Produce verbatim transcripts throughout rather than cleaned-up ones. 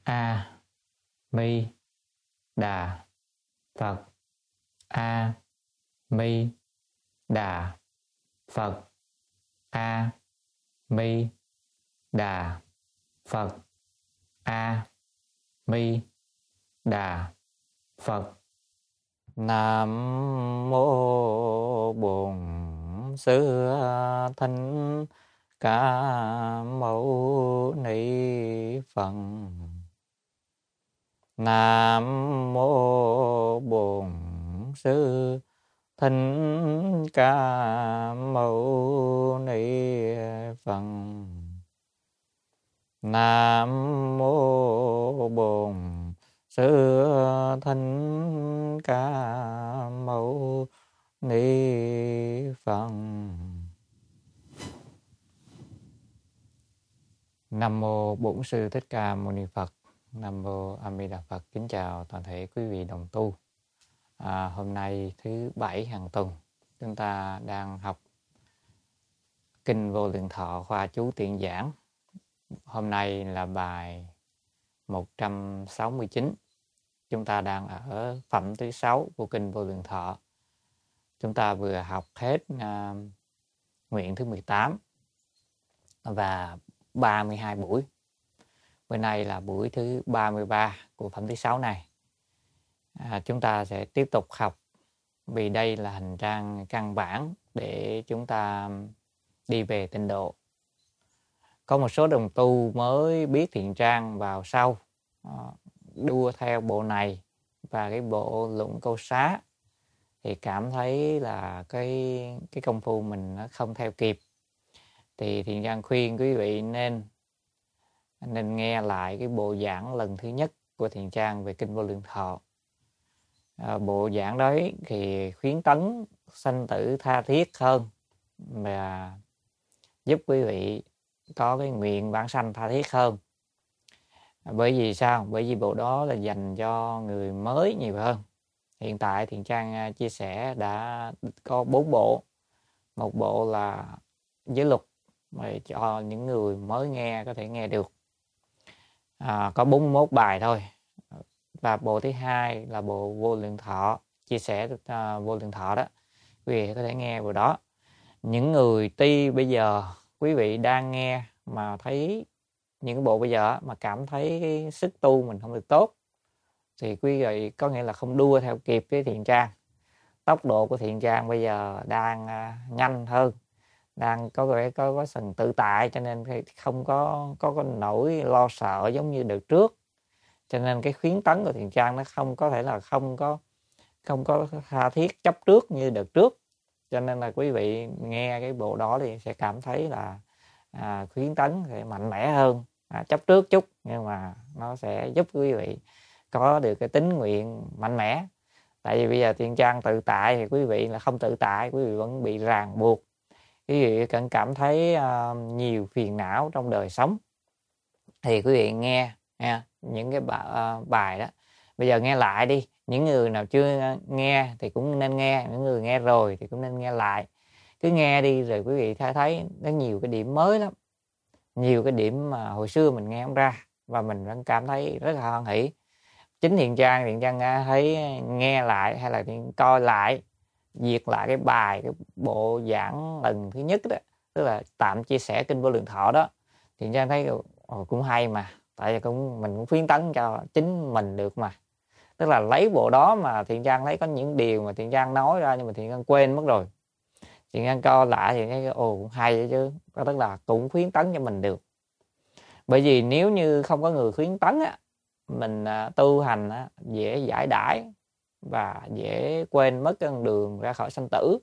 A Mi Đà Phật. A Mi Đà Phật. A Mi Đà Phật. A Mi Đà Phật. Nam mô Bổn Sư Thích Ca Mâu Ni Phật. Nam mô Bổn Sư Thích Ca Mâu Ni Phật. Nam mô Bổn Sư Thích Ca Mâu Ni Phật. Nam mô Bổn Sư Thích Ca Mâu Ni Phật. Nam mô A Di Đà Phật. Kính chào toàn thể quý vị đồng tu. À, hôm nay thứ bảy hàng tuần, chúng ta đang học Kinh Vô Lượng Thọ khoa chú tiện giảng. Hôm nay là bài một trăm sáu mươi chín. Chúng ta đang ở phẩm thứ sáu của Kinh Vô Lượng Thọ. Chúng ta vừa học hết uh, nguyện thứ mười tám và ba mươi hai buổi. Bữa nay là buổi thứ ba mươi ba của phẩm thứ sáu này. À, chúng ta sẽ tiếp tục học, vì đây là hành trang căn bản để chúng ta đi về tịnh độ. Có một số đồng tu mới biết thiện trang vào sau, đua theo bộ này và cái bộ Luận Câu Xá, thì cảm thấy là cái cái công phu mình nó không theo kịp. Thì thiện trang khuyên quý vị nên nên nghe lại cái bộ giảng lần thứ nhất của thiện trang về Kinh Vô Lượng Thọ. À, bộ giảng đấy thì khuyến tấn sanh tử tha thiết hơn và giúp quý vị có cái nguyện vãng sanh tha thiết hơn. À, bởi vì sao? Bởi vì bộ đó là dành cho người mới nhiều hơn. Hiện tại thiện trang chia sẻ đã có bốn bộ. Một bộ là giới luật để cho những người mới nghe có thể nghe được. À, có bốn mươi mốt bài thôi. Và bộ thứ hai là bộ Vô Lượng Thọ, chia sẻ uh, Vô Lượng Thọ đó, quý vị có thể nghe bộ đó. Những người tuy bây giờ quý vị đang nghe mà thấy những cái bộ bây giờ mà cảm thấy cái sức tu mình không được tốt, thì quý vị có nghĩa là không đua theo kịp cái thiện trang. Tốc độ của thiện trang bây giờ đang uh, nhanh hơn, đang có vẻ có có phần tự tại, cho nên không có có có nỗi lo sợ giống như đợt trước. Cho nên cái khuyến tấn của thiện trang nó không có thể là không có không có tha thiết chấp trước như đợt trước. Cho nên là quý vị nghe cái bộ đó thì sẽ cảm thấy là à, khuyến tấn sẽ mạnh mẽ hơn, à, chấp trước chút, nhưng mà nó sẽ giúp quý vị có được cái tính nguyện mạnh mẽ. Tại vì bây giờ thiện trang tự tại thì quý vị là không tự tại, quý vị vẫn bị ràng buộc. Quý vị cần cảm thấy uh, nhiều phiền não trong đời sống, thì quý vị nghe nha, những cái bài, uh, bài đó bây giờ nghe lại đi. Những người nào chưa nghe thì cũng nên nghe, những người nghe rồi thì cũng nên nghe lại. Cứ nghe đi rồi quý vị thấy thấy nó nhiều cái điểm mới lắm, nhiều cái điểm mà hồi xưa mình nghe không ra, và mình vẫn cảm thấy rất là hoan hỷ. Chính thiện trang thiện trang thấy nghe lại hay là coi lại, duyệt lại cái bài, cái bộ giảng lần thứ nhất đó, tức là tạm chia sẻ Kinh Vô Lượng Thọ đó, thiện trang thấy ồ, cũng hay mà. Tại vì cũng mình cũng khuyến tấn cho chính mình được mà. Tức là lấy bộ đó mà thiện trang thấy có những điều mà thiện trang nói ra nhưng mà thiện trang quên mất rồi, thiện trang coi lại thì thấy ồ cũng hay vậy chứ. Tức là cũng khuyến tấn cho mình được. Bởi vì nếu như không có người khuyến tấn á, mình uh, tu hành á, dễ giải đãi và dễ quên mất con đường ra khỏi sanh tử.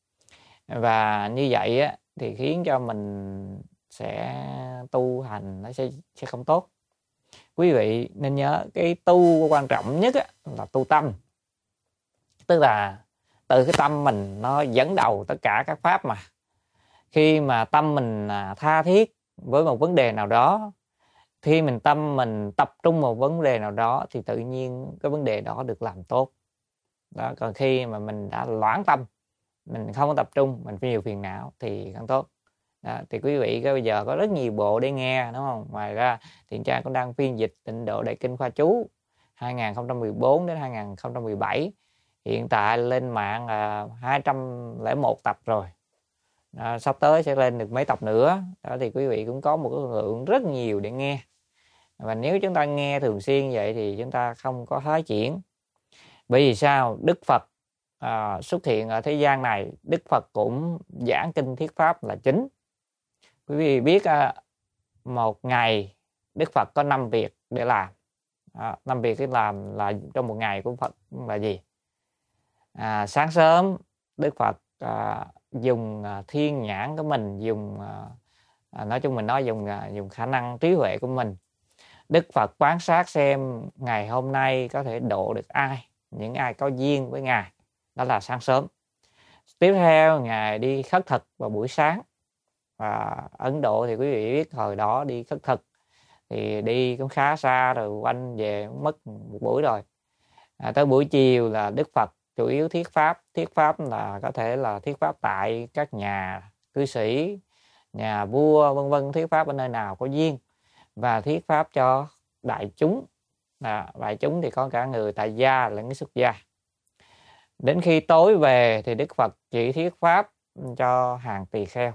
Và như vậy á, thì khiến cho mình sẽ tu hành nó sẽ, sẽ không tốt. Quý vị nên nhớ cái tu quan trọng nhất á, là tu tâm. Tức là từ cái tâm mình nó dẫn đầu tất cả các pháp mà. Khi mà tâm mình tha thiết với một vấn đề nào đó, khi mình tâm mình tập trung một vấn đề nào đó, thì tự nhiên cái vấn đề đó được làm tốt đó. Còn khi mà mình đã loãng tâm, mình không có tập trung, mình nhiều phiền não thì không tốt. Đó, thì quý vị bây giờ có rất nhiều bộ để nghe, đúng không? Ngoài ra Thiện Trang cũng đang phiên dịch Tịnh Độ Đại Kinh Khoa Chú hai nghìn không trăm mười bốn đến hai nghìn không trăm mười bảy. Hiện tại lên mạng là hai trăm lẻ một tập rồi. À, sắp tới sẽ lên được mấy tập nữa. Đó thì quý vị cũng có một cái lượng rất nhiều để nghe. Và nếu chúng ta nghe thường xuyên vậy thì chúng ta không có thoái chuyển. Bởi vì sao? Đức Phật à, xuất hiện ở thế gian này, Đức Phật cũng giảng kinh thuyết pháp là chính. Quý vị biết à, một ngày Đức Phật có năm việc để làm. À, năm việc để làm là trong một ngày của Phật là gì? À, sáng sớm Đức Phật à, dùng à, thiên nhãn của mình, dùng à, nói chung mình nói dùng à, dùng khả năng trí huệ của mình, Đức Phật quan sát xem ngày hôm nay có thể độ được ai, những ai có duyên với Ngài. Đó là sáng sớm. Tiếp theo Ngài đi khất thực vào buổi sáng. Và Ấn Độ thì quý vị biết thời đó đi khất thực thì đi cũng khá xa rồi, quanh về mất một buổi rồi. À, tới buổi chiều là Đức Phật chủ yếu thuyết pháp. Thuyết pháp là có thể là thuyết pháp tại các nhà cư sĩ, nhà vua vân vân, thuyết pháp ở nơi nào có duyên, và thuyết pháp cho đại chúng. À, đại chúng thì có cả người tại gia lẫn người xuất gia. Đến khi tối về thì Đức Phật chỉ thuyết pháp cho hàng tỳ kheo.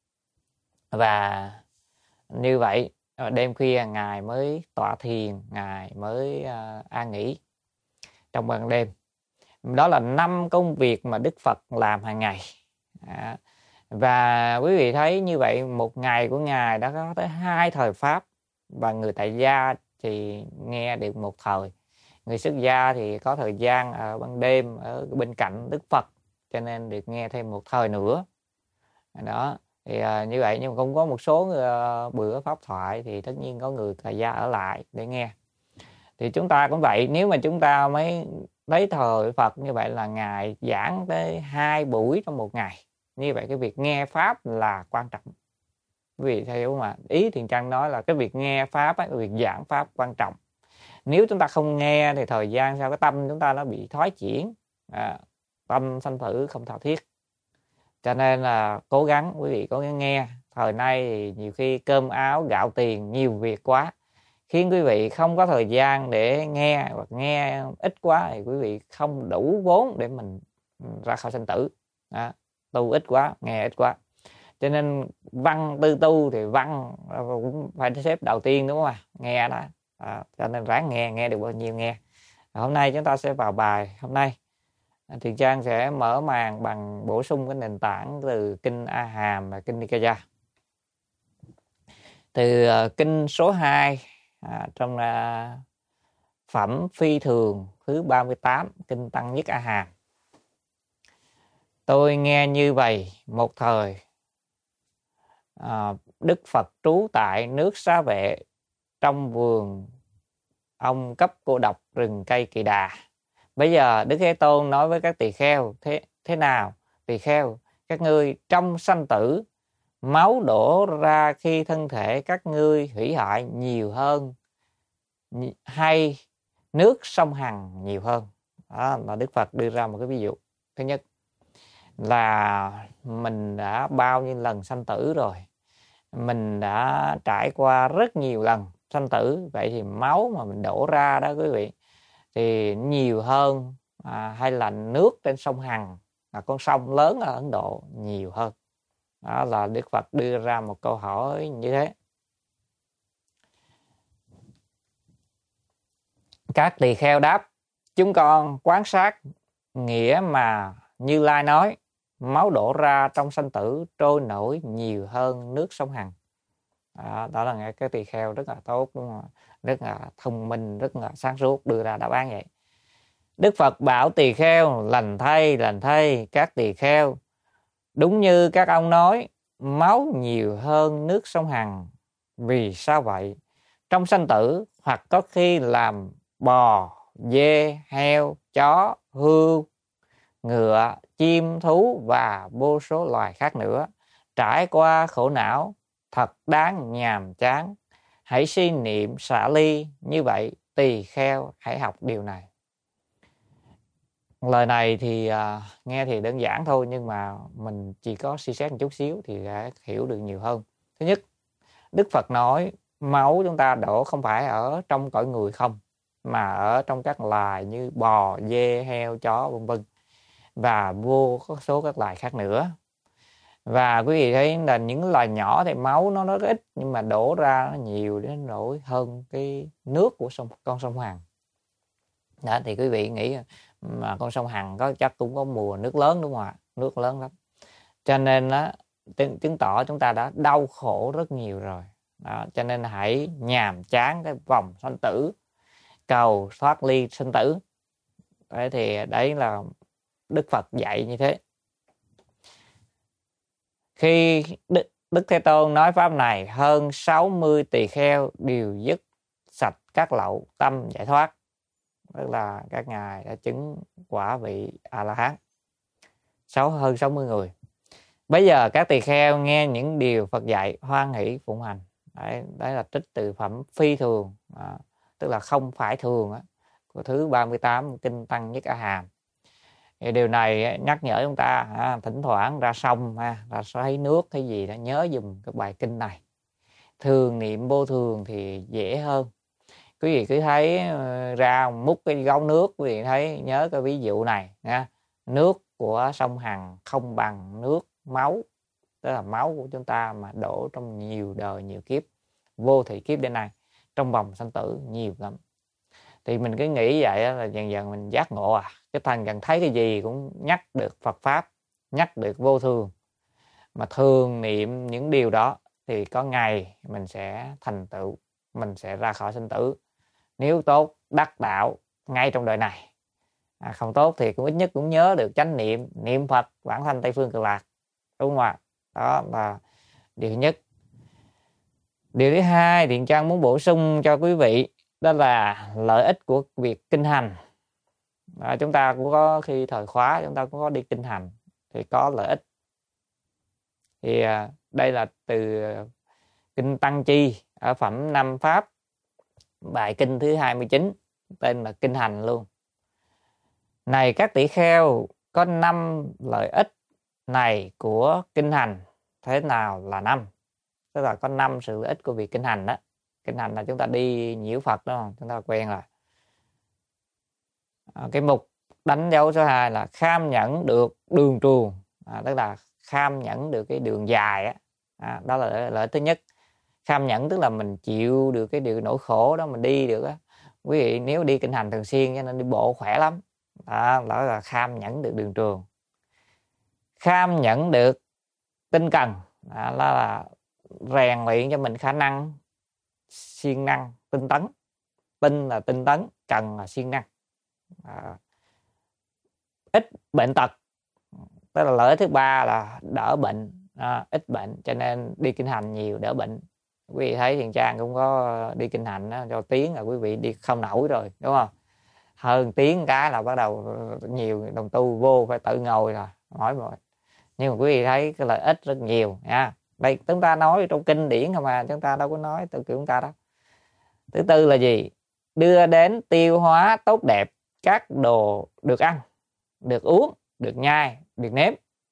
Và như vậy đêm khuya Ngài mới tọa thiền, Ngài mới uh, an nghỉ trong ban đêm. Đó là năm công việc mà Đức Phật làm hàng ngày. À, và quý vị thấy như vậy một ngày của Ngài đã có tới hai thời pháp. Và người tại gia thì nghe được một thời, người xuất gia thì có thời gian ở ban đêm ở bên cạnh Đức Phật, cho nên được nghe thêm một thời nữa. Đó thì uh, như vậy, nhưng mà cũng có một số uh, bữa pháp thoại thì tất nhiên có người tại gia ở lại để nghe. Thì chúng ta cũng vậy, nếu mà chúng ta mới lấy thời Phật như vậy là Ngài giảng tới hai buổi trong một ngày, như vậy cái việc nghe pháp là quan trọng. Vì theo mà ý Thiện Trang nói là cái việc nghe pháp ấy, cái việc giảng pháp quan trọng. Nếu chúng ta không nghe thì thời gian sau cái tâm chúng ta nó bị thoái chuyển, à, tâm sanh tử không thảo thiết. Cho nên là cố gắng quý vị cố gắng nghe. Thời nay thì nhiều khi cơm áo gạo tiền nhiều việc quá, khiến quý vị không có thời gian để nghe, hoặc nghe ít quá thì quý vị không đủ vốn để mình ra khỏi sanh tử. Đó, tu ít quá, nghe ít quá. Cho nên văn tư tu thì văn cũng phải xếp đầu tiên, đúng không ạ? Nghe đó. À, cho nên ráng nghe, nghe được bao nhiêu nghe. Hôm nay chúng ta sẽ vào bài hôm nay. Thiện Trang sẽ mở màn bằng bổ sung cái nền tảng từ kinh A Hàm và kinh Nikaya. Từ uh, kinh số hai à, trong uh, phẩm phi thường thứ ba mươi tám, kinh Tăng Nhất A Hàm. Tôi nghe như vậy một thời, à, Đức Phật trú tại nước Xá Vệ, trong vườn ông cấp cô độc rừng cây Kỳ Đà. Bây giờ Đức Thế Tôn nói với các tỳ kheo, thế thế nào? Tỳ kheo, các ngươi trong sanh tử, máu đổ ra khi thân thể các ngươi hủy hoại nhiều hơn, hay nước sông Hằng nhiều hơn? Đó là Đức Phật đưa ra một cái ví dụ. Thứ nhất là mình đã bao nhiêu lần sanh tử rồi, mình đã trải qua rất nhiều lần sanh tử, vậy thì máu mà mình đổ ra đó quý vị thì nhiều hơn à, hay là nước trên sông Hằng, là con sông lớn ở Ấn Độ, nhiều hơn? Đó là Đức Phật đưa ra một câu hỏi như thế. Các tỳ kheo đáp, chúng con quan sát nghĩa mà Như Lai nói, máu đổ ra trong sanh tử trôi nổi nhiều hơn nước sông Hằng. Đó, đó là cái tỳ kheo rất là tốt, đúng không? Rất là thông minh, rất là sáng suốt, đưa ra đáp án vậy. Đức Phật bảo tỳ kheo, lành thay, lành thay các tỳ kheo, đúng như các ông nói, máu nhiều hơn nước sông Hằng. Vì sao vậy? Trong sanh tử, hoặc có khi làm bò, dê, heo, chó, hươu, ngựa, chim, thú và vô số loài khác nữa, trải qua khổ não, thật đáng nhàm chán. Hãy suy niệm xả ly, như vậy tỳ kheo hãy học điều này. lời này thì à, nghe thì đơn giản thôi, nhưng mà mình chỉ có suy xét một chút xíu thì sẽ hiểu được nhiều hơn. Thứ nhất, Đức Phật nói máu chúng ta đổ không phải ở trong cõi người không, mà ở trong các loài như bò, dê, heo, chó vân vân, và vô số các loài khác nữa. Và quý vị thấy là những loài nhỏ thì máu nó rất ít, nhưng mà đổ ra nó nhiều đến nỗi hơn cái nước của sông con sông Hằng. Đó, thì quý vị nghĩ mà con sông Hằng có chắc cũng có mùa nước lớn, đúng không ạ? Nước lớn lắm, cho nên đó chứng tỏ chúng ta đã đau khổ rất nhiều rồi. Đó, cho nên hãy nhàm chán cái vòng sanh tử, cầu thoát ly sinh tử. Đấy, thì đấy là Đức Phật dạy như thế. Khi Đức, Đức Thế Tôn nói pháp này, hơn sáu mươi tỳ kheo đều dứt sạch các lậu tâm giải thoát, tức là các ngài đã chứng quả vị A La Hán, sáu hơn sáu mươi người. Bây giờ các tỳ kheo nghe những điều Phật dạy, hoan hỷ phụng hành. Đấy, đấy là trích từ phẩm phi thường, à, tức là không phải thường á, của thứ ba mươi tám kinh Tăng Nhất A Hàm. Thì điều này nhắc nhở chúng ta à, thỉnh thoảng ra sông à, ra thấy nước hay gì đó, nhớ dùm cái bài kinh này. Thường niệm vô thường thì dễ hơn. Quý vị cứ thấy ra múc cái gáo nước, quý vị thấy nhớ cái ví dụ này nha. Nước của sông Hằng không bằng nước máu, tức là máu của chúng ta mà đổ trong nhiều đời nhiều kiếp, vô thị kiếp đến nay, trong vòng sanh tử nhiều lắm. Thì mình cứ nghĩ vậy là dần dần mình giác ngộ à, cái thành gần thấy cái gì cũng nhắc được Phật pháp, nhắc được vô thường, mà thường niệm những điều đó thì có ngày mình sẽ thành tựu, mình sẽ ra khỏi sinh tử. Nếu tốt đắc đạo ngay trong đời này, à, không tốt thì cũng ít nhất cũng nhớ được chánh niệm, niệm Phật vãng sanh Tây Phương Cực Lạc, đúng không ạ? Đó là điều nhất. Điều thứ hai, Thiện Trang muốn bổ sung cho quý vị, đó là lợi ích của việc kinh hành. À, chúng ta cũng có khi thời khóa chúng ta cũng có đi kinh hành thì có lợi ích. Thì à, đây là từ kinh Tăng Chi ở phẩm năm pháp, bài kinh thứ hai mươi chín, tên là kinh hành luôn. Này các tỷ kheo, có năm lợi ích này của kinh hành. Thế nào là năm? Tức là có năm sự lợi ích của việc kinh hành đó. Kinh hành là chúng ta đi nhiễu Phật, đúng không? Chúng ta quen rồi. À, cái mục đánh dấu số hai là kham nhẫn được đường trường, à, tức là kham nhẫn được cái đường dài á. À, đó là lợi ích thứ nhất. Kham nhẫn tức là mình chịu được cái điều nỗi khổ đó, mình đi được á. Quý vị nếu đi kinh hành thường xuyên cho nên đi bộ khỏe lắm. Đó, đó là kham nhẫn được đường trường. Kham nhẫn được tinh cần, đó là rèn luyện cho mình khả năng siêng năng tinh tấn. Tinh là tinh tấn, cần là siêng năng. À, ít bệnh tật, tức là lợi ích thứ ba là đỡ bệnh, à, ít bệnh, cho nên đi kinh hành nhiều đỡ bệnh. Quý vị thấy Thiện Trang cũng có đi kinh hành đó, cho tiếng là quý vị đi không nổi rồi, đúng không? Hơn tiếng cái là bắt đầu nhiều đồng tu vô phải tự ngồi rồi mỏi rồi. Nhưng mà quý vị thấy cái lợi ích rất nhiều nha. Đây chúng ta nói trong kinh điển không mà, chúng ta đâu có nói từ kiểu chúng ta đâu. Thứ tư là gì? Đưa đến tiêu hóa tốt đẹp các đồ được ăn, được uống, được nhai, được nếm.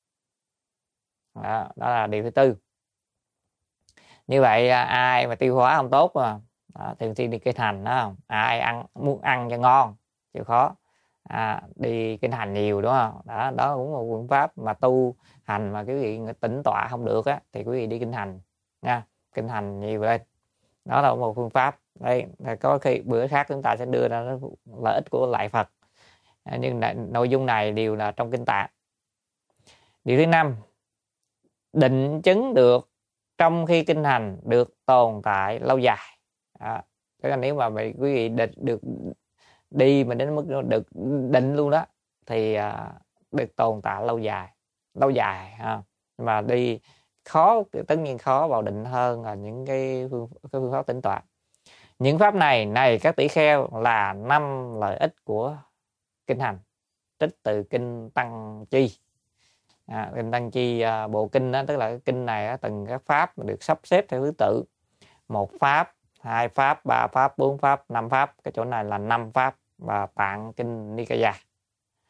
Đó, đó là điều thứ tư. Như vậy ai mà tiêu hóa không tốt mà đó, thường xuyên đi kinh hành đó không? Ai ăn muốn ăn cho ngon chịu khó, à, đi kinh hành nhiều, đúng không? Đó, đó cũng là một phương pháp mà tu hành mà quý vị tĩnh tọa không được á, thì quý vị đi kinh hành nha, kinh hành nhiều lên. Đó là một phương pháp. Đây có khi bữa khác chúng ta sẽ đưa ra lợi ích của lại Phật, à, nhưng nội dung này đều là trong kinh Tạng. Điều thứ năm, định chứng được trong khi kinh hành được tồn tại lâu dài. À, tức là nếu mà quý vị được, được đi mà đến mức được định luôn đó thì à, được tồn tại lâu dài, lâu dài ha. Mà đi khó, tất nhiên khó vào định hơn là những cái phương, cái phương pháp tĩnh tọa. Những pháp này này các tỷ kheo là năm lợi ích của kinh hành, trích từ kinh Tăng Chi. À, kinh Tăng Chi à, bộ kinh đó, tức là cái kinh này á, từng các pháp được sắp xếp theo thứ tự, một pháp, hai pháp, ba pháp, bốn pháp, năm pháp. Cái chỗ này là năm pháp và Tạng kinh Nikaya.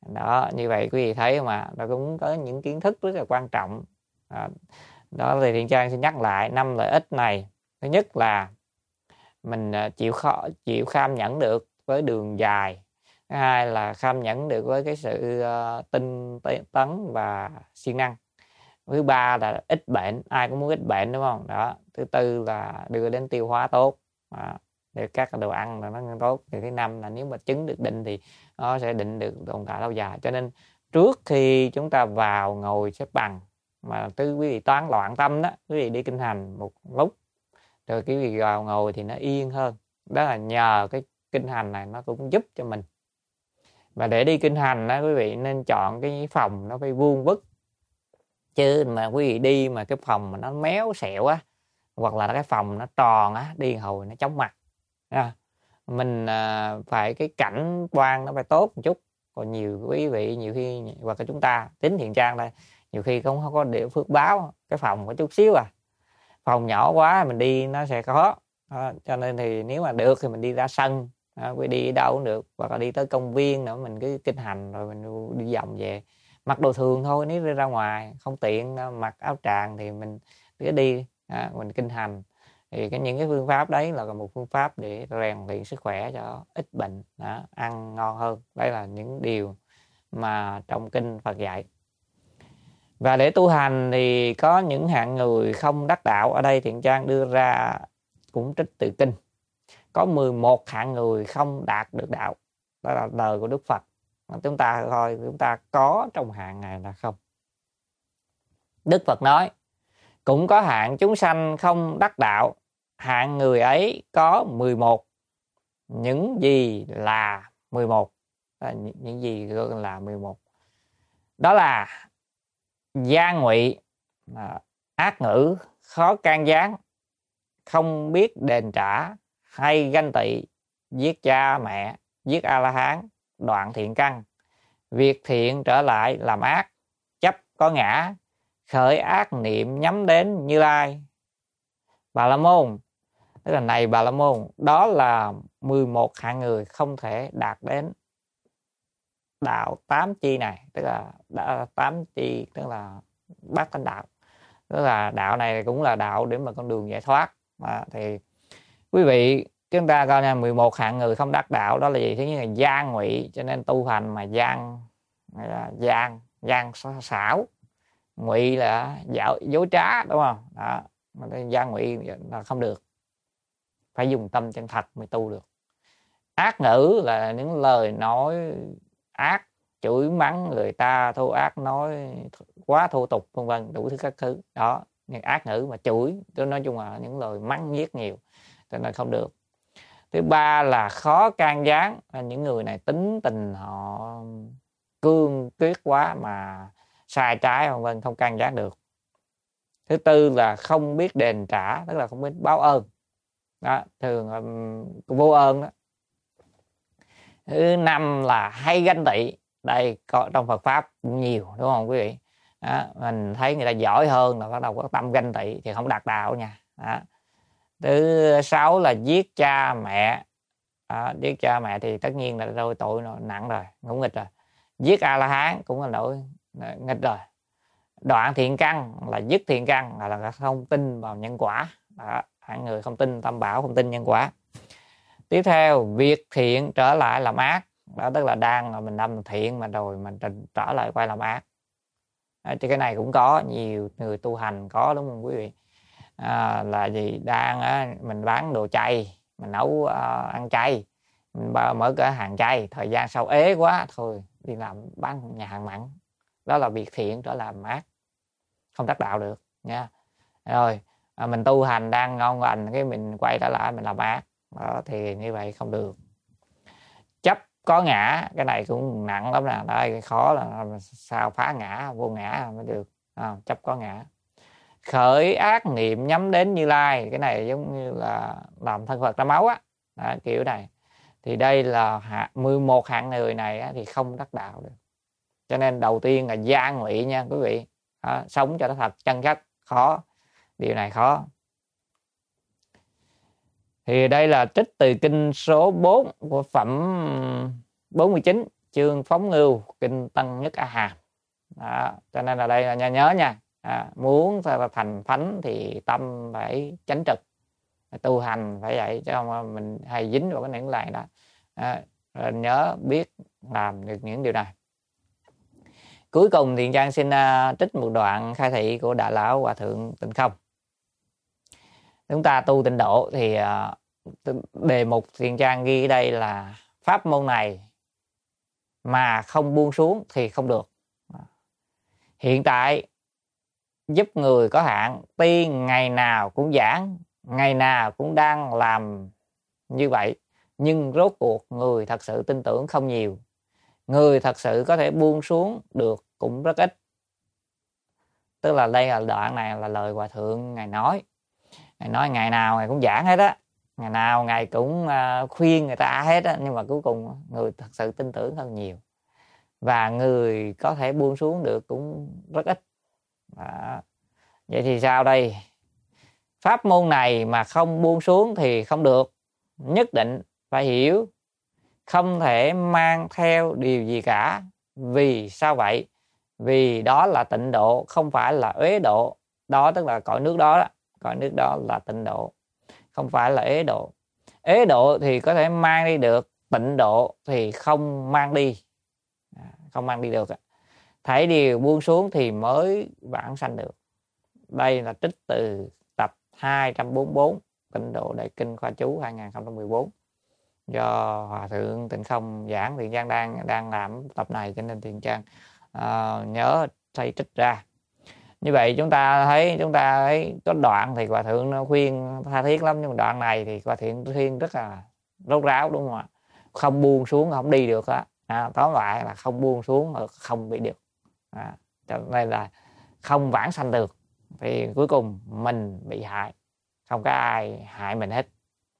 Đó, như vậy quý vị thấy mà nó cũng có những kiến thức rất là quan trọng. Đó, đó thì Thiện Trang xin nhắc lại năm lợi ích này. Thứ nhất là mình chịu khó chịu kham nhẫn được với đường dài. Thứ hai là kham nhẫn được với cái sự uh, tinh tấn và siêng năng. Thứ ba là ít bệnh, ai cũng muốn ít bệnh đúng không? Đó. Thứ tư là đưa đến tiêu hóa tốt. Đó. Để các đồ ăn là nó tốt. Thì thứ năm là nếu mà trứng được định thì nó sẽ định được tồn tại lâu dài. Cho nên trước khi chúng ta vào ngồi xếp bằng mà tư quý vị toán loạn tâm đó, quý vị đi kinh hành một lúc rồi quý vị vào ngồi thì nó yên hơn. Đó là nhờ cái kinh hành này nó cũng giúp cho mình. Và để đi kinh hành đó, quý vị nên chọn cái phòng nó phải vuông vức. Chứ mà quý vị đi mà cái phòng mà nó méo xẹo á, hoặc là cái phòng nó tròn á, đi hồi nó chóng mặt. À, mình à, phải cái cảnh quan nó phải tốt một chút. Còn nhiều quý vị nhiều khi hoặc là chúng ta tính Thiện Trang đây, nhiều khi cũng không có địa phước báo, cái phòng có chút xíu à, phòng nhỏ quá mình đi nó sẽ khó. À, cho nên thì nếu mà được thì mình đi ra sân, à, quý đi đâu cũng được, hoặc là đi tới công viên nữa mình cứ kinh hành rồi mình đi vòng về, mặc đồ thường thôi. Nếu đi ra ngoài không tiện mặc áo tràng thì mình cứ đi, à, mình kinh hành. Thì cái những cái phương pháp đấy là một phương pháp để rèn luyện sức khỏe cho ít bệnh, đó, ăn ngon hơn. Đây là những điều mà trong kinh Phật dạy. Và để tu hành thì có những hạng người không đắc đạo. Ở đây Thiện Trang đưa ra cũng trích từ kinh. Có mười một hạng người không đạt được đạo. Đó là lời của Đức Phật. Chúng ta coi chúng ta có trong hạng này là không. Đức Phật nói cũng có hạng chúng sanh không đắc đạo. Hạng người ấy có mười một. Những gì là mười một? Đó, những gì là mười một? Đó là gian ngụy, ác ngữ, khó can gián, không biết đền trả, hay ganh tị, giết cha mẹ, giết A-la-hán, đoạn thiện căn, việc thiện trở lại làm ác, chấp có ngã, khởi ác niệm nhắm đến Như Lai. Bà La Môn, tức là này Bà La Môn, đó là mười một hạng người không thể đạt đến đạo tám chi này, tức là đã tám chi, tức là bát tánh đạo. Tức là đạo này cũng là đạo để mà con đường giải thoát. À, thì quý vị chúng ta coi nha, mười một hạng người không đắc đạo đó là gì? Thứ nhất là gian ngụy, cho nên tu hành mà gian gian gian xảo, ngụy là dạo dối trá, đúng không? Đó, gian ngụy là không được, phải dùng tâm chân thật mới tu được. Ác ngữ là những lời nói ác, chửi mắng người ta, thô ác, nói quá thô tục, vân vân, đủ thứ các thứ. Đó, những ác ngữ mà chửi, tôi nói chung là những lời mắng nhiếc nhiều, cho nên không được. Thứ ba là khó can gián, những người này tính tình họ cương quyết quá mà sai trái vân vân, không can gián được. Thứ tư là không biết đền trả, tức là không biết báo ơn. Đó, thường um, vô ơn đó. Thứ năm là hay ganh tị. Đây có trong Phật pháp cũng nhiều, đúng không quý vị? Đó, mình thấy người ta giỏi hơn là bắt đầu có tâm ganh tị thì không đạt đạo nha. Đó. Thứ sáu là giết cha mẹ. Đó, giết cha mẹ thì tất nhiên là đôi tội nặng rồi, ngũ nghịch rồi. Giết A-la-hán cũng là tội nghịch rồi. Đoạn thiện căn là dứt thiện căn, là, là không tin vào nhân quả. Đó, hạng người không tin tam bảo, không tin nhân quả. Tiếp theo, việc thiện trở lại làm ác. Đó, tức là đang mình làm thiện mà rồi mình trở lại quay làm ác. Đó, thì cái này cũng có nhiều người tu hành có, đúng không quý vị? À, là gì? Đang á, mình bán đồ chay, mình nấu uh, ăn chay, mình mở cửa hàng chay, thời gian sau ế quá thôi đi làm bán nhà hàng mặn. Đó là việc thiện trở làm ác, không đắc đạo được nha. Rồi à, mình tu hành đang ngon lành, cái mình quay trở lại mình làm ác. Đó, thì như vậy không được. Chấp có ngã, cái này cũng nặng lắm nè. Đây khó là sao phá ngã vô ngã mới được. À, chấp có ngã. Khởi ác niệm nhắm đến Như Lai, cái này giống như là làm thân Phật ra máu á. Đó, kiểu này thì đây là mười một hạng người này á, thì không đắc đạo được. Cho nên đầu tiên là gian ngụy nha quý vị. Đó, sống cho nó thật chân chất khó, điều này khó. Thì đây là trích từ kinh số bốn của phẩm bốn mươi chín. chương phóng ngưu, kinh Tân Nhất A Hàm. Đó, cho nên là đây là nhớ, nhớ nha, à, muốn thành thánh thì tâm phải chánh trực, tu hành phải vậy, chứ không mình hay dính vào cái những làng đó. À, nhớ biết làm được những điều này. Cuối cùng Thiện Trang xin uh, trích một đoạn khai thị của Đại Lão Hòa Thượng Tịnh Không. Chúng ta tu tịnh độ thì uh, đề mục Thiện Trang ghi ở đây là pháp môn này mà không buông xuống thì không được. Hiện tại giúp người có hạn, tuy ngày nào cũng giảng, ngày nào cũng đang làm như vậy, nhưng rốt cuộc người thật sự tin tưởng không nhiều. Người thật sự có thể buông xuống được cũng rất ít. Tức là đây là đoạn này là lời Hòa Thượng Ngài nói. Ngài nói ngày nào Ngài cũng giảng hết á, ngày nào Ngài cũng uh, khuyên người ta hết á, nhưng mà cuối cùng người thật sự tin tưởng hơn nhiều. Và người có thể buông xuống được cũng rất ít. Đó. Vậy thì sao đây? Pháp môn này mà không buông xuống thì không được. Nhất định phải hiểu, không thể mang theo điều gì cả. Vì sao vậy? Vì đó là tịnh độ, không phải là uế độ. Đó tức là cõi nước đó, đó. Cõi nước đó là tịnh độ, không phải là uế độ. Uế độ thì có thể mang đi được, tịnh độ thì không mang đi, không mang đi được. Thảy điều buông xuống thì mới vãng sanh được. Đây là trích từ tập hai trăm bốn mươi bốn Tịnh Độ Đại Kinh Khoa Chú hai không một bốn do Hòa Thượng Tịnh Không giảng. Thiện Trang đang đang làm tập này cho nên Thiện Trang uh, nhớ xây trích ra. Như vậy chúng ta thấy chúng ta thấy có đoạn thì Hòa Thượng nó khuyên tha thiết lắm, nhưng mà đoạn này thì Hòa Thượng khuyên rất là rốt ráo, đúng không ạ? Không buông xuống không đi được á. À, tóm lại là không buông xuống không bị được. À, cho nên là không vãng sanh được thì cuối cùng mình bị hại, không có ai hại mình hết.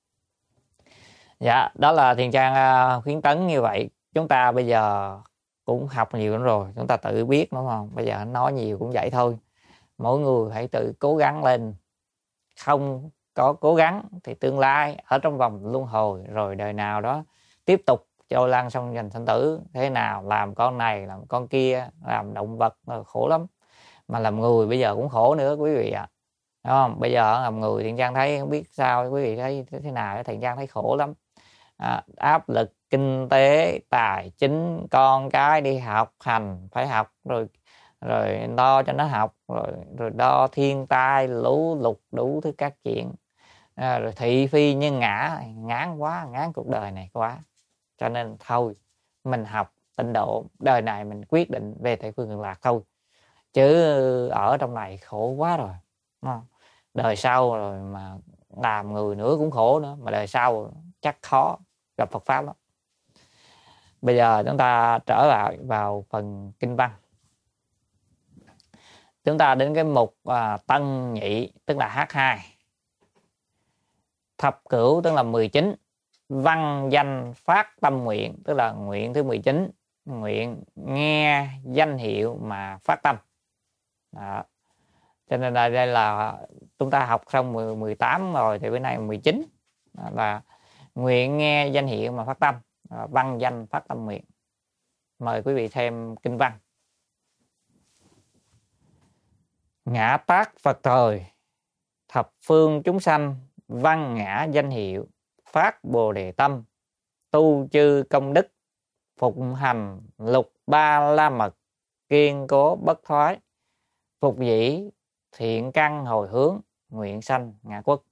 Dạ, đó là Thiện Trang uh, khuyến tấn như vậy. Chúng ta bây giờ cũng học nhiều lắm rồi, chúng ta tự biết đúng không? Bây giờ nói nhiều cũng vậy thôi. Mỗi người hãy tự cố gắng lên. Không có cố gắng thì tương lai ở trong vòng luân hồi, rồi đời nào đó tiếp tục trôi lăn sông dành sinh tử. Thế nào làm con này, làm con kia, làm động vật khổ lắm. Mà làm người bây giờ cũng khổ nữa quý vị ạ. À. Đúng không? Bây giờ làm người Thiện Trang thấy không biết sao quý vị thấy thế nào, Thiện Trang thấy khổ lắm. À, áp lực kinh tế, tài chính, con cái đi học hành phải học, rồi rồi lo cho nó học, rồi rồi đo thiên tai lũ lụt đủ thứ các chuyện, à, rồi thị phi nhân ngã, ngán quá, ngán cuộc đời này quá. Cho nên thôi mình học tịnh độ, đời này mình quyết định về Tây Phương Cực Lạc thôi, chứ ở trong này khổ quá rồi. Đời sau rồi mà làm người nữa cũng khổ nữa, mà đời sau chắc khó gặp Phật pháp lắm. Bây giờ chúng ta trở lại vào phần kinh văn. Chúng ta đến cái mục à, tân nhị, tức là hát hai. Thập cửu tức là mười chín. Văn danh phát tâm nguyện, tức là nguyện thứ mười chín. Nguyện nghe danh hiệu mà phát tâm. Đó. Cho nên là đây là chúng ta học xong mười tám rồi thì bữa nay mười chín. Đó là nguyện nghe danh hiệu mà phát tâm. Đó, văn danh phát tâm nguyện. Mời quý vị thêm kinh văn. Ngã tác Phật thời, thập phương chúng sanh, văn ngã danh hiệu, phát bồ đề tâm, tu chư công đức, phục hành lục ba la mật, kiên cố bất thoái, phục dĩ thiện căn hồi hướng, nguyện sanh ngã quốc.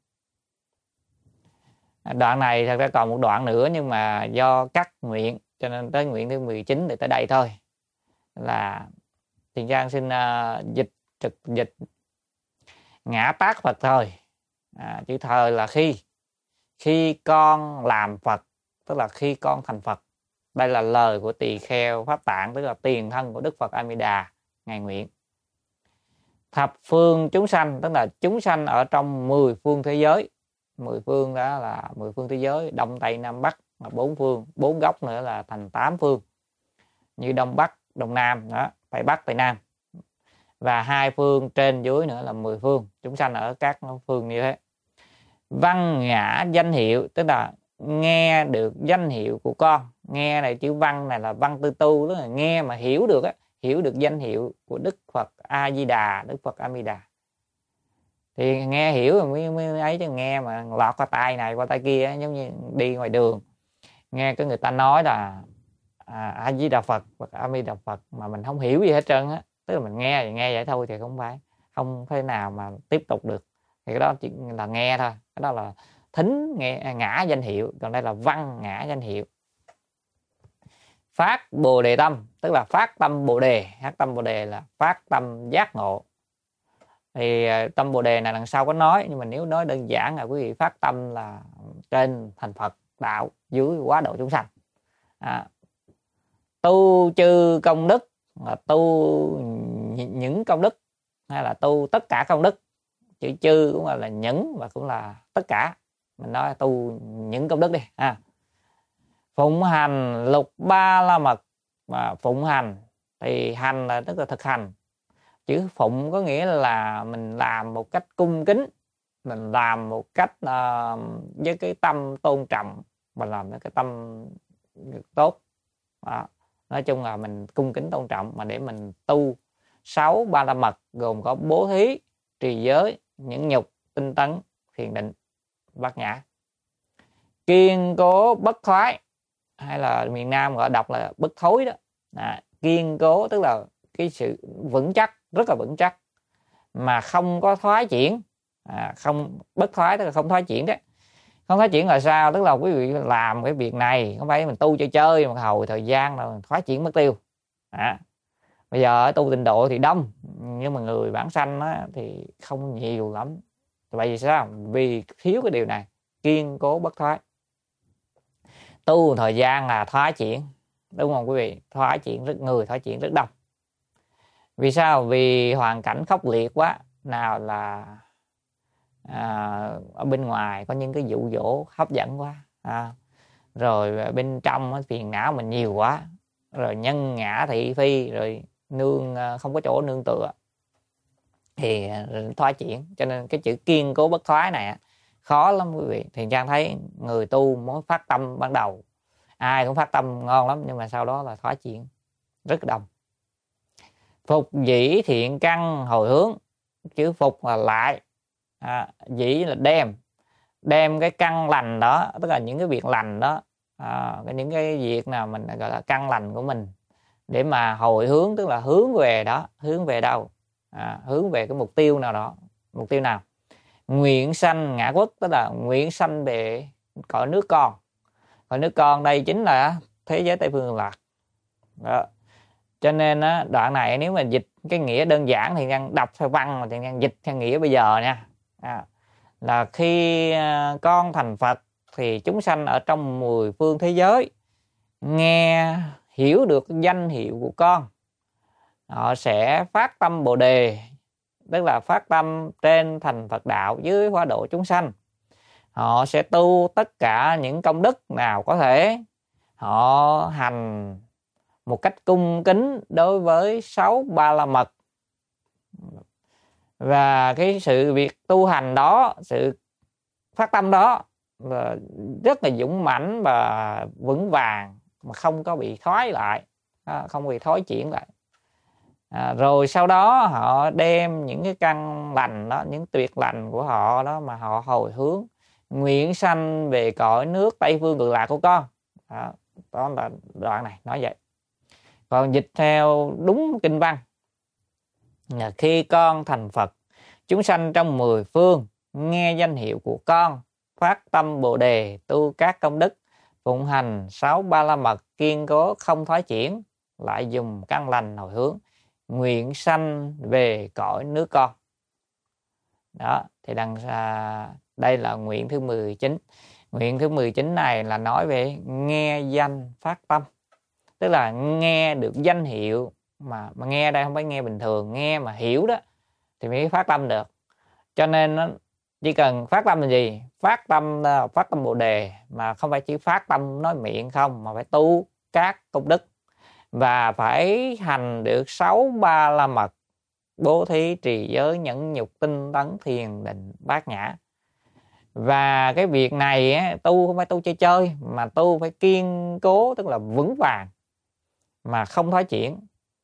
Đoạn này thật ra còn một đoạn nữa, nhưng mà do cắt nguyện cho nên tới nguyện thứ mười chín để tới đây thôi. Là Thiện Trang xin uh, dịch trực dịch. Ngã tác Phật thời, à, chữ thời là khi khi con làm Phật, tức là khi con thành Phật. Đây là lời của tỳ kheo Pháp Tạng, tức là tiền thân của Đức Phật A Di Đà, ngài nguyện. Thập phương chúng sanh, tức là chúng sanh ở trong mười phương thế giới. Mười phương đó là mười phương thế giới, Đông Tây Nam Bắc là bốn phương, bốn góc nữa là thành tám phương. Như Đông Bắc, Đông Nam đó, Tây Bắc, Tây Nam. Và hai phương trên dưới nữa là mười phương, chúng sanh ở các phương như thế. Văn ngã danh hiệu, tức là nghe được danh hiệu của con, Nghe này, chữ văn này là văn tư tu, tức là nghe mà hiểu được á, hiểu được danh hiệu của Đức Phật A Di Đà, Đức Phật A Di Đà. Thì nghe hiểu rồi mới, mới ấy, chứ nghe mà lọt qua tai này qua tai kia, giống như đi ngoài đường nghe cái người ta nói là à, A Di Đà Phật, Phật A Di Đà Phật mà mình không hiểu gì hết trơn á, tức là mình nghe thì nghe vậy thôi thì không phải không thể nào mà tiếp tục được. Thì cái đó chỉ là nghe thôi, cái đó là thính nghe ngã danh hiệu, còn đây là văn ngã danh hiệu. Phát Bồ Đề tâm, tức là phát tâm Bồ Đề. Phát tâm Bồ Đề là phát tâm giác ngộ. Thì tâm Bồ Đề này đằng sau có nói, nhưng mà nếu nói đơn giản là quý vị phát tâm là trên thành Phật đạo, dưới quá độ chúng sanh. À, tu chư công đức là tu những công đức, hay là tu tất cả công đức. Chữ chư cũng là, là những và cũng là tất cả. Mình nói tu những công đức đi. À, phụng hành lục ba la mật. Và phụng hành thì hành là tức là thực hành. Chữ phụng có nghĩa là mình làm một cách cung kính, mình làm một cách uh, với cái tâm tôn trọng, mình làm với cái tâm tốt. Đó. Nói chung là mình cung kính tôn trọng mà để mình tu sáu ba la mật, gồm có bố thí, trì giới, nhẫn nhục, tinh tấn, thiền định, bát nhã. Kiên cố bất thoái, hay là miền Nam gọi đọc là bất thối đó. À, kiên cố tức là cái sự vững chắc, rất là vững chắc mà không có thoái chuyển. À, không bất thoái tức là không thoái chuyển đấy. Không thoái chuyển là sao? Tức là quý vị làm cái việc này không phải mình tu chơi chơi mà hồi thời gian là thoái chuyển mất tiêu. À, bây giờ tu tịnh độ thì đông, nhưng mà người bản sanh á, thì không nhiều lắm. Vậy vì sao? Vì thiếu cái điều này, kiên cố bất thoái. Tu thời gian là thoái chuyển, đúng không quý vị? Thoái chuyển rất người thoái chuyển rất đông. Vì sao? Vì hoàn cảnh khốc liệt quá. Nào là à, ở bên ngoài có những cái dụ dỗ hấp dẫn quá, à, rồi bên trong phiền não mình nhiều quá, rồi nhân ngã thị phi, rồi nương không có chỗ nương tựa thì thoái chuyển. Cho nên cái chữ kiên cố bất thoái này khó lắm quý vị. Thì Trang thấy người tu mới phát tâm ban đầu ai cũng phát tâm ngon lắm, nhưng mà sau đó là thoái chuyển rất đông. Phục dĩ thiện căn hồi hướng. Chữ phục là lại, à, dĩ là đem đem cái căn lành đó, tức là những cái việc lành đó, à, những cái việc nào mình gọi là căn lành của mình, để mà hồi hướng, tức là hướng về đó. Hướng về đâu? À, hướng về cái mục tiêu nào đó. Mục tiêu nào? Nguyện sanh ngã quốc, tức là nguyện sanh về cõi nước con. Cõi nước con đây chính là thế giới Tây Phương Lạc đó. Cho nên á, đoạn này nếu mà dịch cái nghĩa đơn giản thì đang đọc theo văn, mà thì đang dịch theo nghĩa bây giờ nha. À, là khi con thành Phật thì chúng sanh ở trong mười phương thế giới nghe hiểu được danh hiệu của con, họ sẽ phát tâm Bồ Đề, tức là phát tâm trên thành Phật đạo, dưới hóa độ chúng sanh. Họ sẽ tu tất cả những công đức nào có thể. Họ hành một cách cung kính đối với sáu ba la mật. Và cái sự việc tu hành đó, sự phát tâm đó là rất là dũng mãnh và vững vàng, mà không có bị thoái lại, không bị thối chuyển lại. À, rồi sau đó họ đem những cái căn lành đó, những tuyệt lành của họ đó mà họ hồi hướng nguyện sanh về cõi nước Tây Phương Cực Lạc của con. Đó, đó là đoạn này nói vậy. Còn dịch theo đúng kinh văn là khi con thành Phật, chúng sanh trong mười phương nghe danh hiệu của con, phát tâm Bồ Đề, tu các công đức, phụng hành sáu ba la mật, kiên cố không thoái chuyển, lại dùng căn lành hồi hướng nguyện sanh về cõi nước con. Đó, thì đằng à, đây là nguyện thứ mười chín. Nguyện thứ mười chín này là nói về nghe danh phát tâm, tức là nghe được danh hiệu, mà mà nghe đây không phải nghe bình thường, nghe mà hiểu đó thì mới phát tâm được. Cho nên nó chỉ cần phát tâm là gì? Phát tâm phát tâm Bồ Đề, mà không phải chỉ phát tâm nói miệng không, mà phải tu các công đức và phải hành được sáu ba la mật, bố thí, trì giới, nhẫn nhục, tinh tấn, thiền định, bát nhã. Và cái việc này á, tu không phải tu chơi chơi, mà tu phải kiên cố, tức là vững vàng mà không thoái chuyển.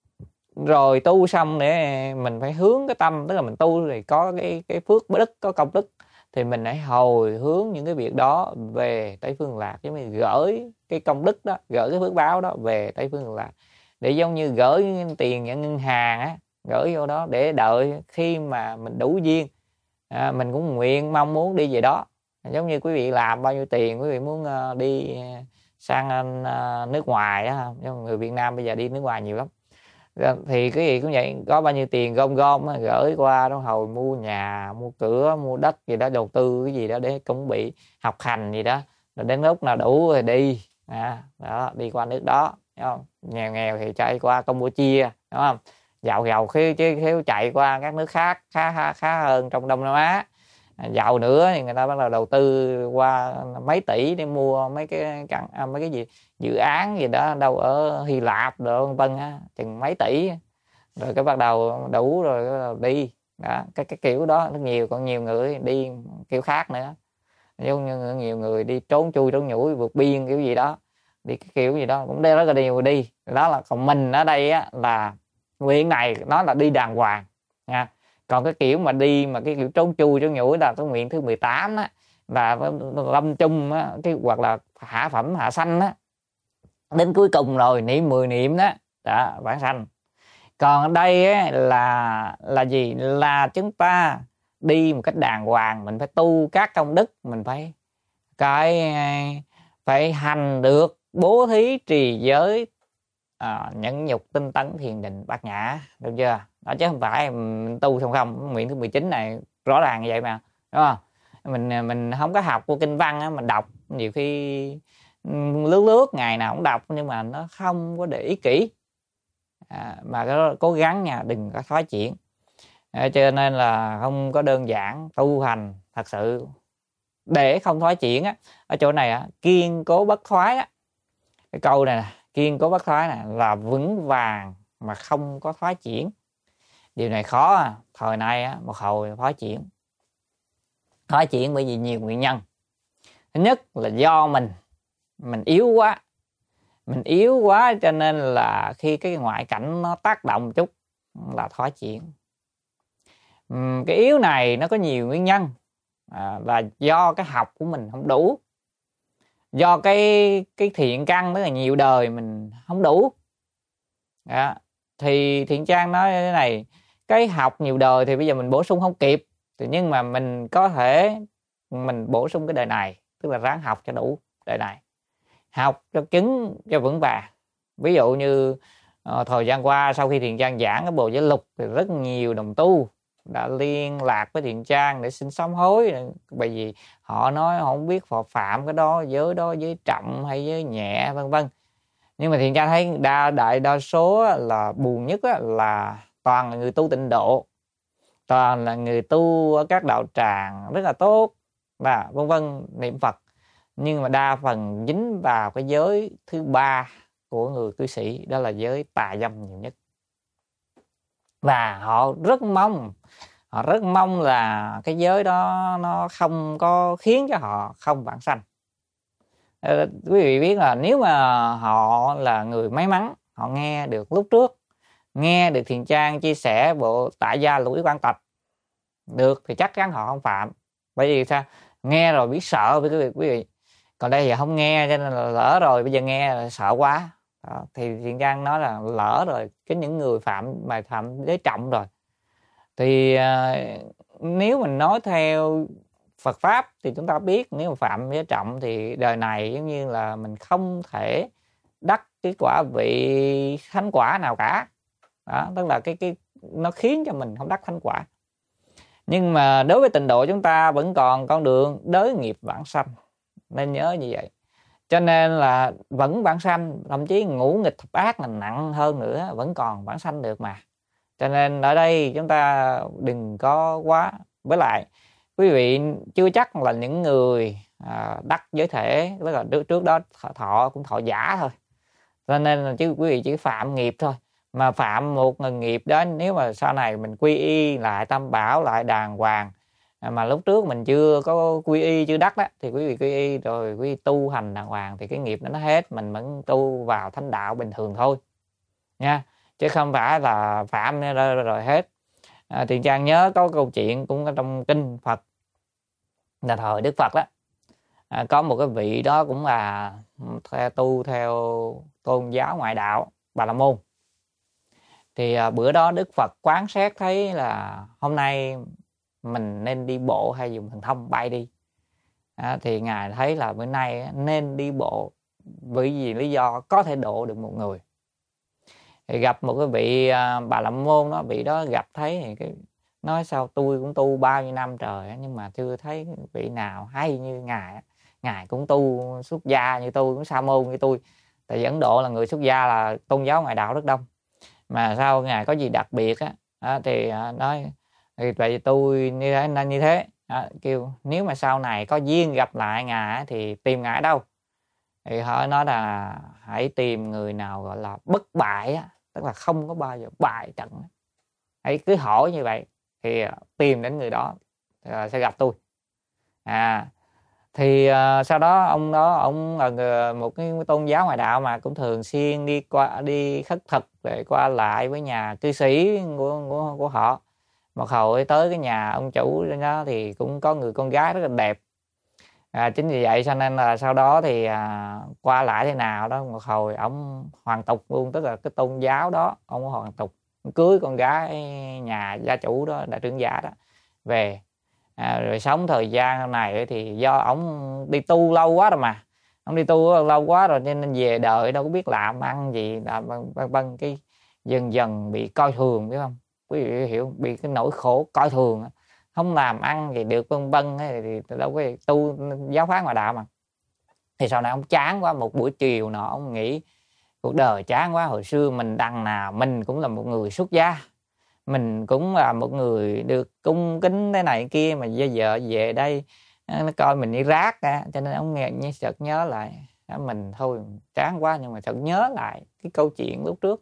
Rồi tu xong để mình phải hướng cái tâm, tức là mình tu thì có cái cái phước đức, có công đức, thì mình hãy hồi hướng những cái việc đó về Tây Phương Lạc, chứ mình gửi cái công đức đó, gửi cái phước báo đó về Tây Phương Lạc, để giống như gửi tiền nhận ngân hàng á, gửi vô đó để đợi khi mà mình đủ duyên, à, mình cũng nguyện mong muốn đi về đó. Giống như quý vị làm bao nhiêu tiền, quý vị muốn uh, đi sang uh, nước ngoài á, người Việt Nam bây giờ đi nước ngoài nhiều lắm, thì cái gì cũng vậy, có bao nhiêu tiền gom gom gửi qua đó, hồi mua nhà, mua cửa, mua đất gì đó, đầu tư cái gì đó để cũng bị học hành gì đó, rồi đến lúc nào đủ rồi đi, à, đó, đi qua nước đó, đúng không? Nghèo nghèo thì chạy qua Campuchia, đúng không? Giàu giàu khi chứ khi chạy qua các nước khác khá khá, khá hơn trong Đông Nam Á. Giàu nữa thì người ta bắt đầu đầu tư qua mấy tỷ để mua mấy cái căn, mấy cái gì dự án gì đó đâu ở Hy Lạp rồi vân vân á, chừng mấy tỷ, rồi cái bắt đầu đủ rồi bắt đầu đi đó. Cái cái kiểu đó rất nhiều, còn nhiều người đi kiểu khác nữa, giống như nhiều người đi trốn chui trốn nhủi vượt biên kiểu gì đó, đi cái kiểu gì đó cũng đi rất là nhiều đi đó. Là còn mình ở đây á, là nguyện này nó là đi đàng hoàng nha. Còn cái kiểu mà đi mà cái kiểu trốn chui trốn nhủi là cái nguyện thứ mười tám á, là lâm chung á, cái hoặc là hạ phẩm hạ sanh á, đến cuối cùng rồi niệm mười niệm đó đã vãng sanh. Còn ở đây á, là là gì, là chúng ta đi một cách đàng hoàng, mình phải tu các công đức, mình phải cái phải hành được bố thí trì giới, à, nhẫn nhục tinh tấn thiền định bát nhã, được chưa đó, chứ không phải mình tu xong không. Nguyện thứ mười chín này rõ ràng như vậy mà, đúng không? Mình mình không có học của kinh văn á, mình đọc nhiều khi lướt lướt ngày nào cũng đọc, nhưng mà nó không có để ý kỹ, à, mà có cố gắng nha, đừng có thoái chuyển. À, cho nên là không có đơn giản, tu hành thật sự để không thoái chuyển á. Ở chỗ này á, kiên cố bất thoái á, cái câu này nè, kiên cố bất thoái nè, là vững vàng mà không có thoái chuyển. Điều này khó à. Thời nay á, một hồi thoái chuyển thoái chuyển bởi vì nhiều nguyên nhân. Thứ nhất là do mình mình yếu quá mình yếu quá cho nên là khi cái ngoại cảnh nó tác động chút là thoái chuyển. Uhm, cái yếu này nó có nhiều nguyên nhân, à, là do cái học của mình không đủ, do cái cái thiện căn rất là nhiều đời mình không đủ. Đó. Thì Thiện Trang nói thế này, cái học nhiều đời thì bây giờ mình bổ sung không kịp, nhưng mà mình có thể mình bổ sung cái đời này, tức là ráng học cho đủ đời này, học cho cứng cho vững vàng. Ví dụ như uh, thời gian qua sau khi Thiện Trang giảng cái bộ giới luật thì rất nhiều đồng tu đã liên lạc với Thiện Trang để xin sám hối, bởi vì họ nói họ không biết họ phạm cái đó, giới đó giới trọng hay giới nhẹ vân vân. Nhưng mà Thiện Trang thấy đa đại đa số là buồn nhất là toàn là người tu tịnh độ, toàn là người tu ở các đạo tràng rất là tốt và vân vân, niệm Phật, nhưng mà đa phần dính vào cái giới thứ ba của người cư sĩ, đó là giới tà dâm nhiều nhất. Và họ rất mong họ rất mong là cái giới đó nó không có khiến cho họ không vãng sanh. À, quý vị biết là nếu mà họ là người may mắn, họ nghe được lúc trước, nghe được Thiện Trang chia sẻ bộ Tại Gia Lũy Quan Tập được, thì chắc chắn họ không phạm. Bởi vì sao? Nghe rồi biết sợ với cái việc quý vị. Còn đây giờ không nghe cho nên là lỡ rồi, bây giờ nghe là sợ quá. Đó. Thì Thiện Trang nói là lỡ rồi, cái những người phạm mà phạm giới trọng rồi, thì uh, nếu mình nói theo Phật Pháp thì chúng ta biết nếu mà phạm giới trọng thì đời này giống như là mình không thể đắc cái quả vị thánh quả nào cả. Đó, tức là cái cái nó khiến cho mình không đắc thánh quả. Nhưng mà đối với tịnh độ chúng ta vẫn còn con đường đới nghiệp vãng sanh, nên nhớ như vậy. Cho nên là vẫn vãng sanh, thậm chí ngũ nghịch thập ác là nặng hơn nữa vẫn còn vãng sanh được mà. Cho nên ở đây chúng ta đừng có quá. Với lại quý vị chưa chắc là những người à, đắc giới thể, tức là trước đó thọ cũng thọ giả thôi, cho nên là chứ quý vị chỉ phạm nghiệp thôi. Mà phạm một nghiệp đó, nếu mà sau này mình quy y lại tam bảo lại đàng hoàng, mà lúc trước mình chưa có quy y chưa đắc đó, thì quý vị quy y rồi quý vị tu hành đàng hoàng thì cái nghiệp đó nó hết, mình vẫn tu vào thánh đạo bình thường thôi nha, chứ không phải là phạm rồi, rồi hết. À, Tiền Trang nhớ có câu chuyện cũng ở trong kinh Phật là thời Đức Phật đó, à, có một cái vị đó cũng là theo, tu theo tôn giáo ngoại đạo Bà La Môn. Thì à, bữa đó Đức Phật quán xét thấy là hôm nay mình nên đi bộ hay dùng thần thông bay đi. À, thì Ngài thấy là bữa nay nên đi bộ, bởi vì lý do có thể độ được một người. Thì gặp một cái vị à, Bà La Môn đó, vị đó gặp thấy thì cái nói sao tôi cũng tu bao nhiêu năm trời nhưng mà chưa thấy vị nào hay như Ngài. Ngài cũng tu xuất gia như tôi, cũng sa môn như tôi. Tại vì Ấn Độ là người xuất gia là tôn giáo ngoại đạo rất đông, mà sao Ngài có gì đặc biệt á? À, thì à, nói thì tại vì tôi như thế nên như thế. À, kêu nếu mà sau này có duyên gặp lại Ngài thì tìm Ngài ở đâu? Thì họ nói là hãy tìm người nào gọi là bất bại á, tức là không có bao giờ bại trận. Hãy cứ hỏi như vậy thì tìm đến người đó thì sẽ gặp tôi. À thì uh, sau đó ông đó ông là người, một cái tôn giáo ngoại đạo mà cũng thường xuyên đi qua đi khất thực để qua lại với nhà cư sĩ của của, của họ. Một hồi tới cái nhà ông chủ đó thì cũng có người con gái rất là đẹp. À, chính vì vậy cho nên là sau đó thì à, qua lại thế nào đó một hồi ông hoàn tục luôn, tức là cái tôn giáo đó ông hoàn tục cưới con gái nhà gia chủ đó, đại trưởng giả đó về. À, rồi sống thời gian này thì do ông đi tu lâu quá rồi, mà ông đi tu lâu quá rồi nên về đời đâu có biết làm ăn gì, làm vân vân, cái dần dần bị coi thường, biết không quý vị hiểu, bị cái nỗi khổ coi thường, không làm ăn thì được vân vân thì đâu có tu giáo phái ngoại đạo mà. Thì sau này ông chán quá, một buổi chiều nọ ông nghĩ cuộc đời chán quá, hồi xưa mình đằng nào mình cũng là một người xuất gia, mình cũng là một người được cung kính thế này kia, mà bây giờ về đây nó coi mình như rác á. Cho nên ông nghe như chợt nhớ lại mình thôi chán quá, nhưng mà chợt nhớ lại cái câu chuyện lúc trước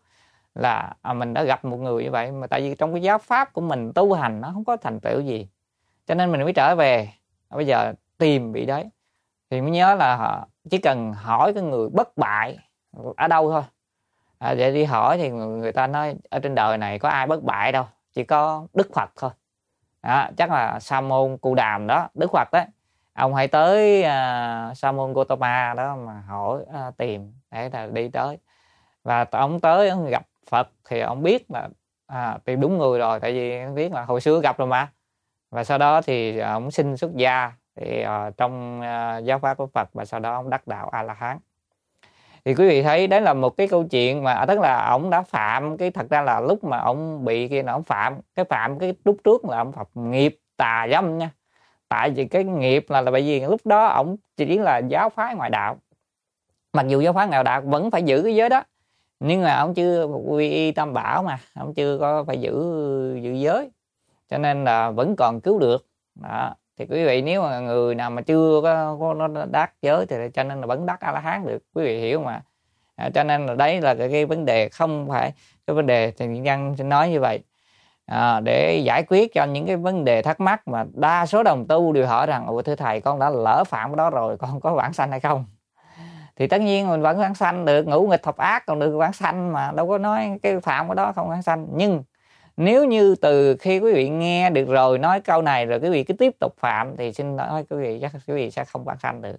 là à, mình đã gặp một người như vậy, mà tại vì trong cái giáo pháp của mình tu hành nó không có thành tựu gì, cho nên mình mới trở về. Bây giờ tìm vị đấy thì mới nhớ là họ chỉ cần hỏi cái người bất bại ở đâu thôi. À, để đi hỏi thì người, người ta nói ở trên đời này có ai bất bại đâu, chỉ có Đức Phật thôi. Đó, chắc là Sa môn Cù Đàm đó, Đức Phật đấy, ông hãy tới uh, Sa môn Gotama đó mà hỏi uh, tìm để là đi tới. Và ông tới ông gặp Phật thì ông biết là à, tìm đúng người rồi, tại vì ông biết là hồi xưa gặp rồi mà. Và sau đó thì ông xin xuất gia thì uh, trong uh, giáo pháp của Phật, và sau đó ông đắc đạo A La Hán. Thì quý vị thấy đấy là một cái câu chuyện mà tức là ông đã phạm cái, thật ra là lúc mà ông bị kia là ông phạm cái phạm cái lúc trước là ông phạm nghiệp tà dâm nha. Tại vì cái nghiệp là là bởi vì lúc đó ông chỉ là giáo phái ngoại đạo, mặc dù giáo phái ngoại đạo vẫn phải giữ cái giới đó, nhưng mà ông chưa quy y tam bảo, mà ông chưa có phải giữ giữ giới, cho nên là vẫn còn cứu được đó. Thì quý vị nếu mà người nào mà chưa có, có nó đắc giới thì cho nên là vẫn đắc A La Hán được, quý vị hiểu mà. À, cho nên là đấy là cái, cái vấn đề, không phải cái vấn đề thì nhân sẽ nói như vậy à, để giải quyết cho những cái vấn đề thắc mắc mà đa số đồng tu đều hỏi rằng ủa thưa thầy, con đã lỡ phạm cái đó rồi, con có vãng sanh hay không? Thì tất nhiên mình vẫn vãng sanh được, ngũ nghịch thập ác còn được vãng sanh mà, đâu có nói cái phạm cái đó không vãng sanh. Nhưng nếu như từ khi quý vị nghe được rồi nói câu này rồi quý vị cứ tiếp tục phạm thì xin nói quý vị chắc quý vị sẽ không vãng sanh được.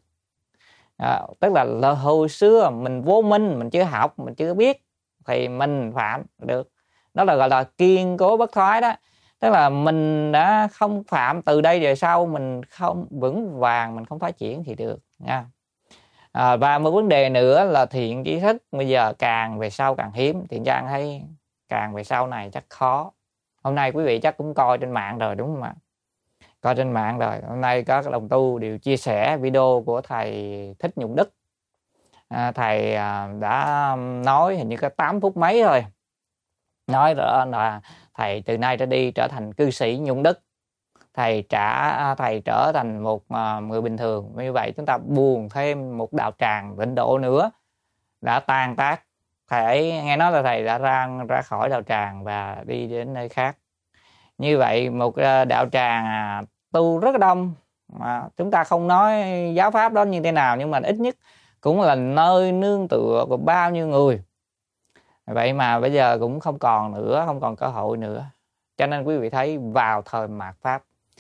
À, tức là, là hồi xưa mình vô minh, mình chưa học, mình chưa biết thì mình phạm được, đó là gọi là kiên cố bất thoái đó. Tức là mình đã không phạm, từ đây về sau mình không vững vàng, mình không phát triển thì được nha. À, và một vấn đề nữa là thiện tri thức bây giờ càng về sau càng hiếm. Thiện Trang thấy càng về sau này chắc khó. Hôm nay quý vị chắc cũng coi trên mạng rồi đúng không ạ? Coi trên mạng rồi. Hôm nay các đồng tu đều chia sẻ video của thầy Thích Nhuận Đức. À, thầy à, đã nói hình như có tám phút mấy thôi. Nói rõ là thầy từ nay trở đi trở thành cư sĩ Nhuận Đức. Thầy trả thầy trở thành một uh, người bình thường. Như vậy chúng ta buồn thêm một đạo tràng Tịnh Độ nữa đã tan tác. Thầy nghe nói là thầy đã ra ra khỏi đạo tràng và đi đến nơi khác. Như vậy một uh, đạo tràng tu rất là đông. Mà chúng ta không nói giáo pháp đó như thế nào, nhưng mà ít nhất cũng là nơi nương tựa của bao nhiêu người. Vậy mà bây giờ cũng không còn nữa, không còn cơ hội nữa. Cho nên quý vị thấy vào thời mạt Pháp,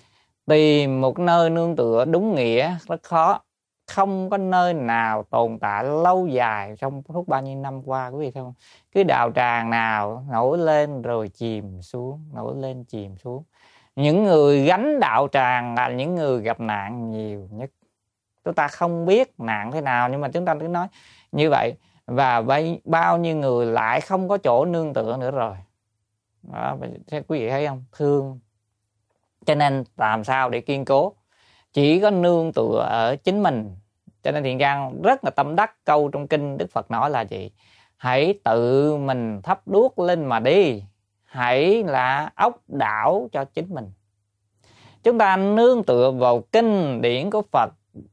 tìm một nơi nương tựa đúng nghĩa rất khó. Không có nơi nào tồn tại lâu dài trong suốt bao nhiêu năm qua, quý vị thấy không? Cái đạo tràng nào nổi lên rồi chìm xuống, nổi lên chìm xuống. Những người gánh đạo tràng là những người gặp nạn nhiều nhất. Chúng ta không biết nạn thế nào, nhưng mà chúng ta cứ nói như vậy. Và bao nhiêu người lại không có chỗ nương tựa nữa rồi. Đó, quý vị thấy không? Thương. Cho nên làm sao để kiên cố? Chỉ có nương tựa ở chính mình. Cho nên Thiện Trang rất là tâm đắc câu trong kinh Đức Phật nói là gì? Hãy tự mình thắp đuốc lên mà đi. Hãy là ốc đảo cho chính mình. Chúng ta nương tựa vào kinh điển của Phật,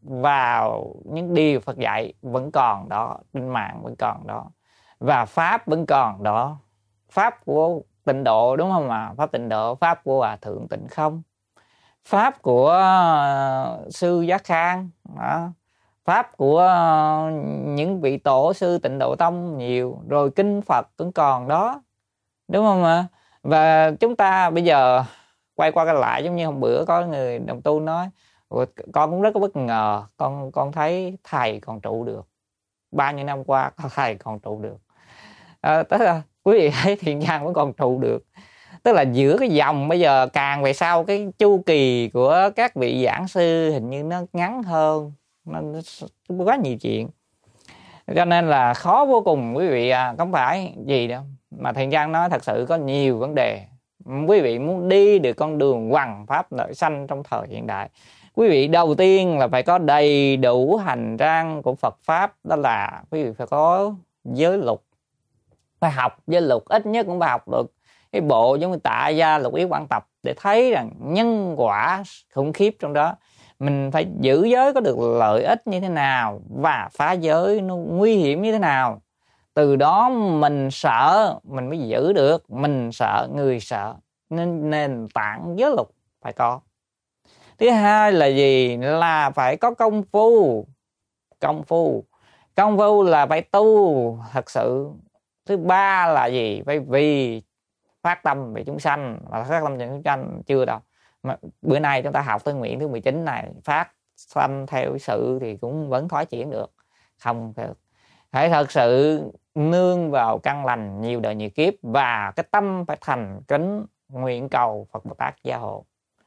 vào những điều Phật dạy vẫn còn đó, trên mạng vẫn còn đó, và Pháp vẫn còn đó. Pháp của Tịnh Độ đúng không ạ? Pháp Tịnh Độ, Pháp của Hòa Thượng Tịnh Không, Pháp của uh, Sư Giác Khang đó. Pháp của uh, những vị tổ sư Tịnh Độ Tông nhiều. Rồi kinh Phật cũng còn đó, đúng không ạ? Và chúng ta bây giờ quay qua cái lại, giống như hôm bữa có người đồng tu nói, con cũng rất có bất ngờ, con con thấy thầy còn trụ được. Bao nhiêu năm qua thầy còn trụ được. À, tức là quý vị thấy Thiện Trang vẫn còn trụ được. Tức là giữa cái dòng bây giờ càng về sau, cái chu kỳ của các vị giảng sư hình như nó ngắn hơn, nó quá nhiều chuyện, cho nên là khó vô cùng quý vị à. Không phải gì đâu mà Thiện Trang nói, thật sự có nhiều vấn đề. Quý vị muốn đi được con đường hoằng pháp lợi sanh trong thời hiện đại, quý vị đầu tiên là phải có đầy đủ hành trang của Phật Pháp. Đó là quý vị phải có giới luật, phải học giới luật, ít nhất cũng phải học được cái bộ giống như Tạ Gia Lục Yếu Quan Tập, để thấy rằng nhân quả khủng khiếp trong đó. Mình phải giữ giới có được lợi ích như thế nào, và phá giới nó nguy hiểm như thế nào. Từ đó mình sợ mình mới giữ được, mình sợ người sợ, nên nền tảng giới luật phải có. Thứ hai là gì? Là phải có công phu. Công phu Công phu là phải tu thật sự. Thứ ba là gì? Phải vì phát tâm về chúng sanh. Mà phát tâm về chúng sanh chưa đâu. Mà bữa nay chúng ta học tới nguyện thứ mười chín này, phát tâm theo sự thì cũng vẫn thoái chuyển được. Không được. Phải thật sự nương vào căn lành nhiều đời nhiều kiếp, và cái tâm phải thành kính nguyện cầu Phật Bồ Tát gia hộ.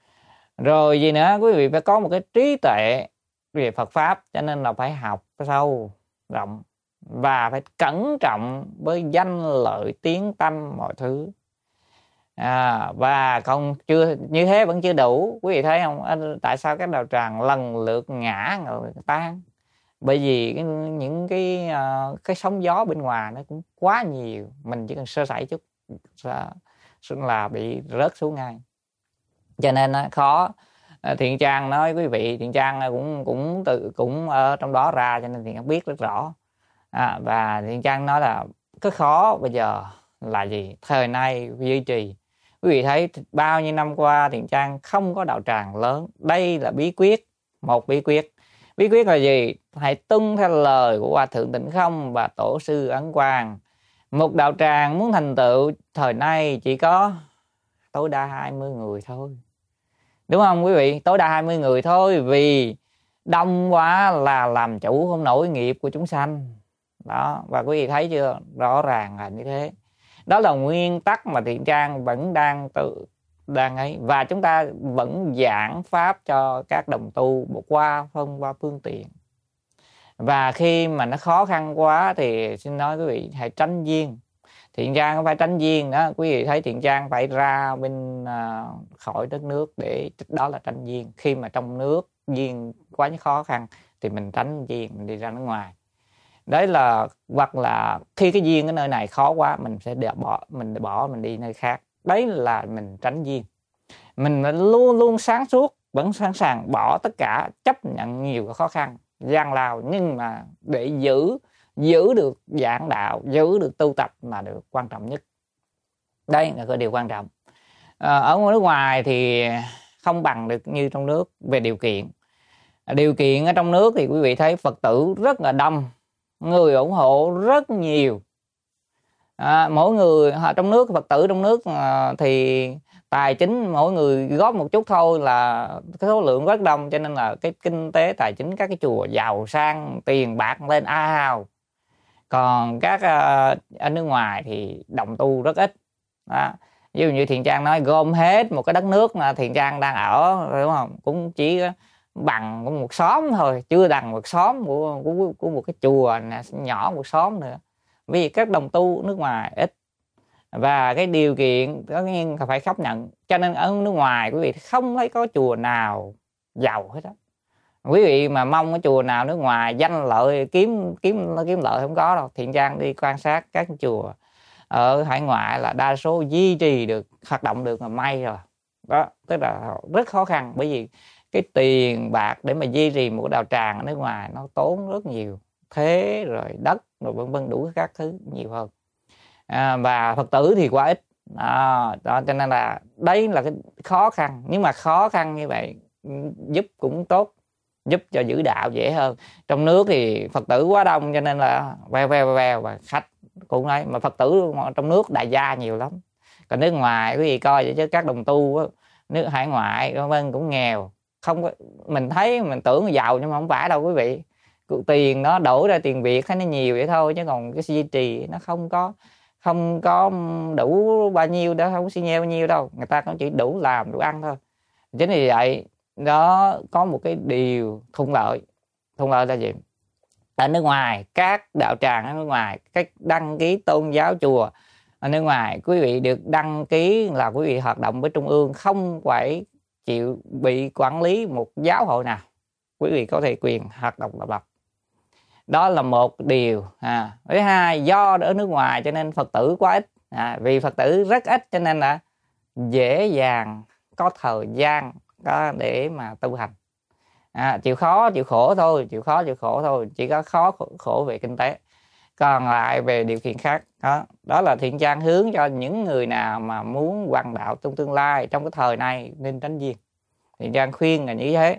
Rồi gì nữa? Quý vị phải có một cái trí tuệ về Phật Pháp, cho nên là phải học sâu rộng và phải cẩn trọng với danh lợi tiếng tâm mọi thứ. À, và còn chưa như thế vẫn chưa đủ. Quý vị thấy không? Tại sao các đạo tràng lần lượt ngã rồi tan? Bởi vì cái, những cái uh, cái sóng gió bên ngoài nó cũng quá nhiều, mình chỉ cần sơ sẩy chút là bị rớt xuống ngay. Cho nên nó khó. Thiện Trang nói quý vị, Thiện Trang cũng cũng từ cũng ở trong đó ra, cho nên Thiện Trang biết rất rõ. À, và Thiện Trang nói là cái khó bây giờ là gì? Thời nay duy trì. Quý vị thấy bao nhiêu năm qua Thiện Trang không có đạo tràng lớn. Đây là bí quyết, một bí quyết. Bí quyết là gì? Hãy tuân theo lời của Hòa Thượng Tịnh Không và Tổ sư Ấn Quang. Một đạo tràng muốn thành tựu thời nay chỉ có tối đa hai mươi người thôi. Đúng không quý vị? Tối đa hai mươi người thôi, vì đông quá là làm chủ không nổi nghiệp của chúng sanh. Đó, và quý vị thấy chưa? Rõ ràng là như thế. Đó là nguyên tắc mà Thiện Trang vẫn đang tự đang ấy, và chúng ta vẫn giảng pháp cho các đồng tu một qua phân qua phương tiện. Và khi mà nó khó khăn quá thì xin nói quý vị hãy tránh duyên. Thiện Trang không phải tránh duyên đó, quý vị thấy Thiện Trang phải ra bên uh, khỏi đất nước, để đó là tránh duyên. Khi mà trong nước duyên quá khó khăn thì mình tránh duyên, mình đi ra nước ngoài. Đấy là, hoặc là khi cái duyên ở nơi này khó quá, mình sẽ để bỏ, mình bỏ mình đi nơi khác. Đấy là mình tránh duyên. Mình luôn luôn sáng suốt, vẫn sẵn sàng bỏ tất cả, chấp nhận nhiều khó khăn, gian lao, nhưng mà để giữ giữ được giảng đạo, giữ được tu tập là được quan trọng nhất. Đây là cái điều quan trọng. À, ở nước ngoài thì không bằng được như trong nước về điều kiện. Điều kiện ở trong nước thì quý vị thấy Phật tử rất là đông, người ủng hộ rất nhiều. À, mỗi người trong nước, Phật tử trong nước à, thì tài chính mỗi người góp một chút thôi là cái số lượng rất đông, cho nên là cái kinh tế tài chính các cái chùa giàu sang, tiền bạc lên ao. Còn các uh, ở nước ngoài thì đồng tu rất ít. Đó. Ví dụ như Thiện Trang nói gom hết một cái đất nước mà Thiện Trang đang ở, đúng không, cũng chỉ bằng một xóm thôi, chưa bằng một xóm của, của, của một cái chùa này, nhỏ một xóm nữa. Vì các đồng tu nước ngoài ít và cái điều kiện tất nhiên phải chấp nhận, cho nên ở nước ngoài quý vị không thấy có chùa nào giàu hết á. Quý vị mà mong cái chùa nào nước ngoài danh lợi kiếm kiếm kiếm lợi không có đâu. Thiện Trang đi quan sát các chùa ở hải ngoại là đa số duy trì được, hoạt động được là may rồi. Đó, tức là rất khó khăn, bởi vì cái tiền bạc để mà duy trì một đạo tràng ở nước ngoài nó tốn rất nhiều, thế rồi đất rồi vân vân đủ các thứ nhiều hơn. À, và Phật tử thì quá ít. À, đó, cho nên là đấy là cái khó khăn. Nhưng mà khó khăn như vậy giúp cũng tốt, giúp cho giữ đạo dễ hơn. Trong nước thì Phật tử quá đông cho nên là veo veo veo và khách cũng đấy, mà Phật tử trong nước đại gia nhiều lắm. Còn nước ngoài quý vị coi vậy chứ các đồng tu nước hải ngoại vân vân cũng nghèo, không có, mình thấy mình tưởng là giàu nhưng mà không phải đâu quý vị. Tiền nó đổ ra tiền Việt thấy nó nhiều vậy thôi, chứ còn cái duy trì nó không có không có đủ bao nhiêu đó, không có xi nheo bao nhiêu đâu, người ta cũng chỉ đủ làm đủ ăn thôi. Chính vì vậy đó có một cái điều thuận lợi. Thuận lợi là gì? Ở nước ngoài, các đạo tràng ở nước ngoài, các đăng ký tôn giáo chùa ở nước ngoài, quý vị được đăng ký là quý vị hoạt động với trung ương, không phải chịu bị quản lý một giáo hội nào, quý vị có thể quyền hoạt động độc lập. Đó là một điều. À, thứ hai, do ở nước ngoài cho nên Phật tử quá ít. À, vì Phật tử rất ít cho nên là dễ dàng có thời gian có để mà tu hành. À, chịu khó chịu khổ thôi, chịu khó chịu khổ thôi, chỉ có khó khổ, khổ về kinh tế, còn lại về điều kiện khác. Đó, đó là Thiện Trang hướng cho những người nào mà muốn hoằng đạo trong tương lai, trong cái thời này nên tránh duyên. Thiện Trang khuyên là như thế,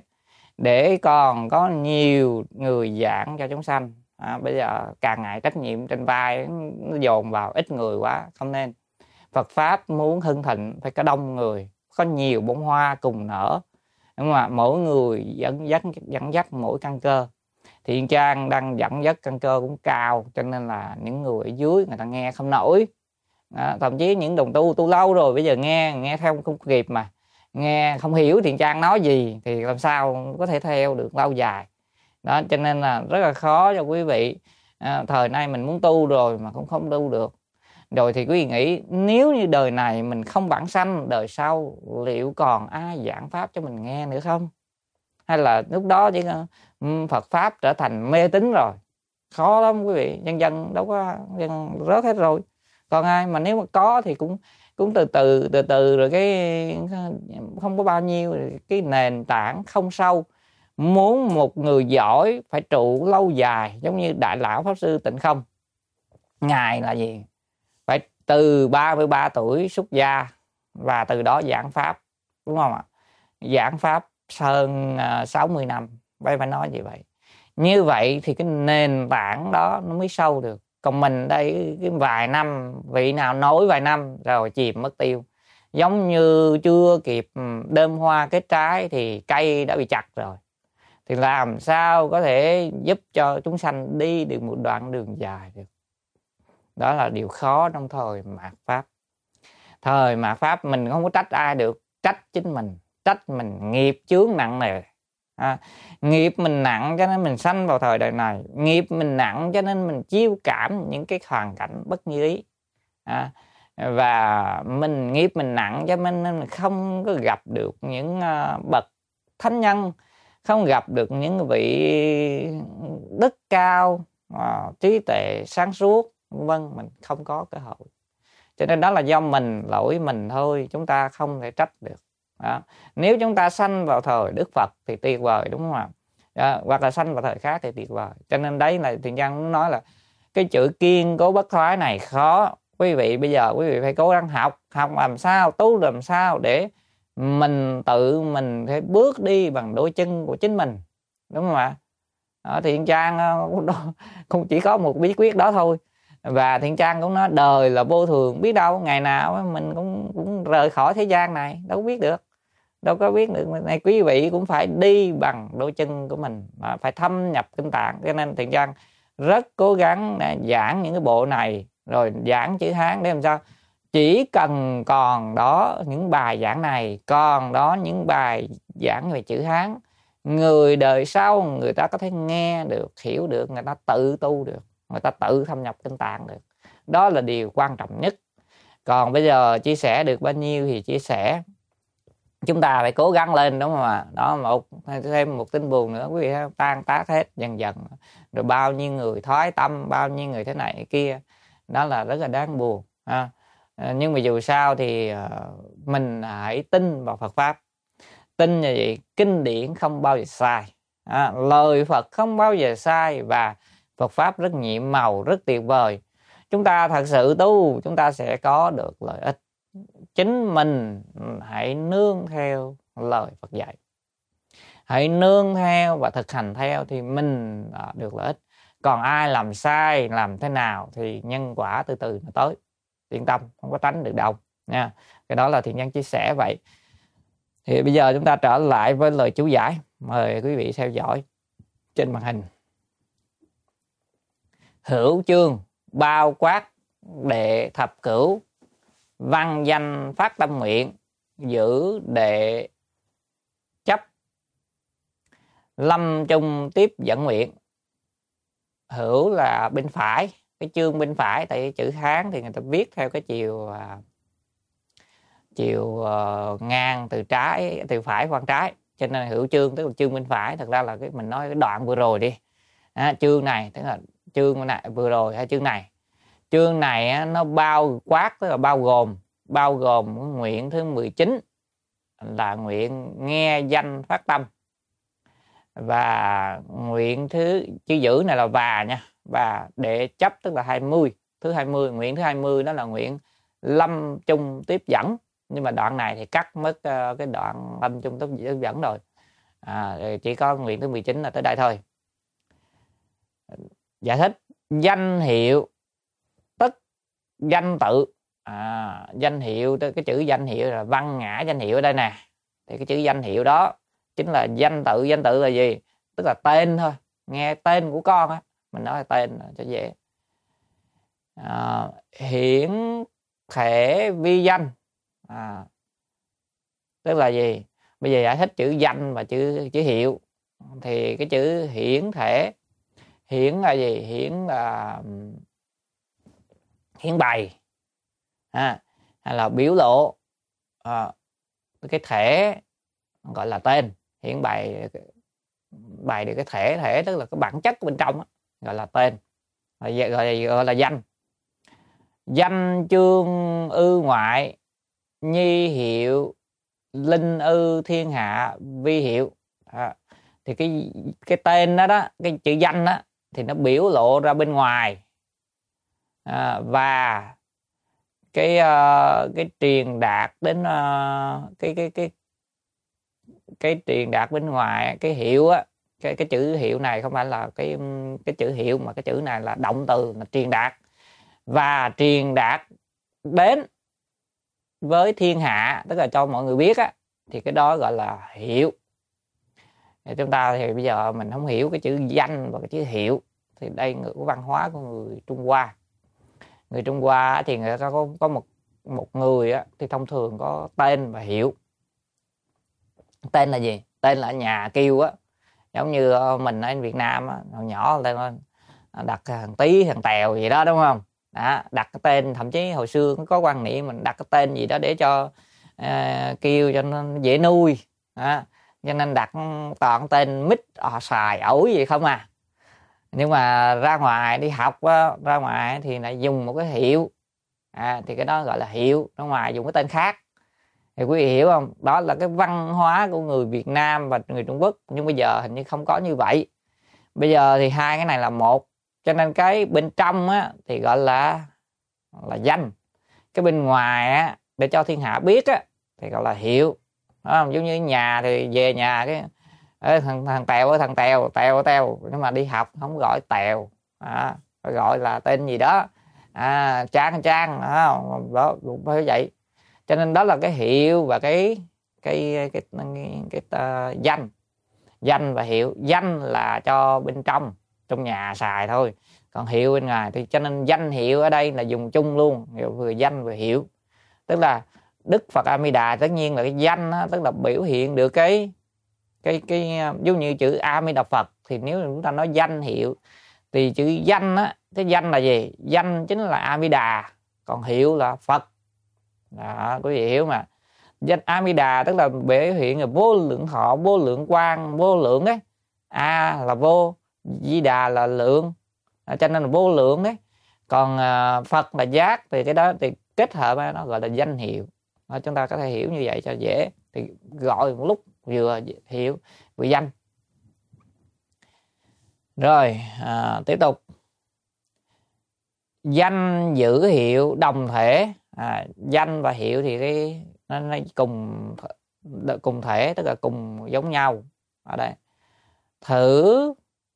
để còn có nhiều người giảng cho chúng sanh. À, bây giờ càng ngày trách nhiệm trên vai nó dồn vào ít người quá, không nên. Phật pháp muốn hưng thịnh phải có đông người, có nhiều bông hoa cùng nở, đúng không ạ? Mỗi người dẫn dắt dẫn dắt mỗi căn cơ. Thiện Trang đang dẫn dắt căn cơ cũng cao, cho nên là những người ở dưới người ta nghe không nổi. À, thậm chí những đồng tu tu lâu rồi bây giờ nghe nghe theo không kịp, mà nghe không hiểu Thiện Trang nói gì thì làm sao có thể theo được lâu dài. Đó, cho nên là rất là khó cho quý vị. À, thời nay mình muốn tu rồi mà cũng không tu được. Rồi thì quý vị nghĩ nếu như đời này mình không vãng sanh, đời sau liệu còn ai giảng pháp cho mình nghe nữa không? Hay là lúc đó chỉ Phật pháp trở thành mê tín rồi? Khó lắm quý vị, nhân dân đâu có dân rớt hết rồi. Còn ai mà nếu mà có thì cũng cũng từ từ từ từ rồi cái không có bao nhiêu, cái nền tảng không sâu. Muốn một người giỏi phải trụ lâu dài, giống như Đại lão Pháp Sư Tịnh Không. Ngài là gì? Phải từ ba mươi ba tuổi xuất gia và từ đó giảng pháp, đúng không ạ? Giảng pháp hơn sáu mươi năm, phải phải nói như vậy. Như vậy thì cái nền tảng đó nó mới sâu được. Còn mình đây cái vài năm, vị nào nổi vài năm rồi chìm mất tiêu. Giống như chưa kịp đơm hoa kết trái thì cây đã bị chặt rồi. Thì làm sao có thể giúp cho chúng sanh đi được một đoạn đường dài được? Đó là điều khó trong thời mạt Pháp. Thời mạt Pháp mình không có trách ai được, trách chính mình. Trách mình nghiệp chướng nặng nề. À, nghiệp mình nặng cho nên mình sanh vào thời đại này. Nghiệp mình nặng cho nên mình chiêu cảm những cái hoàn cảnh bất như ý. À, và mình nghiệp mình nặng cho nên mình không có gặp được những uh, bậc thánh nhân, không gặp được những vị đức cao, uh, trí tuệ sáng suốt, vân, mình không có cơ hội. Cho nên đó là do mình, lỗi mình thôi, chúng ta không thể trách được. Đó. Nếu chúng ta sanh vào thời Đức Phật thì tuyệt vời, đúng không ạ? Đó. Hoặc là sanh vào thời khác thì tuyệt vời. Cho nên đấy là Thiện Trang nói là cái chữ kiên cố bất thoái này khó. Quý vị bây giờ quý vị phải cố gắng học, học làm sao, tu làm sao để mình tự mình phải bước đi bằng đôi chân của chính mình, đúng không ạ? Ở Thiện Trang không chỉ có một bí quyết đó thôi, và Thiện Trang cũng nói đời là vô thường, biết đâu ngày nào mình cũng cũng rời khỏi thế gian này, đâu biết được, đâu có biết được. Này quý vị cũng phải đi bằng đôi chân của mình, phải thâm nhập kinh tạng. Cho nên Thiện Trang rất cố gắng để giảng những cái bộ này, rồi giảng chữ Hán để làm sao chỉ cần còn đó những bài giảng này, còn đó những bài giảng về chữ Hán, người đời sau người ta có thể nghe được, hiểu được, người ta tự tu được, người ta tự thâm nhập kinh tạng được. Đó là điều quan trọng nhất. Còn bây giờ chia sẻ được bao nhiêu thì chia sẻ, chúng ta phải cố gắng lên, đúng không ạ? Đó, một thêm một tin buồn nữa, quý vị thấy, tan tác hết dần dần, rồi bao nhiêu người thoái tâm, bao nhiêu người thế này kia, đó là rất là đáng buồn ha. Nhưng mà dù sao thì mình hãy tin vào Phật pháp, tin như vậy, kinh điển không bao giờ sai, à, lời Phật không bao giờ sai, và Phật pháp rất nhiệm màu, rất tuyệt vời. Chúng ta thật sự tu, chúng ta sẽ có được lợi ích. Chính mình hãy nương theo lời Phật dạy, hãy nương theo và thực hành theo thì mình được lợi ích. Còn ai làm sai, làm thế nào thì nhân quả từ từ nó tới, yên tâm, không có tránh được đâu nha. Cái đó là Thiện Nhân chia sẻ vậy. Thì bây giờ chúng ta trở lại với lời chú giải, mời quý vị theo dõi trên màn hình. Hữu chương bao quát đệ thập cửu, văn danh phát tâm nguyện, giữ đệ chấp, lâm chung tiếp dẫn nguyện. Hữu là bên phải, cái chương bên phải, tại chữ Hán thì người ta viết theo cái chiều chiều uh, ngang từ trái, từ phải qua trái, cho nên hữu chương tức là chương bên phải. Thật ra là cái mình nói cái đoạn vừa rồi đi, à, chương này tức là chương này vừa rồi hay chương này, chương này á, nó bao quát tức là bao gồm bao gồm nguyện thứ mười chín là nguyện nghe danh phát tâm, và nguyện thứ chữ giữ này là và nha, và đệ chấp tức là hai mươi, thứ hai mươi, nguyện thứ hai mươi đó là nguyện lâm chung tiếp dẫn. Nhưng mà đoạn này thì cắt mất uh, cái đoạn lâm chung tiếp dẫn rồi, à, chỉ có nguyện thứ mười chín là tới đây thôi. Giải thích danh hiệu tức danh tự, à, danh hiệu, cái chữ danh hiệu là văn ngã danh hiệu ở đây nè, thì cái chữ danh hiệu đó chính là danh tự. Danh tự là gì? Tức là tên thôi, nghe tên của con á, mình nói là tên cho dễ. À, hiển thể vi danh, à, tức là gì? Bây giờ giải thích chữ danh và chữ chữ hiệu. Thì cái chữ hiển thể, hiển là gì? Hiển là hiển bày, à, hay là biểu lộ, à, cái thể gọi là tên, hiển bày bày được cái thể, thể tức là cái bản chất bên trong đó, gọi là tên, gọi là, gọi là, gọi là danh. Danh chương ư ngoại, nhi hiệu, linh ư thiên hạ vi hiệu, à, thì cái cái tên đó đó, cái chữ danh đó thì nó biểu lộ ra bên ngoài, à, và cái uh, cái truyền đạt đến uh, cái cái cái cái truyền đạt bên ngoài cái hiệu á, cái cái chữ hiệu này không phải là cái cái chữ hiệu, mà cái chữ này là động từ, là truyền đạt, và truyền đạt đến với thiên hạ, tức là cho mọi người biết á, thì cái đó gọi là hiệu. Thì chúng ta thì bây giờ mình không hiểu cái chữ danh và cái chữ hiệu, thì đây ngữ văn hóa của người Trung Hoa. Người Trung Hoa thì người ta có có một một người á, thì thông thường có tên và hiệu. Tên là gì? Tên là nhà kêu á, giống như mình ở Việt Nam á, hồi nhỏ lên đặt thằng Tí, thằng Tèo gì đó, đúng không? Đó, đặt cái tên, thậm chí hồi xưa có quan niệm mình đặt cái tên gì đó để cho uh, kêu cho nó dễ nuôi, đó, cho nên đặt toàn tên mít, ọ, xài, ổi gì không à. Nhưng mà ra ngoài đi học á, ra ngoài thì lại dùng một cái hiệu, à, thì cái đó gọi là hiệu. Ra ngoài dùng cái tên khác, thì quý vị hiểu không? Đó là cái văn hóa của người Việt Nam và người Trung Quốc. Nhưng bây giờ hình như không có như vậy. Bây giờ thì hai cái này là một, cho nên cái bên trong á thì gọi là là danh, cái bên ngoài á để cho thiên hạ biết á thì gọi là hiệu. không? Giống như nhà thì về nhà cái Ê, thằng thằng Tèo ơi, thằng Tèo Tèo Tèo, nhưng mà đi học không gọi Tèo, à, phải gọi là tên gì đó, à, Trang Trang, à, đó phải vậy. Cho nên đó là cái hiệu và cái cái cái cái, cái, cái uh, danh danh và hiệu. Danh là cho bên trong trong nhà xài thôi, còn hiệu bên ngoài thì, cho nên danh hiệu ở đây là dùng chung luôn, hiệu vừa danh vừa hiệu. Tức là Đức Phật A Di Đà tất nhiên là cái danh đó, tức là biểu hiện được cái cái cái giống như chữ A Di Đà Phật, thì nếu chúng ta nói danh hiệu thì chữ danh á, cái danh là gì? Danh chính là A Di Đà, còn hiệu là Phật. Đó, quý vị hiểu mà. Danh A Di Đà tức là biểu hiện là vô lượng thọ, vô lượng quang, vô lượng đấy. A là vô, Di Đà là lượng, cho nên là vô lượng đấy. Còn à, Phật là giác, thì cái đó thì kết hợp đó, nó gọi là danh hiệu. Đó, chúng ta có thể hiểu như vậy cho dễ, thì gọi một lúc vừa hiệu vừa danh. Rồi à, tiếp tục. Danh giữ hiệu đồng thể, à, danh và hiệu thì cái nó, nó cùng cùng thể, tức là cùng giống nhau. Ở đây thử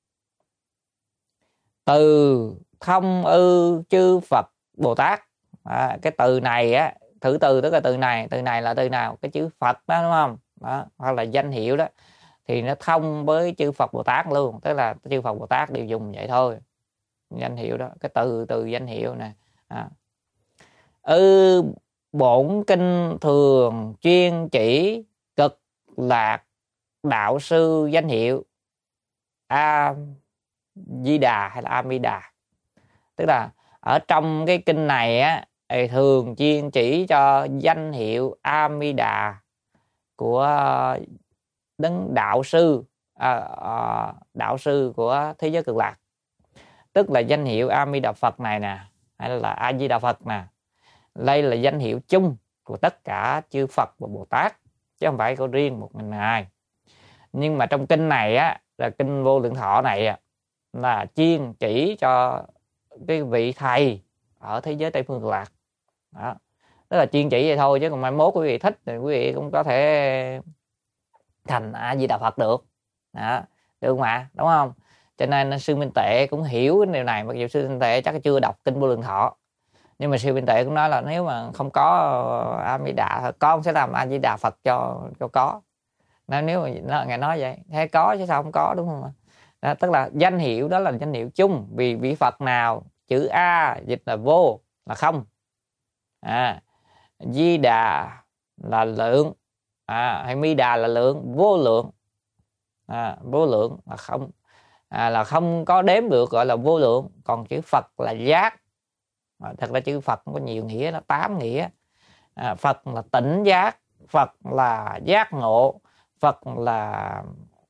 từ thông ư chư Phật Bồ Tát, à, cái từ này á, thử từ tức là từ này, từ này là từ nào? Cái chữ Phật đó, đúng không? Đó, hoặc là danh hiệu đó, thì nó thông với chư Phật Bồ Tát luôn, tức là chư Phật Bồ Tát đều dùng vậy thôi. Danh hiệu đó, cái từ từ danh hiệu nè, à. Ư bổn kinh thường chuyên chỉ cực lạc đạo sư danh hiệu A Di Đà hay là A Mi Đà. Tức là ở trong cái kinh này á, thường chuyên chỉ cho danh hiệu A Mi Đà của đấng đạo sư, à, à, đạo sư của thế giới cực lạc. Tức là danh hiệu A Di Đà Phật này nè, hay là A Di Đà Phật nè, đây là danh hiệu chung của tất cả chư Phật và Bồ Tát, chứ không phải có riêng một mình ai. Nhưng mà trong kinh này á, là kinh Vô Lượng Thọ này á, là chuyên chỉ cho cái vị thầy ở thế giới Tây Phương Cực Lạc. Đó, tức là chuyên chỉ vậy thôi, chứ còn mai mốt quý vị thích thì quý vị cũng có thể thành A Di Đà Phật được. Đó, được mà, đúng không? Cho nên sư Minh Tệ cũng hiểu cái điều này, mặc dù sư Minh Tệ chắc chưa đọc kinh Vô Lượng Thọ, nhưng mà sư Minh Tệ cũng nói là nếu mà không có A Di Đà, con sẽ làm A Di Đà Phật cho cho có. Nên nếu mà nó, ngài nói vậy, thế có chứ sao không có, đúng không? Đó, tức là danh hiệu đó là danh hiệu chung, vì vị Phật nào chữ A dịch là vô là không, à, Di Đà là lượng, à, hay Mi Đà là lượng, vô lượng, à, vô lượng là không, à, là không có đếm được, gọi là vô lượng. Còn chữ Phật là giác, à, thật ra chữ Phật có nhiều nghĩa, nó tám nghĩa, à, Phật là tỉnh giác, Phật là giác ngộ, Phật là,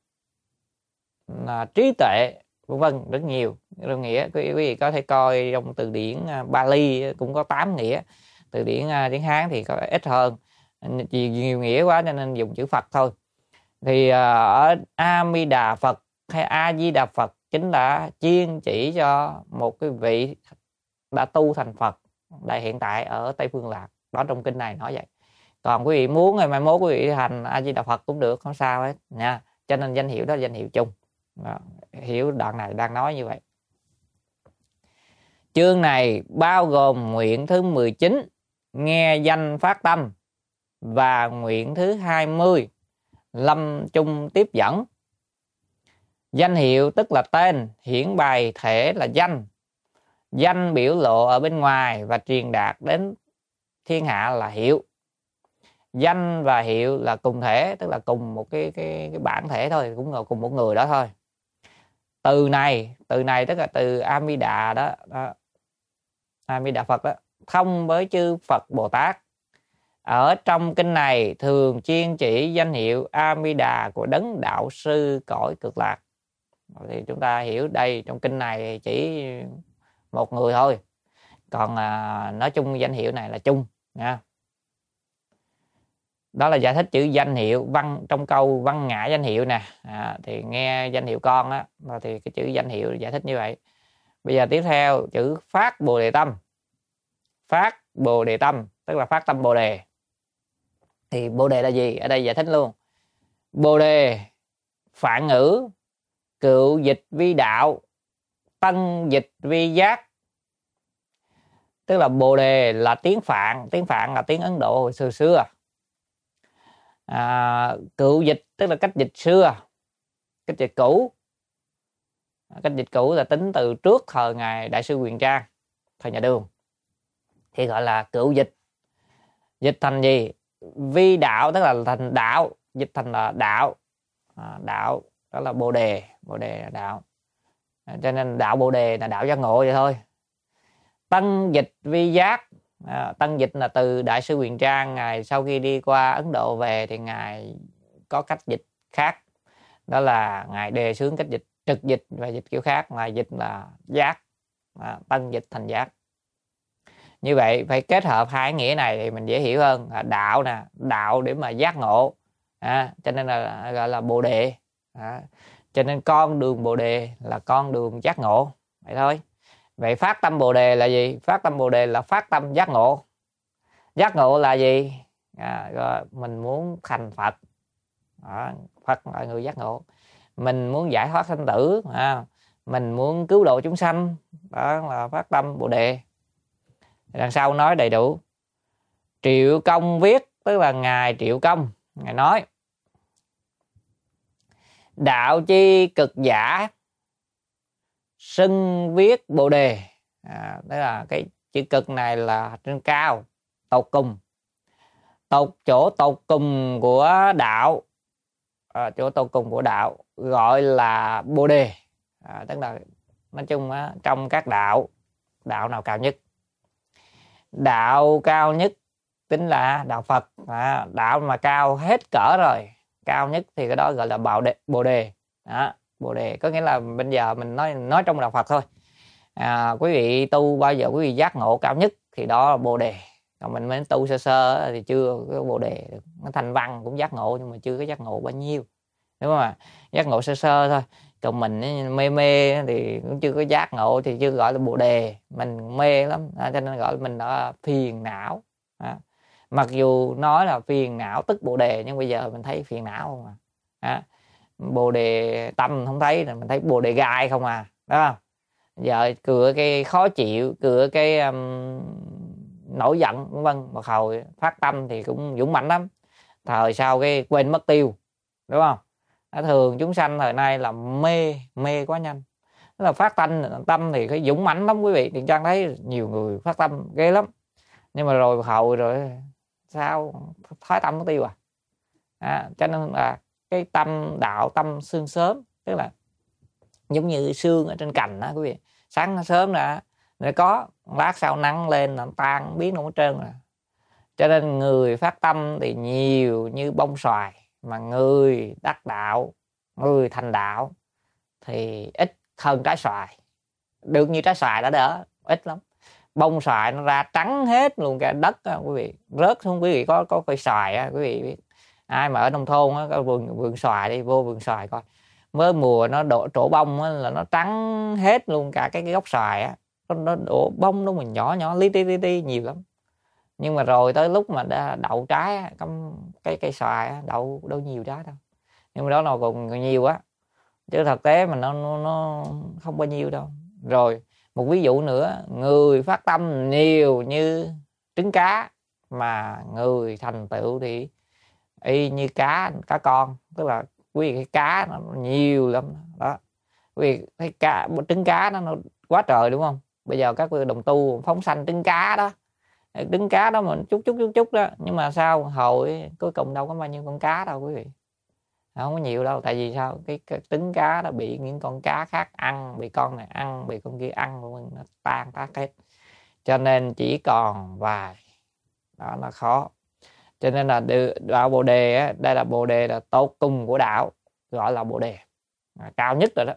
là trí tuệ, vân vân, rất nhiều rất nghĩa. Quý vị có thể coi trong từ điển Bali cũng có tám nghĩa, từ điển tiếng Hán thì có ít hơn, nhiều nghĩa quá cho nên dùng chữ Phật thôi. Thì ở A Mi Đà Phật hay A Di Đà Phật chính là chuyên chỉ cho một cái vị đã tu thành Phật đại hiện tại ở Tây Phương Lạc. Đó, trong kinh này nói vậy. Còn quý vị muốn ngày mai mốt quý vị thành A Di Đà Phật cũng được, không sao hết nha. Cho nên danh hiệu đó là danh hiệu chung. Đó, hiểu đoạn này đang nói như vậy. Chương này bao gồm nguyện thứ mười chín, nghe danh phát tâm, và nguyện thứ hai mươi, lâm chung tiếp dẫn. Danh hiệu tức là tên, hiển bày thể là danh. Danh biểu lộ ở bên ngoài và truyền đạt đến thiên hạ là hiệu. Danh và hiệu là cùng thể, tức là cùng một cái cái, cái bản thể thôi, cũng là cùng một người đó thôi. Từ này, từ này tức là từ A Mi Đà đó, đó. A Mi Đà Phật đó, thông với chư Phật Bồ Tát. Ở trong kinh này thường chuyên chỉ danh hiệu A Mi Đà của đấng đạo sư cõi cực lạc. Thì chúng ta hiểu đây, trong kinh này chỉ một người thôi. Còn à, nói chung danh hiệu này là chung nha. Đó là giải thích chữ danh hiệu văn trong câu văn ngã danh hiệu nè, à, thì nghe danh hiệu con á, thì cái chữ danh hiệu giải thích như vậy. Bây giờ tiếp theo chữ phát Bồ Đề Tâm. Phát Bồ Đề Tâm tức là phát tâm Bồ Đề. Thì Bồ đề là gì? Ở đây giải thích luôn. Bồ đề phạn ngữ, cựu dịch vi đạo, tân dịch vi giác. Tức là Bồ đề là tiếng Phạn, tiếng Phạn là tiếng Ấn Độ hồi xưa xưa. À, cựu dịch tức là cách dịch xưa, cách dịch cũ. Cách dịch cũ là tính từ trước thời ngài Đại sư Huyền Trang, thời nhà Đường, thì gọi là cựu dịch. Dịch thành gì? Vi đạo tức là thành đạo, dịch thành là đạo. À, đạo đó là Bồ đề, Bồ đề là đạo. À, cho nên đạo Bồ đề là đạo giác ngộ vậy thôi. Tân dịch vi giác. À, tân dịch là từ Đại sư Huyền Trang, ngài sau khi đi qua Ấn Độ về thì ngài có cách dịch khác, đó là ngài đề xướng cách dịch trực dịch và dịch kiểu khác. Ngài dịch là giác, à, tân dịch thành giác. Như vậy phải kết hợp hai nghĩa này thì mình dễ hiểu hơn. À, đạo nè, đạo để mà giác ngộ, à, cho nên là gọi là Bồ đề. À, cho nên con đường Bồ đề là con đường giác ngộ, vậy thôi. Vậy phát tâm Bồ đề là gì? Phát tâm Bồ đề là phát tâm giác ngộ. Giác ngộ là gì? À, rồi mình muốn thành Phật. À, Phật là người giác ngộ. Mình muốn giải thoát sanh tử, à, mình muốn cứu độ chúng sanh, đó là phát tâm Bồ đề. Đằng sau nói đầy đủ. Triệu Công viết, tức là ngài Triệu Công, ngài nói: đạo chi cực giả, xưng viết Bồ đề. À, tức là cái chữ cực này là trên cao, tột cùng. Tột chỗ tột cùng của đạo, à, chỗ tột cùng của đạo gọi là Bồ đề. À, tức là nói chung á, trong các đạo, đạo nào cao nhất? Đạo cao nhất tính là đạo Phật. À, đạo mà cao hết cỡ rồi, cao nhất thì cái đó gọi là Bồ đề. Bồ đề. Đó, Bồ đề có nghĩa là bây giờ mình nói nói trong đạo Phật thôi. À, quý vị tu bao giờ quý vị giác ngộ cao nhất thì đó là Bồ đề. Còn mình mới tu sơ sơ thì chưa có Bồ đề được. Nó thành văn cũng giác ngộ nhưng mà chưa có giác ngộ bao nhiêu, đúng không ạ? Giác ngộ sơ sơ thôi. Còn mình mê mê thì cũng chưa có giác ngộ thì chưa gọi là Bồ đề. Mình mê lắm, à, cho nên gọi là mình là phiền não. À, mặc dù nói là phiền não tức Bồ đề nhưng bây giờ mình thấy phiền não không à. À, Bồ đề tâm không thấy, mình thấy Bồ đề gai không à, đó không? Giờ cựa cái khó chịu, cựa cái um, nổi giận vân vân. Một hồi phát tâm thì cũng dũng mãnh lắm, thời sau cái quên mất tiêu, đúng không? Thường chúng sanh thời nay là mê mê quá nhanh. Tức là phát tâm tâm thì cái dũng mãnh lắm quý vị. Thì Trang thấy nhiều người phát tâm ghê lắm, nhưng mà rồi hồi rồi sao thoái tâm nó tiêu à. À, cho nên là cái tâm đạo tâm sương sớm, tức là giống như sương ở trên cành đó quý vị. Sáng sớm đã nó có, lát sau nắng lên nó tan biến nó hết trơn rồi. Cho nên người phát tâm thì nhiều như bông xoài, mà người đắc đạo, người thành đạo thì ít hơn trái xoài. Được như trái xoài đã đỡ, ít lắm. Bông xoài nó ra trắng hết luôn cả đất đó, quý vị. Rớt xuống, quý vị có có cây xoài á, quý vị biết. Ai mà ở nông thôn á, có vườn vườn xoài đi, vô vườn xoài coi. Mới mùa nó đổ trổ bông á, là nó trắng hết luôn cả cái, cái gốc xoài á. Nó, nó đổ bông nó mình nhỏ nhỏ li ti li ti nhiều lắm. Nhưng mà rồi tới lúc mà đã đậu trái á, cái cây xoài á, đậu đâu nhiều trái đâu. Nhưng mà đó nó còn nhiều á. Chứ thực tế mà nó, nó, nó không bao nhiêu đâu. Rồi một ví dụ nữa, người phát tâm nhiều như trứng cá, mà người thành tựu thì y như cá cá con. Tức là quý vị cái cá nó nhiều lắm đó. Quý vị thấy cá, trứng cá nó, nó quá trời đúng không? Bây giờ các quý đồng tu phóng sanh trứng cá đó, trứng cá đó mình chút chút chút chút đó, nhưng mà sao hồi cuối cùng đâu có bao nhiêu con cá đâu quý vị. Không có nhiều đâu. Tại vì sao? Cái, cái trứng cá đó bị những con cá khác ăn, bị con này ăn, bị con kia ăn, nó tan tác hết. Cho nên chỉ còn vài, đó là khó. Cho nên là đạo Bồ đề á, đây là Bồ đề là tột cùng của đạo, gọi là Bồ đề, à, cao nhất rồi đó.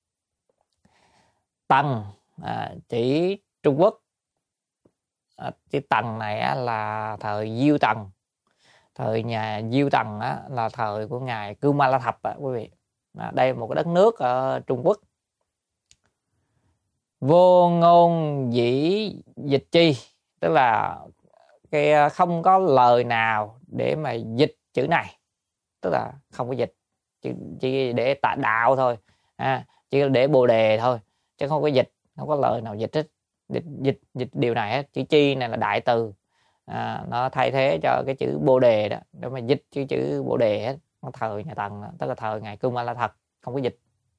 Tần à, chỉ Trung Quốc. À, chữ Tần này á, là thời Diêu Tần. Thời nhà Diêu Tần á, là thời của ngài Cưu Ma La Thập á, quý vị. À, đây là một cái đất nước ở Trung Quốc. Vô ngôn dĩ dịch chi, tức là cái không có lời nào để mà dịch chữ này, tức là không có dịch, chỉ, chỉ để tạ đạo thôi, à, chỉ để bồ đề thôi, chứ không có dịch, không có lời nào dịch hết, dịch dịch dịch điều này hết. Chữ chi này là đại từ, à, nó thay thế cho cái chữ bồ đề đó, để mà dịch chữ chữ bồ đề hết. Nó thời nhà Tần, tức là thời ngày Kumala thật, không có dịch.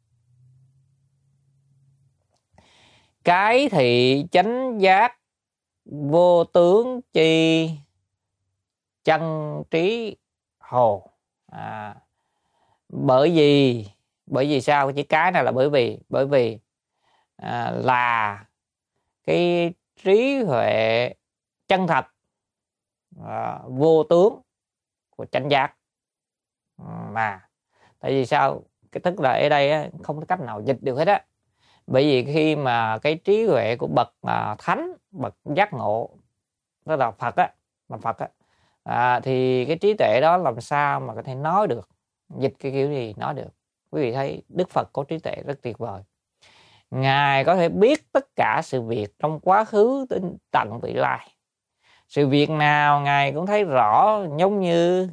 Cái thị chánh giác vô tướng chi chân trí hồ. À, bởi vì bởi vì sao? Chữ cái này là bởi vì bởi vì à, là cái trí huệ chân thật, à, vô tướng của chánh giác. Mà tại vì sao? Cái tức là ở đây á, không có cách nào dịch được hết á. Bởi vì khi mà cái trí huệ của bậc à, thánh, bậc giác ngộ, tức là Phật á, là Phật á, à, thì cái trí tuệ đó làm sao mà có thể nói được, dịch cái kiểu gì nói được. Quý vị thấy Đức Phật có trí tuệ rất tuyệt vời. Ngài có thể biết tất cả sự việc trong quá khứ đến tận vị lai. Sự việc nào Ngài cũng thấy rõ, giống như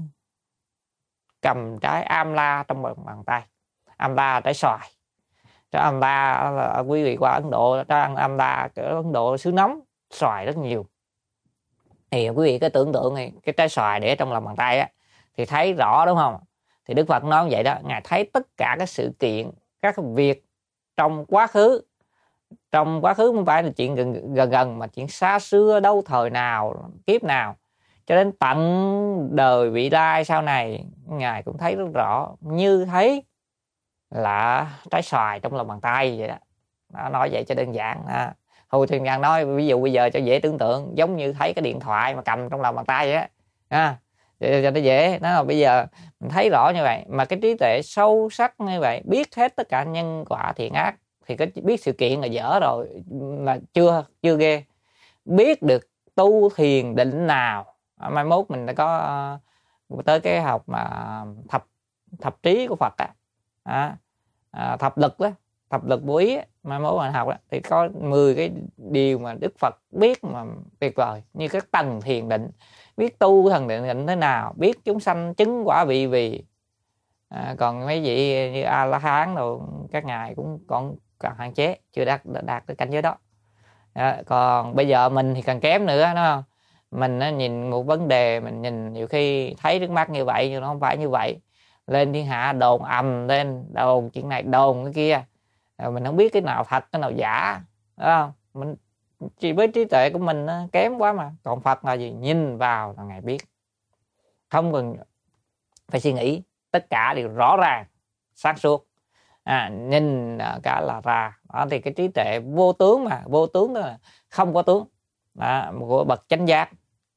cầm trái Amla trong bàn tay. Amla là trái xoài. Trái Amla là quý vị qua Ấn Độ, trái Amla ở Ấn Độ xứ nóng, xoài rất nhiều. Thì quý vị cứ tưởng tượng này, cái trái xoài để trong lòng bàn tay á, thì thấy rõ đúng không? Thì Đức Phật nói như vậy đó, Ngài thấy tất cả các sự kiện, các việc trong quá khứ. Trong quá khứ không phải là chuyện gần gần, gần mà chuyện xa xưa, đâu thời nào, kiếp nào, cho đến tận đời vị lai sau này, Ngài cũng thấy rất rõ, như thấy là trái xoài trong lòng bàn tay vậy đó. Nó nói vậy cho đơn giản. À, Hồi Thuyền Ngàn nói ví dụ bây giờ cho dễ tưởng tượng, giống như thấy cái điện thoại mà cầm trong lòng bàn tay vậy á, à, cho nó dễ. Nó là bây giờ mình thấy rõ như vậy, mà cái trí tuệ sâu sắc như vậy, biết hết tất cả nhân quả thiện ác, thì cái biết sự kiện là dở rồi, là chưa chưa ghê. Biết được tu thiền định nào, mai mốt mình đã có uh, tới cái học mà thập thập trí của Phật á, à, à, thập lực đó, thập lực vô ý á, mai mốt mình học đó, thì có mười cái điều mà Đức Phật biết mà tuyệt vời, như các tầng thiền định, biết tu thần định định thế nào, biết chúng sanh chứng quả vị vì. À, còn mấy vị như A La Hán rồi các ngài cũng còn còn hạn chế, chưa đạt đạt tới cảnh giới đó. À, còn bây giờ mình thì càng kém nữa, đúng không? Mình á, nhìn một vấn đề, mình nhìn nhiều khi thấy trước mắt như vậy nhưng nó không phải như vậy, lên thiên hạ đồn ầm lên, đồn chuyện này đồn cái kia, à, mình không biết cái nào thật cái nào giả, đúng không? Mình chỉ với trí tuệ của mình á, kém quá mà. Còn Phật là gì? Nhìn vào là ngài biết, không cần phải suy nghĩ, tất cả đều rõ ràng sáng suốt, à, nhìn cả là ra đó. Thì cái trí tuệ vô tướng, mà vô tướng đó là không có tướng đó, của bậc chánh giác.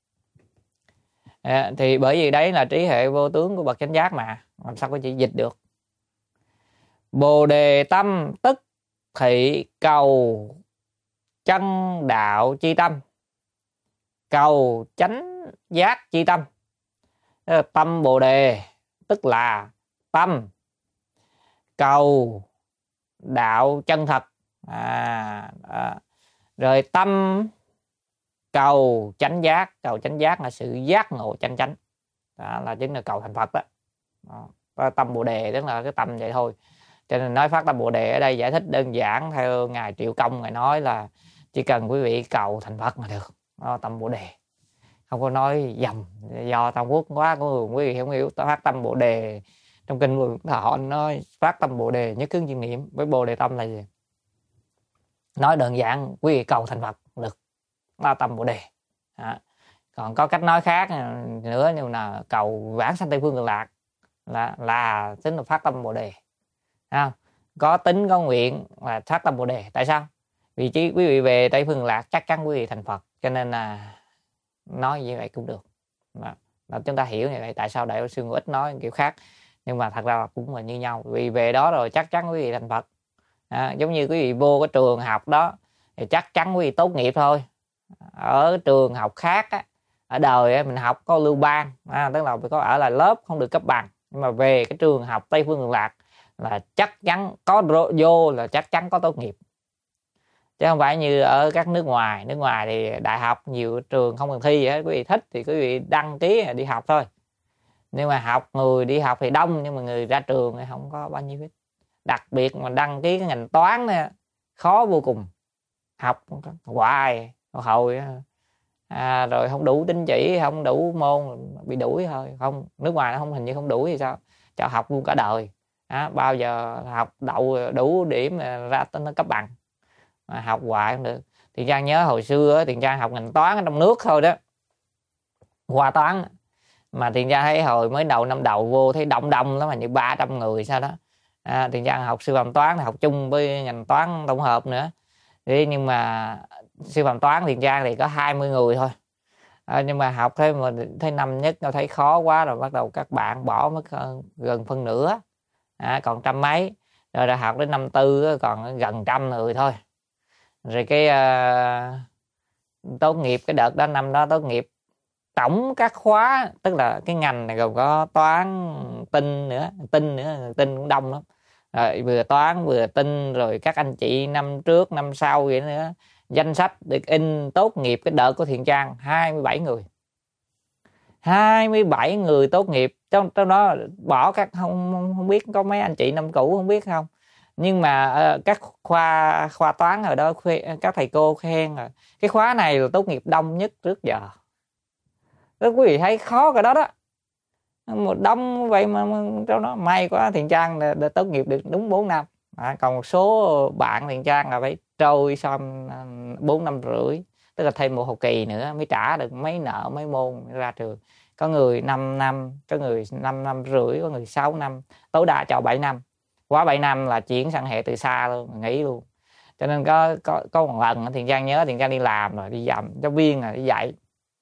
À, thì bởi vì đấy là trí hệ vô tướng của bậc chánh giác, mà làm sao có chỉ dịch được. Bồ đề tâm tức thị cầu chân đạo chi tâm, cầu chánh giác chi tâm. Tâm bồ đề tức là tâm cầu đạo chân thật, à, à, rồi tâm cầu chánh giác. Cầu chánh giác là sự giác ngộ chánh chánh, đó là chính là cầu thành Phật đó. Đó, tâm bồ đề tức là cái tâm vậy thôi. Cho nên nói phát tâm bồ đề ở đây giải thích đơn giản theo ngài Triệu Công, ngài nói là chỉ cần quý vị cầu thành Phật là được. Đó, tâm bồ đề, không có nói dầm do Tam Quốc quá của quý vị không hiểu. Phát tâm bồ đề trong kinh Vượng Thọ nói phát tâm bồ đề nhất hướng chuyên niệm. Với bồ đề tâm là gì? Nói đơn giản quý vị cầu thành Phật được, là tâm bồ đề. À, còn có cách nói khác nữa, nhưng là cầu vãng sanh Tây Phương Cực Lạc là là tính là phát tâm bồ đề. À, có tính có nguyện là phát tâm bồ đề. Tại sao? Vì chứ quý vị về Tây Phương Cực Lạc chắc chắn quý vị thành Phật, cho nên là nói như vậy cũng được. Mà, mà chúng ta hiểu như vậy. Tại sao Đại Sư Ngũ Ích nói kiểu khác, nhưng mà thật ra cũng là như nhau. Vì về đó rồi chắc chắn quý vị thành Phật. À, giống như quý vị vô cái trường học đó thì chắc chắn quý vị tốt nghiệp thôi. Ở trường học khác á, ở đời á, mình học có lưu ban, à, tức là có ở là lớp không được cấp bằng, nhưng mà về cái trường học Tây Phương Cực Lạc là chắc chắn có vô là chắc chắn có tốt nghiệp. chứ không phải như ở các nước ngoài. Nước ngoài thì đại học nhiều trường không cần thi gì hết, quý vị thích thì quý vị đăng ký đi học thôi. Nhưng mà học người đi học thì đông, nhưng mà người ra trường thì không có bao nhiêu hết. Đặc biệt mà đăng ký cái ngành toán này, khó vô cùng, học hoài hồi à, rồi không đủ tín chỉ, không đủ môn bị đuổi thôi. Không, nước ngoài nó không, hình như không đuổi thì sao, cho học luôn cả đời. À, bao giờ học đậu đủ điểm ra tới nó cấp bằng, mà học hoài không được. Thì Trang nhớ hồi xưa Tiền Trang học ngành toán ở trong nước thôi đó, khoa toán, mà Tiền Trang thấy hồi mới đầu năm đầu vô thấy đông đông lắm, mà như ba trăm người sao đó. À, Tiền Trang học sư phạm toán, học chung với ngành toán tổng hợp nữa. Thế nhưng mà sư phạm toán Tiền Trang thì có hai mươi người thôi. À, nhưng mà học thêm mà thấy năm nhất nó thấy khó quá rồi, bắt đầu các bạn bỏ mất gần phân nửa, à, còn trăm mấy. Rồi đã học đến năm tư còn gần trăm người thôi. Rồi cái uh, tốt nghiệp cái đợt đó, năm đó tốt nghiệp tổng các khóa, tức là cái ngành này gồm có toán, tin nữa, tin nữa, tin cũng đông lắm. Rồi vừa toán vừa tin, rồi các anh chị năm trước năm sau vậy nữa. Danh sách được in tốt nghiệp cái đợt của Thiện Trang hai mươi bảy người, hai mươi bảy người tốt nghiệp. Trong, trong đó bỏ các không không biết có mấy anh chị năm cũ không biết không, nhưng mà uh, các khoa khoa toán ở đó các thầy cô khen rồi cái khóa này là tốt nghiệp đông nhất trước giờ. Đó, quý vị thấy khó cái đó đó, một đông vậy mà, mà trong đó may quá Thiện Trang đã, đã tốt nghiệp được đúng bốn năm. À, còn một số bạn Thiện Trang là phải trôi xong bốn năm rưỡi, tức là thêm một học kỳ nữa mới trả được mấy nợ mấy môn ra trường. Có người năm năm, có người năm năm rưỡi, có người sáu năm, tối đa cho bảy năm. Quá bảy năm là chuyển sang hệ từ xa luôn, nghỉ luôn. Cho nên có có có một lần Thiện Trang nhớ Thiện Trang đi làm rồi, đi dặm giáo viên rồi đi dạy.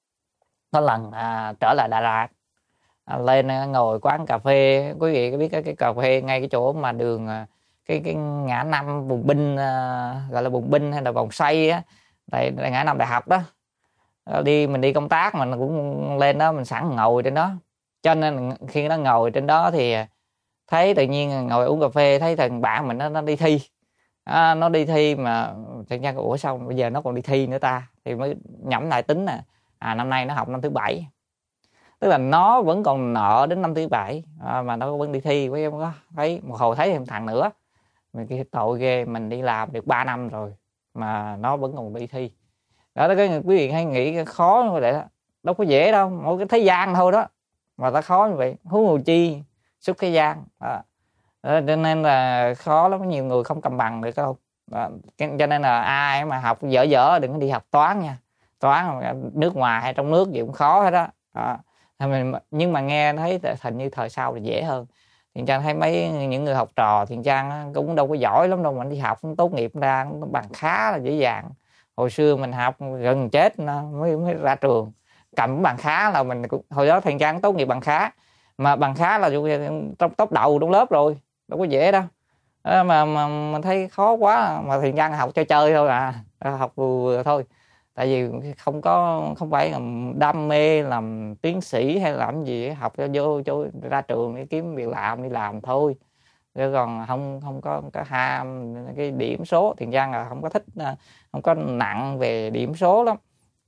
Có lần à, trở lại Đà Lạt, à, lên ngồi quán cà phê, quý vị có biết cái, cái cà phê ngay cái chỗ mà đường cái cái ngã năm Bùng Binh, à, gọi là Bùng Binh hay là Vòng Xoay á, tại ngã năm đại học đó. Đi mình đi công tác mình cũng lên đó, mình sẵn ngồi trên đó. Cho nên khi nó ngồi trên đó thì thấy tự nhiên ngồi uống cà phê thấy thằng bạn mình nó, nó đi thi, à, nó đi thi mà Thiện Trang ủa sao bây giờ nó còn đi thi nữa ta, thì mới nhẩm lại tính nè, à năm nay nó học năm thứ bảy, tức là nó vẫn còn nợ đến năm thứ bảy, à, mà nó vẫn đi thi. Với em có thấy một hồi thấy thêm thằng nữa, mình cái tội ghê, mình đi làm được ba năm rồi mà nó vẫn còn đi thi. Đó, cái quý vị hay nghĩ khó như vậy đó, đâu có dễ đâu, mỗi cái thế gian thôi đó mà ta khó như vậy, huống hồ chi xuất thế gian. Đó. Đó, cho nên là khó lắm, nhiều người không cầm bằng được đâu. Đó. Cho nên là ai mà học dở dở đừng có đi học toán nha, toán nước ngoài hay trong nước gì cũng khó hết đó. Đó. Nhưng mà nghe thấy hình như thời sau thì dễ hơn. Thiện Trang thấy mấy những người học trò Thiện Trang cũng đâu có giỏi lắm đâu, mà đi học tốt nghiệp ra bằng khá là dễ dàng. Hồi xưa mình học gần chết mới, mới ra trường cầm bằng khá là mình cũng, hồi đó Thiện Trang tốt nghiệp bằng khá, mà bằng khá là trong top đầu trong lớp rồi, đâu có dễ đâu. Đó, mà, mà mình thấy khó quá, mà Thiện Trang học cho chơi thôi à, học vừa, vừa thôi. Tại vì không có không phải là đam mê làm tiến sĩ hay làm gì, học cho vô cho ra trường để kiếm việc làm đi làm thôi, chứ còn không không có có ham cái điểm số. Thiện Trang là không có thích, không có nặng về điểm số lắm,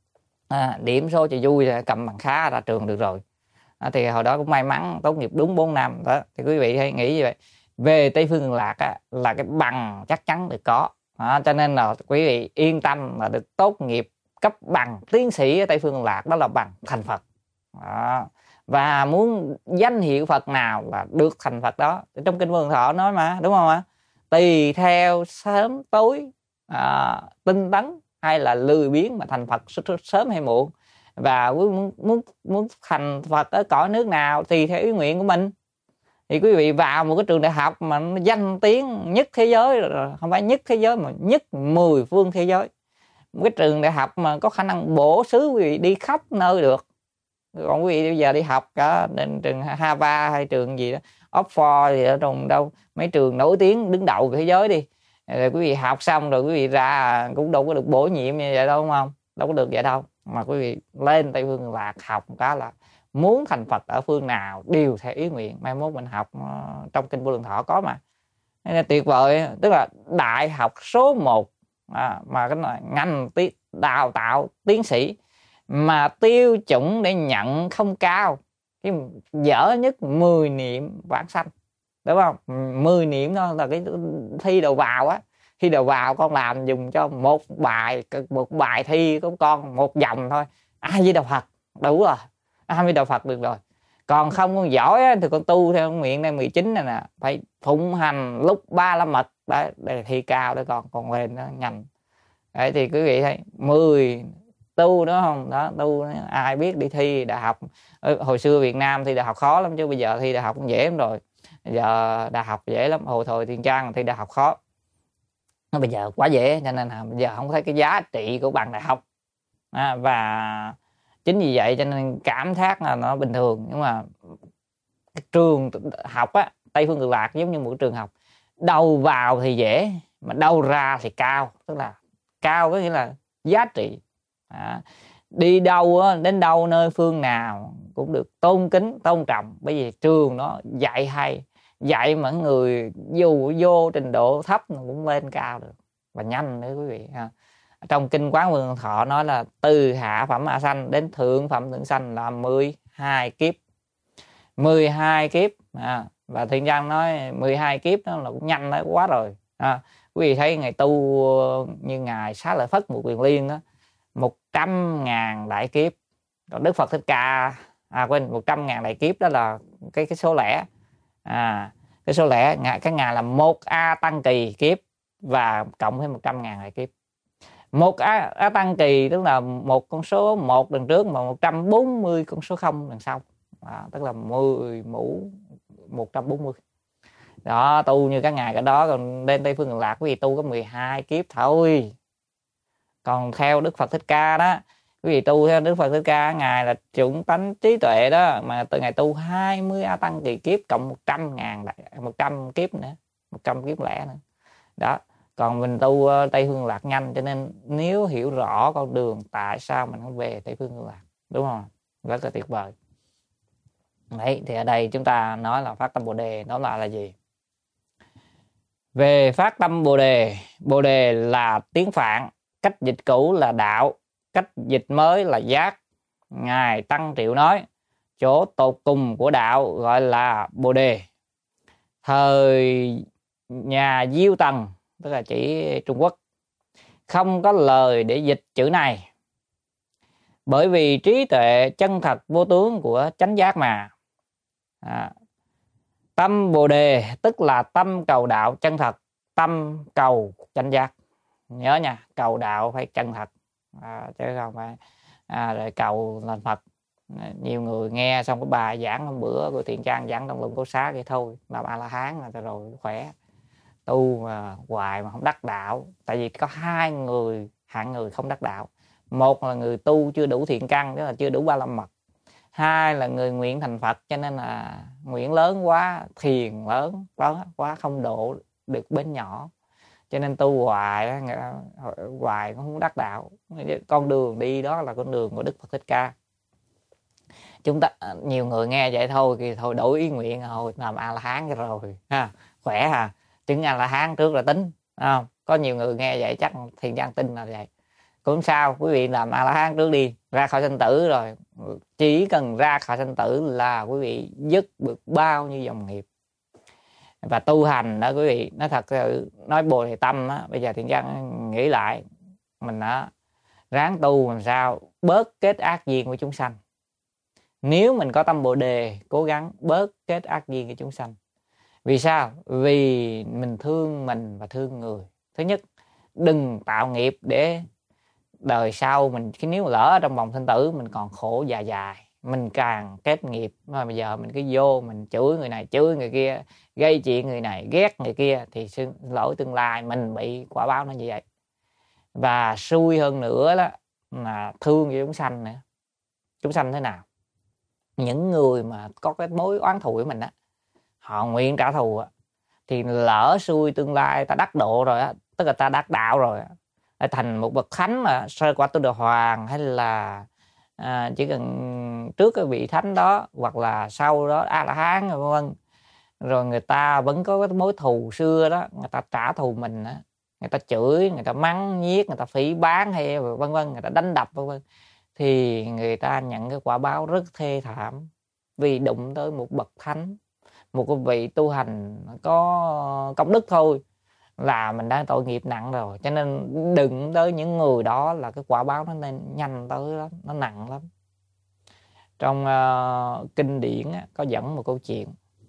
à, điểm số chỉ vui là cầm bằng khá ra trường được rồi. À, thì hồi đó cũng may mắn tốt nghiệp đúng bốn năm đó. Thì quý vị hay nghĩ như vậy, về Tây Phương Cực Lạc á, là cái bằng chắc chắn được có. À, cho nên là quý vị yên tâm là được tốt nghiệp cấp bằng tiến sĩ ở Tây Phương Cực Lạc, đó là bằng thành Phật. Đó. Và muốn danh hiệu Phật nào là được thành Phật đó. Trong Kinh Vô Lượng Thọ nói mà, đúng không ạ? Tùy theo sớm tối, à, tinh tấn hay là lười biếng mà thành Phật sớm hay muộn. Và muốn muốn muốn thành Phật ở cõi nước nào thì theo ý nguyện của mình. Thì quý vị vào một cái trường đại học mà nó danh tiếng nhất thế giới, không phải nhất thế giới mà nhất mười phương thế giới, một cái trường đại học mà có khả năng bổ xứ quý vị đi khắp nơi được. Còn quý vị bây giờ đi học cả trường Harvard hay trường gì đó, Oxford gì ở trong đâu, mấy trường nổi tiếng đứng đầu thế giới đi, rồi quý vị học xong rồi quý vị ra cũng đâu có được bổ nhiệm như vậy đâu, đúng không? Đâu có được vậy đâu. Mà quý vị lên Tây Phương Cực Lạc học một cái là muốn thành Phật ở phương nào đều theo ý nguyện. Mai mốt mình học trong Kinh Vô Lượng Thọ có mà, nên là tuyệt vời. Tức là đại học số một à, mà cái này ngành đào tạo tiến sĩ mà tiêu chuẩn để nhận không cao, cái dở nhất mười niệm vãng sanh, đúng không? mười niệm đó là cái thi đầu vào á, thi đầu vào con làm dùng cho một bài một bài thi của con một dòng thôi, A Di Đà Phật đủ rồi, A Di Đà Phật được rồi. Còn không con giỏi á, thì con tu theo nguyện đây mười chín này nè, phải phụng hành lúc ba la mật đấy, để thi cao để còn còn lên đó ngành. Đấy thì quý vị thấy mười tu đó không đó, tu ai biết đi thi đại học. Hồi xưa Việt Nam thi đại học khó lắm chứ bây giờ thi đại học cũng dễ lắm rồi. Bây giờ đại học dễ lắm, hồi thời Thiên Trang thi đại học khó, bây giờ quá dễ, cho nên là bây giờ không thấy cái giá trị của bằng đại học à, và chính vì vậy cho nên cảm giác là nó bình thường. Nhưng mà cái trường học á, Tây Phương Cực Lạc giống như một trường học, đầu vào thì dễ mà đầu ra thì cao, tức là cao có nghĩa là giá trị à, đi đâu á, đến đâu nơi phương nào cũng được tôn kính tôn trọng, bởi vì trường nó dạy hay, dạy mà người dù vô trình độ thấp cũng lên cao được và nhanh nữa quý vị ha. Trong kinh Quán Vô Thọ nói là từ hạ phẩm a sanh đến thượng phẩm thượng sanh là mười hai kiếp, mười hai kiếp à, và Thiên Giang nói mười hai kiếp đó là cũng nhanh đó, quá rồi à. Quý vị thấy ngày tu như ngài Xá Lợi Phất Một Quyền Liên đó, một trăm ngàn đại kiếp. Còn Đức Phật Thích Ca à quên một trăm ngàn đại kiếp đó là cái cái số lẻ à, cái số lẻ cái ngài là một a tăng kỳ kiếp và cộng với một trăm ngàn đại kiếp. Một a, a tăng kỳ tức là một con số một đằng trước mà một trăm bốn mươi con số không đằng sau à, tức là mười mũ một trăm bốn mươi đó. Tu như các ngài cái đó, còn lên Tây Phương Cực Lạc quý vị tu có mười hai kiếp thôi. Còn theo Đức Phật Thích Ca đó, quý vị tu theo Đức Phật Thích Ca, ngài là chuẩn tánh trí tuệ đó, mà từ ngày tu hai mươi a tăng kỳ kiếp cộng một trăm ngàn một trăm kiếp nữa, một trăm kiếp lẻ nữa đó. Còn mình tu Tây Phương Cực Lạc nhanh, cho nên nếu hiểu rõ con đường tại sao mình không về Tây Phương Cực Lạc, đúng không? Rất là tuyệt vời. Đấy, thì ở đây chúng ta nói là phát tâm Bồ Đề, đó là là gì? Về phát tâm Bồ Đề, Bồ Đề là tiếng Phạn, cách dịch cũ là đạo, cách dịch mới là giác. Ngài Tăng Triệu nói, chỗ tột cùng của đạo gọi là Bồ Đề. Thời nhà Diêu Tần, tức là chỉ Trung Quốc, không có lời để dịch chữ này, bởi vì trí tuệ chân thật vô tướng của chánh giác mà. À, tâm Bồ Đề tức là tâm cầu đạo chân thật, tâm cầu chánh giác. Nhớ nha, cầu đạo phải chân thật à, chứ không phải à, rồi cầu thành Phật. Nhiều người nghe xong cái bài giảng hôm bữa của Thiện Trang giảng trong Luận Cố Xá vậy thôi, làm A La Hán là rồi khỏe. Tu mà hoài mà không đắc đạo, tại vì có hai người hạng người không đắc đạo. Một là người tu chưa đủ thiện căn, tức là chưa đủ ba la mật. Hai là người nguyện thành Phật, cho nên là nguyện lớn quá, thiền lớn quá, quá không độ được bên nhỏ, cho nên tu hoài hoài cũng không đắc đạo. Con đường đi đó là con đường của Đức Phật Thích Ca. Chúng ta nhiều người nghe vậy thôi thì thôi đổi ý nguyện rồi làm A La Hán rồi ha, khỏe ha, chứng A La Hán trước là tính không? Có nhiều người nghe vậy chắc Thiện Trang tin là vậy. Cũng sao, quý vị làm A La Hán trước đi, ra khỏi sanh tử rồi, chỉ cần ra khỏi sanh tử là quý vị dứt được bao nhiêu dòng nghiệp. Và tu hành đó quý vị, nó thật sự nói Bồ Đề tâm đó, bây giờ Thiện Trang nghĩ lại, mình đó ráng tu làm sao bớt kết ác duyên với chúng sanh. Nếu mình có tâm Bồ Đề, cố gắng bớt kết ác duyên với chúng sanh. Vì sao? Vì mình thương mình và thương người. Thứ nhất, đừng tạo nghiệp để đời sau mình, cái nếu lỡ trong vòng sinh tử mình còn khổ dài dài, mình càng kết nghiệp. Mà bây giờ mình cứ vô mình chửi người này chửi người kia, gây chuyện người này ghét người kia, thì lỗi tương lai mình bị quả báo nó như vậy. Và xui hơn nữa đó là thương với chúng sanh nữa. Chúng sanh thế nào? Những người mà có cái mối oán thù với mình á, họ nguyện trả thù á, thì lỡ xui tương lai ta đắc độ rồi á, tức là ta đắc đạo rồi á, thành một bậc thánh mà sơ quả Tu Đà Hoàng, hay là à, chỉ cần trước cái vị thánh đó hoặc là sau đó A La Hán vân vân, rồi người ta vẫn có cái mối thù xưa đó, người ta trả thù mình á, người ta chửi, người ta mắng nhiếc, người ta phỉ báng hay vân vân, người ta đánh đập vân vân, thì người ta nhận cái quả báo rất thê thảm, vì đụng tới một bậc thánh, một cái vị tu hành có công đức thôi là mình đã tội nghiệp nặng rồi. Cho nên đừng tới những người đó là cái quả báo nó nên nhanh tới lắm, nó nặng lắm. Trong uh, kinh điển á, có dẫn một câu chuyện.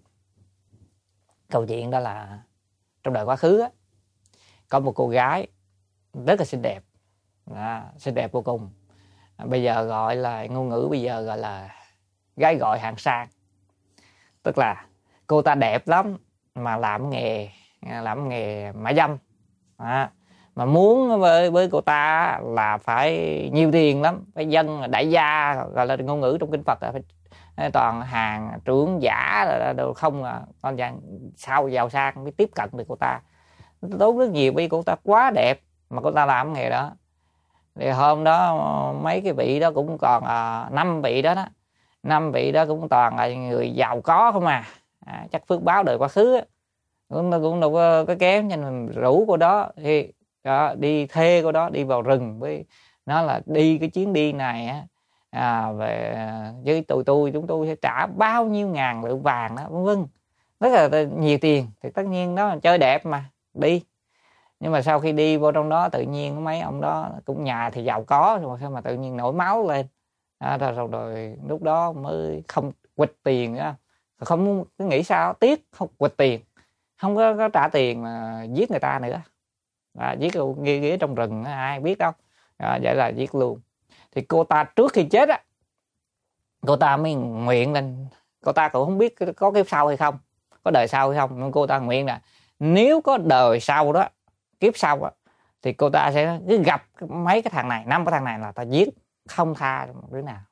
Câu chuyện đó là trong đời quá khứ á, có một cô gái rất là xinh đẹp, đó, xinh đẹp vô cùng. Bây giờ gọi là ngôn ngữ bây giờ gọi là gái gọi hạng sang, tức là cô ta đẹp lắm mà làm nghề làm nghề mại dâm, à, mà muốn với với cô ta là phải nhiều tiền lắm, phải dân đại gia, gọi là ngôn ngữ trong kinh Phật là phải toàn hàng trưởng giả đều không, à con dạng sao giàu sang mới tiếp cận được cô ta, tốn rất nhiều vì cô ta quá đẹp mà cô ta làm nghề đó. Thì hôm đó mấy cái vị đó cũng còn à, năm vị đó đó năm vị đó cũng toàn là người giàu có không à, à chắc phước báo đời quá khứ á, cũng cũng đâu có, có kém, cho nên rủ cô đó thì đó, đi thuê cô đó đi vào rừng với nó, là đi cái chuyến đi này á, à, về với tụi tôi chúng tôi sẽ trả bao nhiêu ngàn lượng vàng đó vân vân, rất là nhiều tiền. Thì tất nhiên đó là chơi đẹp mà đi, nhưng mà sau khi đi vô trong đó tự nhiên mấy ông đó cũng nhà thì giàu có rồi mà tự nhiên nổi máu lên, à, rồi, rồi, rồi lúc đó mới không quỵt tiền nữa, không cứ nghĩ sao tiếc không quỵt tiền, không có, có trả tiền mà giết người ta nữa, à, giết ghi ghế trong rừng ai biết đâu, à, vậy là giết luôn. Thì cô ta trước khi chết á, cô ta mới nguyện lên, cô ta cũng không biết có kiếp sau hay không, có đời sau hay không, nhưng cô ta nguyện là nếu có đời sau đó, kiếp sau đó, thì cô ta sẽ cứ gặp mấy cái thằng này, năm cái thằng này là ta giết không tha một đứa nào.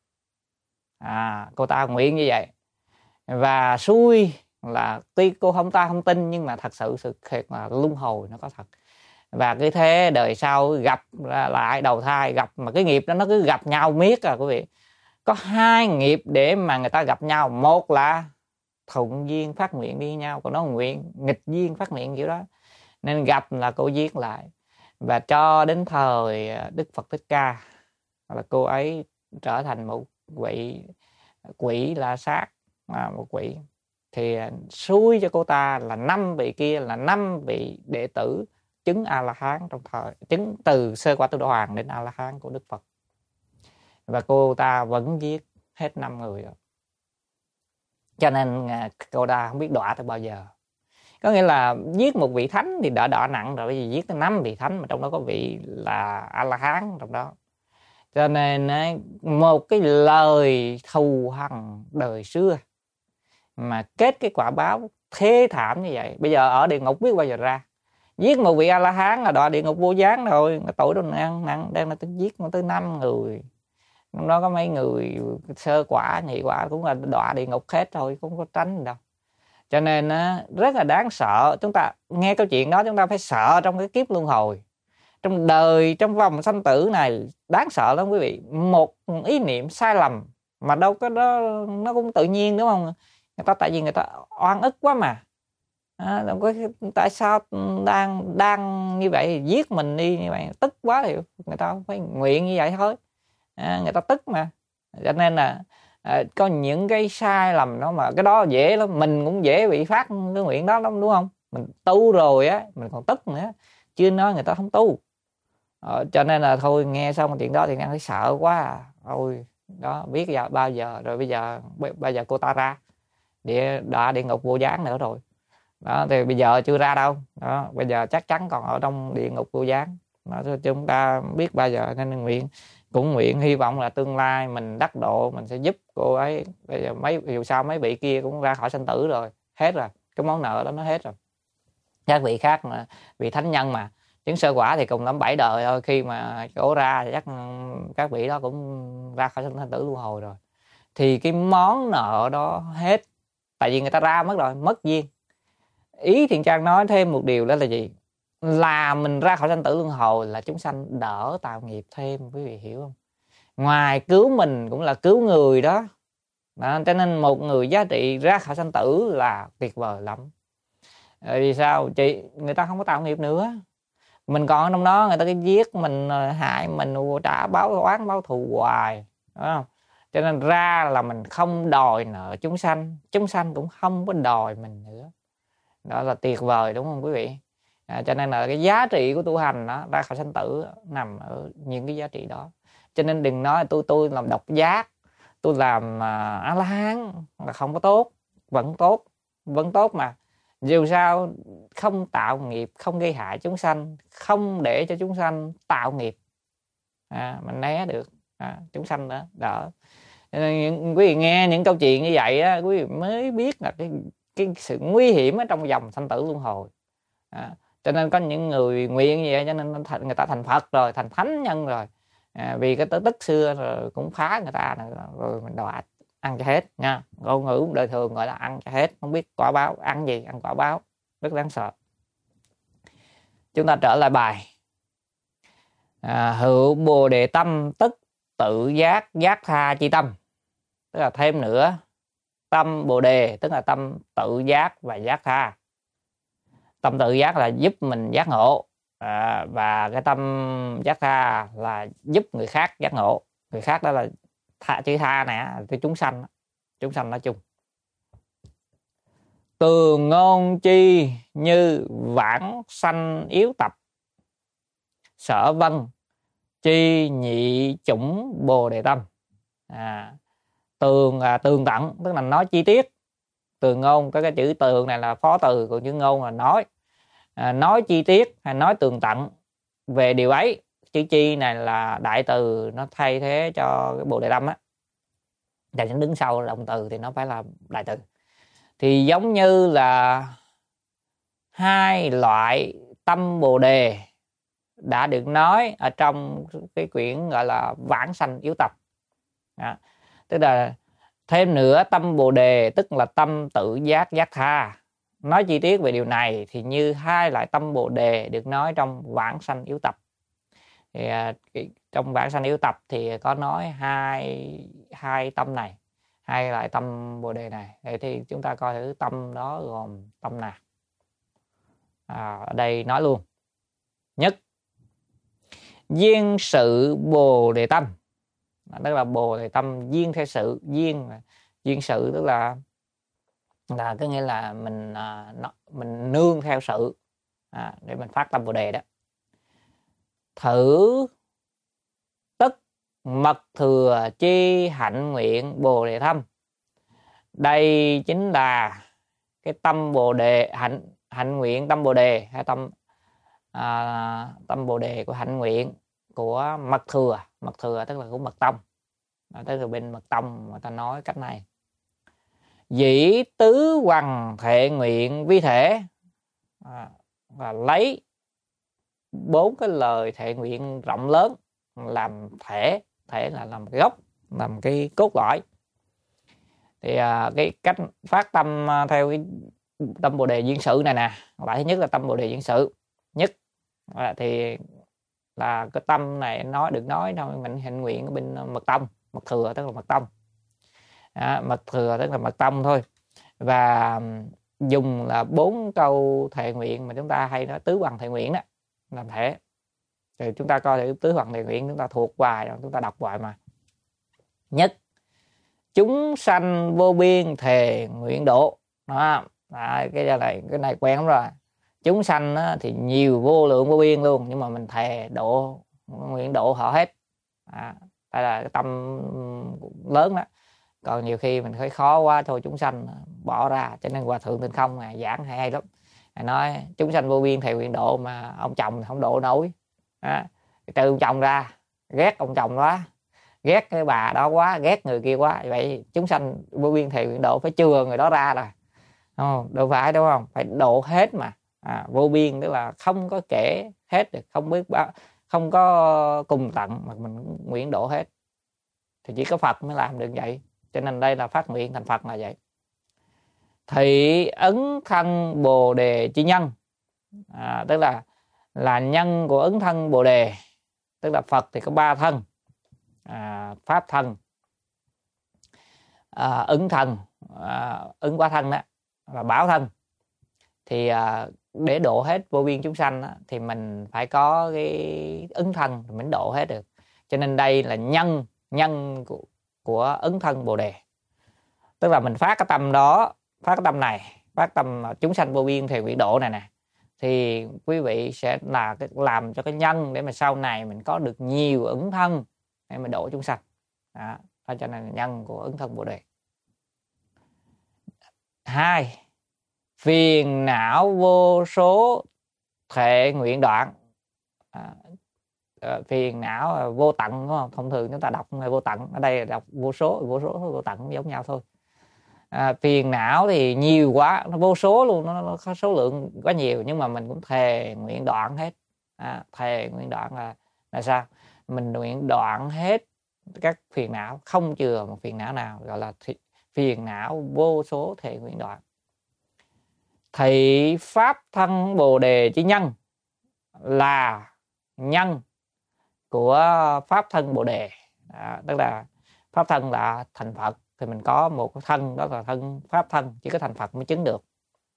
À, cô ta nguyện như vậy. Và xui là tuy cô không ta không tin, nhưng mà thật sự sự thiệt là luân hồi nó có thật. Và cái thế đời sau gặp lại đầu thai, gặp mà cái nghiệp đó nó cứ gặp nhau miết à quý vị. Có hai nghiệp để mà người ta gặp nhau, một là thuận duyên phát nguyện đi nhau, còn nó nguyện nghịch duyên phát nguyện kiểu đó, nên gặp là cô giết lại. Và cho đến thời Đức Phật Thích Ca là cô ấy trở thành một vị quỷ la sát, à, một quỷ. Thì xui cho cô ta là năm vị kia là năm vị đệ tử chứng A La Hán trong thời, chứng từ sơ quả Tu Đà Hoàng đến A La Hán của Đức Phật, và cô ta vẫn giết hết năm người rồi. Cho nên cô ta không biết đọa tới bao giờ. Có nghĩa là giết một vị thánh thì đã đọa nặng rồi, bây giờ giết tới năm vị thánh mà trong đó có vị là A La Hán trong đó. Cho nên một cái lời thù hằn đời xưa mà kết cái quả báo thê thảm như vậy, bây giờ ở địa ngục biết bao giờ ra. Giết một vị A La Hán là đọa địa ngục vô gián rồi, tội đó nặng nặng, đang là tính giết tới năm người. Trong đó có mấy người sơ quả, nhị quả cũng là đọa địa ngục hết thôi, không có tránh đâu. Cho nên rất là đáng sợ. Chúng ta nghe câu chuyện đó chúng ta phải sợ trong cái kiếp luân hồi, trong đời, trong vòng sanh tử này đáng sợ lắm quý vị. Một ý niệm sai lầm mà đâu có đó, nó cũng tự nhiên đúng không? Người ta tại vì người ta oan ức quá mà, à, đâu có tại sao đang đang như vậy giết mình đi như vậy, tức quá thì người ta phải nguyện như vậy thôi, à, người ta tức mà. Cho nên là à, có những cái sai lầm đó mà cái đó dễ lắm, mình cũng dễ bị phát cái nguyện đó lắm đúng không? Mình tu rồi á mình còn tức nữa, chưa nói người ta không tu. Ờ, cho nên là thôi nghe xong chuyện đó thì nghe thấy sợ quá à. Ôi đó biết giờ bao giờ rồi, bây giờ bây giờ cô ta ra địa đọa địa ngục vô gián nữa rồi đó, thì bây giờ chưa ra đâu đó, bây giờ chắc chắn còn ở trong địa ngục vô gián đó, chúng ta biết bao giờ. Nên nguyện cũng nguyện hy vọng là tương lai mình đắc độ mình sẽ giúp cô ấy. Bây giờ mấy dù sao mấy vị kia cũng ra khỏi sanh tử rồi, hết rồi, cái món nợ đó nó hết rồi. Các vị khác mà vị thánh nhân mà chứng sơ quả thì cùng lắm bảy đời thôi, khi mà chỗ ra thì chắc các vị đó cũng ra khỏi sanh tử luân hồi rồi, thì cái món nợ đó hết, tại vì người ta ra mất rồi, mất duyên. Ý Thiện Trang nói thêm một điều đó là gì? Là mình ra khỏi sanh tử luân hồi là chúng sanh đỡ tạo nghiệp thêm, quý vị hiểu không? Ngoài cứu mình cũng là cứu người đó, đó cho nên một người giá trị ra khỏi sanh tử là tuyệt vời lắm. Vì sao? Chị người ta không có tạo nghiệp nữa, Mình còn ở trong đó người ta cứ giết mình, hại mình, trả báo oán báo thù hoài, đúng không? Cho nên ra là mình không đòi nợ chúng sanh, chúng sanh cũng không có đòi mình nữa. Đó là tuyệt vời, đúng không quý vị? À, cho nên là cái giá trị của tu hành đó, ra khỏi sanh tử nằm ở những cái giá trị đó. Cho nên đừng nói tôi tôi làm độc giác, tôi làm uh, A La Hán là không có tốt, vẫn tốt, vẫn tốt mà. Dù sao không tạo nghiệp, không gây hại chúng sanh, không để cho chúng sanh tạo nghiệp, à, mình né được à, chúng sanh đó đỡ. Nên quý vị nghe những câu chuyện như vậy á, quý vị mới biết là cái cái sự nguy hiểm ở trong dòng sanh tử luân hồi. À, cho nên có những người nguyện như vậy, cho nên người ta thành Phật rồi, thành thánh nhân rồi, à, vì cái tức xưa rồi cũng phá người ta rồi mình đòi ăn cho hết nha. Ngôn ngữ đời thường gọi là ăn cho hết, không biết quả báo, ăn gì ăn quả báo, rất đáng sợ. Chúng ta trở lại bài. À, hữu bồ đề tâm tức tự giác giác tha chi tâm, tức là thêm nữa tâm bồ đề tức là tâm tự giác và giác tha. Tâm tự giác là giúp mình giác ngộ, à, và cái tâm giác tha là giúp người khác giác ngộ. Người khác đó là tha, chữ tha này cái chúng sanh, chúng sanh nói chung. Tường ngôn chi như vãng sanh yếu tập, sở vân chi nhị chủng bồ đề tâm. À, tường là tường tận, tức là nói chi tiết. Tường ngôn, cái, cái chữ tường này là phó từ, còn chữ ngôn là nói. À, nói chi tiết hay nói tường tận về điều ấy. Chữ chi này là đại từ, nó thay thế cho cái bồ đề tâm á. Và những đứng sau động từ thì nó phải là đại từ. Thì giống như là hai loại tâm bồ đề đã được nói ở trong cái quyển gọi là Vãng Sanh Yếu Tập. Đó. Tức là thêm nữa tâm bồ đề tức là tâm tự giác giác tha. Nói chi tiết về điều này thì như hai loại tâm bồ đề được nói trong Vãng Sanh Yếu Tập. Thì trong Vãng Sanh Yếu Tập thì có nói hai hai tâm này, hai loại tâm bồ đề này. Vậy thì chúng ta coi thử tâm đó gồm tâm nào. À, ở đây nói luôn. Nhất, duyên sự bồ đề tâm, tức là bồ đề tâm duyên theo sự. Duyên duyên sự tức là là có nghĩa là mình mình nương theo sự, à, để mình phát tâm bồ đề đó. Thử tức mật thừa chi hạnh nguyện bồ đề tâm. Đây chính là cái tâm bồ đề, hạnh hạnh nguyện tâm bồ đề hay tâm à, tâm bồ đề của hạnh nguyện của mật thừa. Mật thừa tức là của mật tông, tức là bên mật tông người ta nói cách này. Dĩ tứ hoằng thệ nguyện vi thể, à, và lấy bốn cái lời thệ nguyện rộng lớn làm thể. Thể là làm cái gốc, làm cái cốt lõi. Thì à, cái cách phát tâm theo cái tâm bồ đề duyên sự này nè, loại thứ nhất là tâm bồ đề duyên sự nhất, à, thì là cái tâm này nói được nói trong mình hạnh nguyện ở bên mật tông. Mật thừa tức là mật tông, à, mật thừa tức là mật tông thôi. Và dùng là bốn câu thệ nguyện mà chúng ta hay nói tứ hoằng thệ nguyện đó làm thể. Thì chúng ta coi thử tứ hoằng thệ nguyện, chúng ta thuộc hoài, chúng ta đọc hoài mà. Nhất, chúng sanh vô biên thề nguyện độ. Đó, à, cái này cái này quen lắm rồi. Chúng sanh á, thì nhiều vô lượng vô biên luôn, nhưng mà mình thề độ, nguyện độ họ hết. À, đây là cái tâm lớn đó. Còn nhiều khi mình thấy khó quá thôi chúng sanh bỏ ra. Cho nên Hòa Thượng Tinh Không này giảng hay hay lắm. Ngài nói chúng sanh vô biên thề nguyện độ mà ông chồng không độ nổi. À, trừ ông chồng ra, ghét ông chồng đó, ghét cái bà đó quá, ghét người kia quá. Vậy chúng sanh vô biên thề nguyện độ phải chừa người đó ra rồi. Không, đâu phải đúng không? Phải độ hết mà. À, vô biên tức là không có kể hết được, không biết bao, không có cùng tận mà mình nguyện độ hết. Thì chỉ có Phật mới làm được vậy. Cho nên đây là phát nguyện thành Phật là vậy. Thị ấn thân bồ đề chi nhân, à, tức là là nhân của ấn thân bồ đề. Tức là Phật thì có ba thân, à, pháp thân, à, ứng thân, à, ứng quả thân đó, và bảo thân. Thì à, để độ hết vô biên chúng sanh á, thì mình phải có cái ứng thân mình độ hết được. Cho nên đây là nhân nhân của, của ứng thân Bồ Đề. Tức là mình phát cái tâm đó, phát cái tâm này, phát tâm chúng sanh vô biên thì nguyện độ này nè, thì quý vị sẽ là cái làm cho cái nhân để mà sau này mình có được nhiều ứng thân để mà độ chúng sanh. Đó, đó cho nên là nhân của ứng thân Bồ Đề. Hai, phiền não vô số thệ nguyện đoạn. À, phiền não vô tận đúng không? Thông thường chúng ta đọc vô tận, ở đây là đọc vô số, vô số vô tận giống nhau thôi. À, phiền não thì nhiều quá, nó vô số luôn, nó, nó có số lượng quá nhiều, nhưng mà mình cũng thề nguyện đoạn hết. À, thề nguyện đoạn là là sao? Mình nguyện đoạn hết các phiền não, không chừa một phiền não nào, gọi là phiền não vô số thề nguyện đoạn. Thị pháp thân Bồ Đề chi nhân là nhân của pháp thân Bồ Đề. À, tức là pháp thân là thành Phật, thì mình có một cái thân, đó là thân pháp thân, chỉ có thành Phật mới chứng được.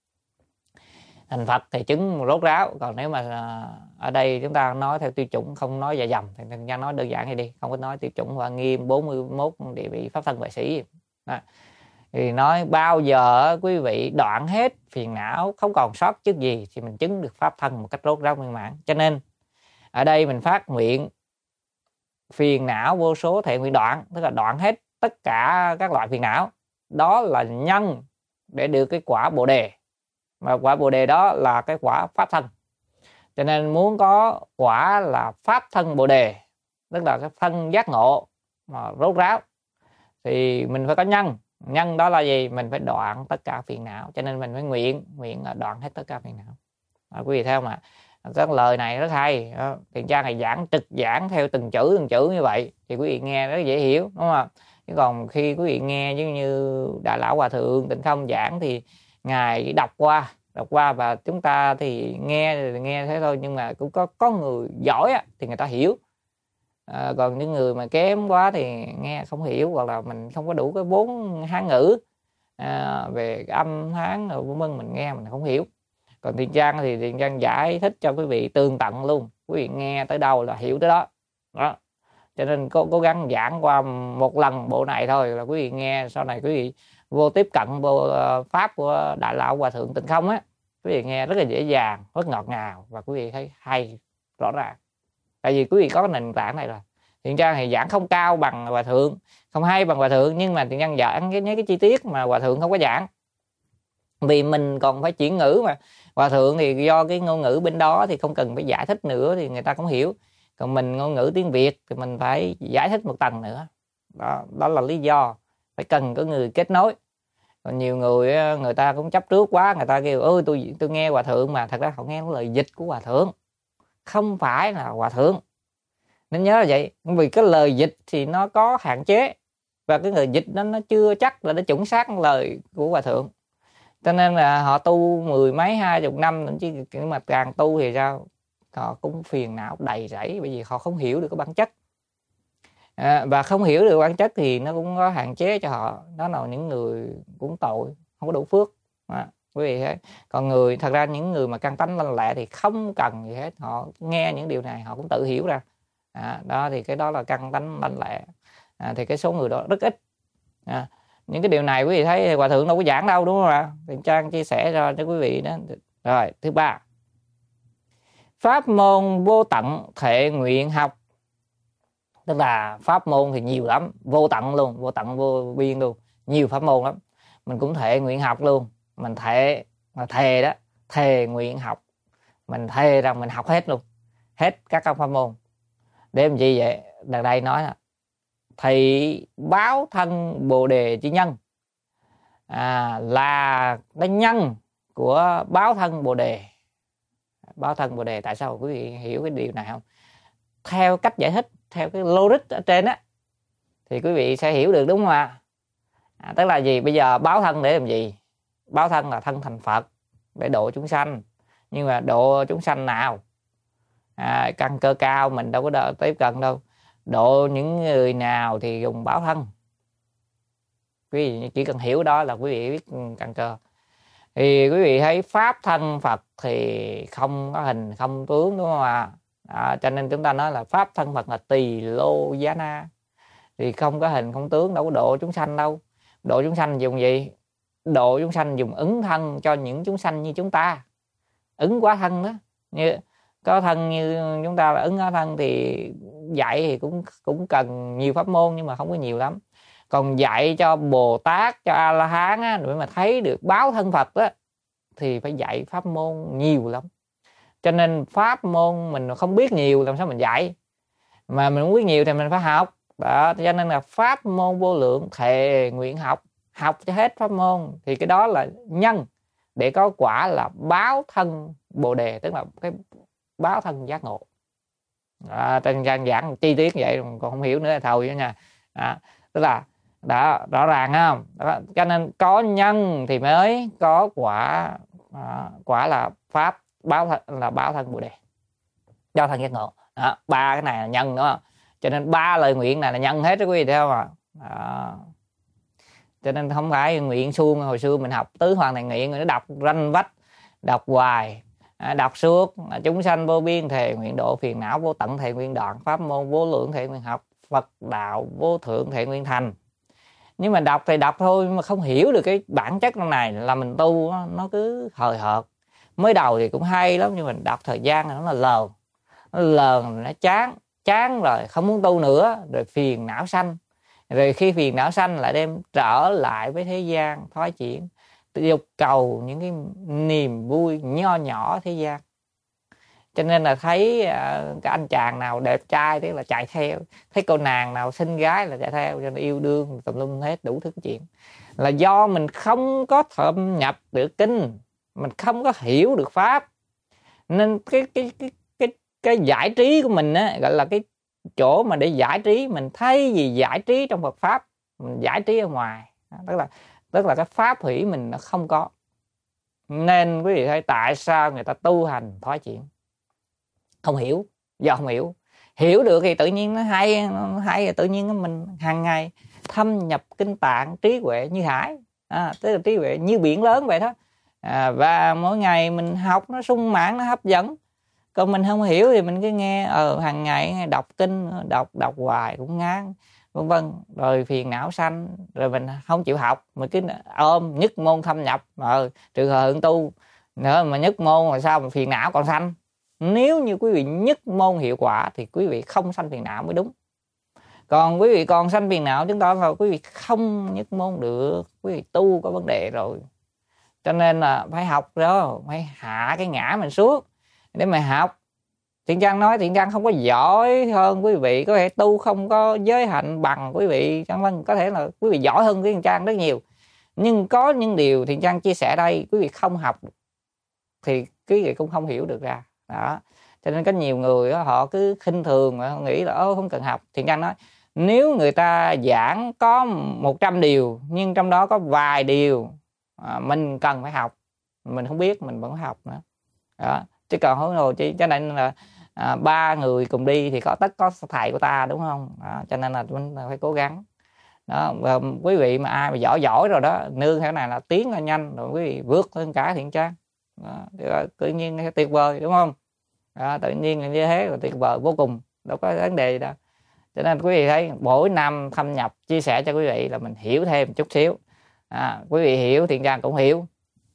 Thành Phật thì chứng rốt ráo, còn nếu mà ở đây chúng ta nói theo tiêu chuẩn, không nói dài dòng, thì chúng ta nói đơn giản này đi, không có nói tiêu chuẩn Hoa Nghiêm bốn mươi mốt địa vị pháp thân vệ sĩ. Đó. Thì nói bao giờ quý vị đoạn hết phiền não, không còn sót chút gì, thì mình chứng được pháp thân một cách rốt ráo viên mãn. Cho nên ở đây mình phát nguyện phiền não vô số thệ nguyện đoạn, tức là đoạn hết tất cả các loại phiền não. Đó là nhân để được cái quả Bồ Đề, mà quả Bồ Đề đó là cái quả pháp thân. Cho nên muốn có quả là pháp thân Bồ Đề, tức là cái thân giác ngộ mà rốt ráo, thì mình phải có nhân. Nhân đó là gì? Mình phải đoạn tất cả phiền não. Cho nên mình phải nguyện nguyện là đoạn hết tất cả phiền não. À, quý vị theo mà các lời này rất hay. Thiện Trang này giảng trực giảng theo từng chữ từng chữ như vậy thì quý vị nghe rất dễ hiểu, đúng không? Chứ còn khi quý vị nghe giống như Đại Lão Hòa Thượng Tịnh Không giảng thì ngài đọc qua đọc qua và chúng ta thì nghe thì nghe thế thôi, nhưng mà cũng có có người giỏi á, thì người ta hiểu. À, còn những người mà kém quá thì nghe không hiểu, hoặc là mình không có đủ cái vốn Hán ngữ à, về âm Hán rồi vân vân, mình nghe mình không hiểu. Còn Thiện Trang thì Thiện Trang giải thích cho quý vị tường tận luôn, quý vị nghe tới đâu là hiểu tới đó. Đó. Cho nên cố, cố gắng giảng qua một lần bộ này thôi là quý vị nghe, sau này quý vị vô tiếp cận vô pháp của Đại Lão Hòa Thượng Tịnh Không á, quý vị nghe rất là dễ dàng, rất ngọt ngào và quý vị thấy hay rõ ràng. Tại vì quý vị có cái nền tảng này rồi. Thiện Trang thì giảng không cao bằng Hòa Thượng, không hay bằng Hòa Thượng, nhưng mà Thiện Trang giảng cái những cái chi tiết mà Hòa Thượng không có giảng. Vì mình còn phải chuyển ngữ mà. Hòa Thượng thì do cái ngôn ngữ bên đó thì không cần phải giải thích nữa thì người ta cũng hiểu. Còn mình ngôn ngữ tiếng Việt thì mình phải giải thích một tầng nữa. Đó, đó là lý do phải cần có người kết nối. Còn nhiều người người ta cũng chấp trước quá, người ta kêu ơi tôi tôi nghe Hòa Thượng, mà thật ra họ nghe lời dịch của Hòa Thượng, không phải là Hòa Thượng. Nên nhớ là vậy, vì cái lời dịch thì nó có hạn chế, và cái người dịch nó nó chưa chắc là nó chuẩn xác lời của Hòa Thượng. Cho nên là họ tu mười mấy hai chục năm, chứ mà càng tu thì sao họ cũng phiền não đầy rẫy, bởi vì họ không hiểu được cái bản chất. À, và không hiểu được bản chất thì nó cũng có hạn chế cho họ. Đó là những người cũng tội, không có đủ phước. À, quý vị thấy. Còn người thật ra những người mà căn tánh lanh lẹ thì không cần gì hết, họ nghe những điều này họ cũng tự hiểu ra. À, đó thì cái đó là căn tánh lanh lẹ. À, thì cái số người đó rất ít. À, những cái điều này quý vị thấy Hòa Thượng đâu có giảng đâu, đúng không ạ? Thiện Trang chia sẻ cho, cho quý vị đó. Rồi, thứ ba, pháp môn vô tận thệ nguyện học. Tức là pháp môn thì nhiều lắm, vô tận luôn, vô tận vô biên luôn, nhiều pháp môn lắm. Mình cũng thệ nguyện học luôn. Mình thệ, mà thề đó, thề nguyện học. Mình thề rằng mình học hết luôn, hết các pháp môn. Để làm gì vậy? Đằng đây nói là thị báo thân Bồ Đề chi nhân. À, là cái nhân của báo thân Bồ Đề. Báo thân Bồ Đề, tại sao quý vị hiểu cái điều này không? Theo cách giải thích, theo cái logic ở trên á, thì quý vị sẽ hiểu được, đúng không ạ? À, tức là gì? Bây giờ báo thân để làm gì? Báo thân là thân thành Phật để độ chúng sanh. Nhưng mà độ chúng sanh nào? À, căn cơ cao mình đâu có đợi, tiếp cận đâu. Độ những người nào thì dùng báo thân. Quý vị chỉ cần hiểu đó là quý vị biết căn cơ. Thì quý vị thấy pháp thân Phật thì không có hình không tướng, đúng không ạ? À, cho nên chúng ta nói là pháp thân Phật là tỳ lô giá na, thì không có hình không tướng, đâu có độ chúng sanh đâu. Độ chúng sanh dùng gì? Độ chúng sanh dùng ứng thân cho những chúng sanh như chúng ta, ứng quá thân đó. Như có thân như chúng ta là ứng hóa thân, thì dạy thì cũng cũng cần nhiều pháp môn nhưng mà không có nhiều lắm. Còn dạy cho Bồ Tát, cho A La Hán á, để mà thấy được báo thân Phật đó, thì phải dạy pháp môn nhiều lắm. Cho nên pháp môn mình không biết nhiều làm sao mình dạy, mà mình muốn biết nhiều thì mình phải học đó. Cho nên là pháp môn vô lượng thề nguyện học, học cho hết pháp môn, thì cái đó là nhân để có quả là báo thân Bồ Đề, tức là cái báo thân giác ngộ. À, trên trang giảng chi tiết vậy còn không hiểu nữa là thôi đó nha. À, tức là đã rõ ràng không? Đó, cho nên có nhân thì mới có quả. À, quả là pháp báo thân, là báo thân Bồ Đề, báo thân giác ngộ. Đó, ba cái này là nhân đó. Cho nên ba lời nguyện này là nhân hết đó quý vị thấy không ạ? À, cho nên không phải nguyện suông hồi xưa mình học tứ hoàn thành nguyện, nó đọc ranh vách, đọc hoài, à, đọc suốt à, chúng sanh vô biên thề nguyện độ, phiền não vô tận thề nguyện đoạn, pháp môn vô lượng thề nguyện học, Phật đạo vô thượng thề nguyện thành. Nhưng mà đọc thì đọc thôi, mà không hiểu được cái bản chất trong này là mình tu nó, nó cứ hời hợt. Mới đầu thì cũng hay lắm, nhưng mình đọc thời gian nó là lờn, nó lờn nó chán, chán rồi không muốn tu nữa, rồi phiền não sanh. Rồi khi phiền não sanh lại đem trở lại với thế gian thoái chuyển, dục cầu những cái niềm vui nho nhỏ thế gian. Cho nên là thấy uh, cái anh chàng nào đẹp trai tức là chạy theo, thấy cô nàng nào xinh gái là chạy theo, cho nên yêu đương tùm lum hết đủ thứ chuyện. Là do mình không có thâm nhập được kinh, mình không có hiểu được pháp, nên cái cái cái cái cái giải trí của mình á, gọi là cái chỗ mà để giải trí, mình thấy gì giải trí trong Phật pháp, mình giải trí ở ngoài, tức là tức là cái pháp hủy mình nó không có. Nên quý vị thấy tại sao người ta tu hành thoái chuyển? Không hiểu, do không hiểu. Hiểu được thì tự nhiên nó hay, nó hay tự nhiên mình hàng ngày thâm nhập kinh tạng, trí huệ như hải, à, tức là trí huệ như biển lớn vậy đó. À, và mỗi ngày mình học nó sung mãn, nó hấp dẫn. Còn mình không hiểu thì mình cứ nghe ờ hàng ngày đọc kinh, đọc đọc hoài cũng ngán, vân vân, rồi phiền não sanh, rồi mình không chịu học, mình cứ ôm nhất môn thâm nhập, ờ trừ hờ hưởng tu nữa mà nhất môn mà sao mà phiền não còn sanh. Nếu như quý vị nhất môn hiệu quả thì quý vị không sanh phiền não mới đúng. Còn quý vị còn sanh phiền não chứng tỏ là quý vị không nhất môn được, quý vị tu có vấn đề rồi. Cho nên là phải học đó, phải hạ cái ngã mình xuống để mà học. Thiện Trang nói Thiện Trang không có giỏi hơn quý vị, có thể tu không có giới hạnh bằng quý vị, chẳng vâng, có thể là quý vị giỏi hơn Thiện Trang rất nhiều. Nhưng có những điều Thiện Trang chia sẻ đây, quý vị không học thì quý vị cũng không hiểu được ra. Đó. Cho nên có nhiều người đó, họ cứ khinh thường, họ nghĩ là ơ không cần học. Thiện Trang nói nếu người ta giảng có một trăm điều nhưng trong đó có vài điều à, mình cần phải học, mình không biết mình vẫn phải học nữa. Đó. Chứ còn hối hồ chi, cho nên là à, ba người cùng đi thì có tất có thầy của ta, đúng không? Đó. Cho nên là mình phải cố gắng. Đó. Và quý vị mà ai mà giỏi giỏi rồi đó, nương thế này là tiến là nhanh rồi, quý vị vượt hơn cả Thiện Trang. Đó. Tự nhiên nó tuyệt vời, đúng không? Đó. Tự nhiên như thế là tuyệt vời vô cùng, đâu có vấn đề gì đâu. Cho nên quý vị thấy mỗi năm thâm nhập chia sẻ cho quý vị là mình hiểu thêm chút xíu. À, quý vị hiểu Thiện Trang cũng hiểu.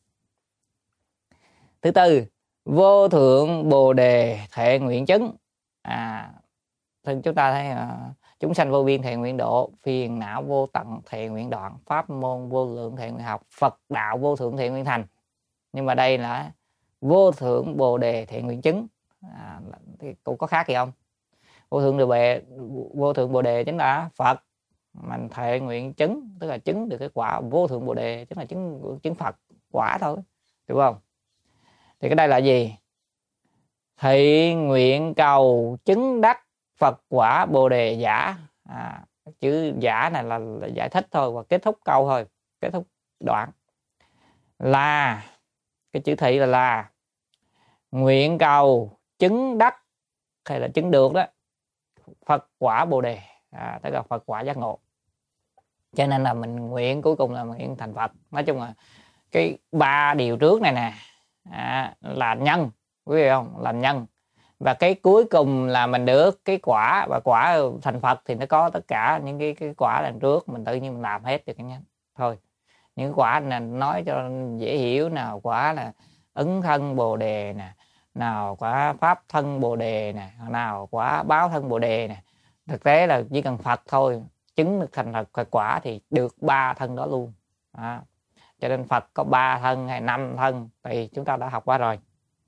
Thứ tư, vô thượng Bồ Đề thệ nguyện chứng. À, thì chúng ta thấy uh, chúng sanh vô biên thệ nguyện độ, phiền não vô tận thệ nguyện đoạn, pháp môn vô lượng thệ nguyện học, Phật đạo vô thượng thệ nguyện thành. Nhưng mà đây là vô thượng Bồ Đề thệ nguyện chứng. À, thì cũng có khác gì không? Vô thượng Bồ Đề, vô thượng Bồ Đề chính là Phật, mình thệ nguyện chứng tức là chứng được cái quả vô thượng Bồ Đề, chính là chứng chứng Phật quả thôi, đúng không? Thì cái đây là gì? Thị nguyện cầu chứng đắc Phật quả Bồ Đề giả. À, chữ giả này là, là giải thích thôi và kết thúc câu thôi, kết thúc đoạn là cái chữ thị là là nguyện cầu chứng đắc hay là chứng được đó Phật quả Bồ Đề, à, tức là Phật quả giác ngộ. Cho nên là mình nguyện cuối cùng là nguyện thành Phật. Nói chung là cái ba điều trước này nè à, là nhân, quý vị không, là nhân. Và cái cuối cùng là mình được cái quả, và quả thành Phật thì nó có tất cả những cái, cái quả đằng trước mình tự nhiên mình làm hết được cái nhánh thôi. Những quả này nói cho dễ hiểu, nào quả là ứng thân bồ đề nè, nào quả pháp thân bồ đề nè, nào quả báo thân bồ đề nè. Thực tế là chỉ cần Phật thôi, chứng được thành Phật quả thì được ba thân đó luôn à. Cho nên Phật có ba thân hay năm thân thì chúng ta đã học qua rồi.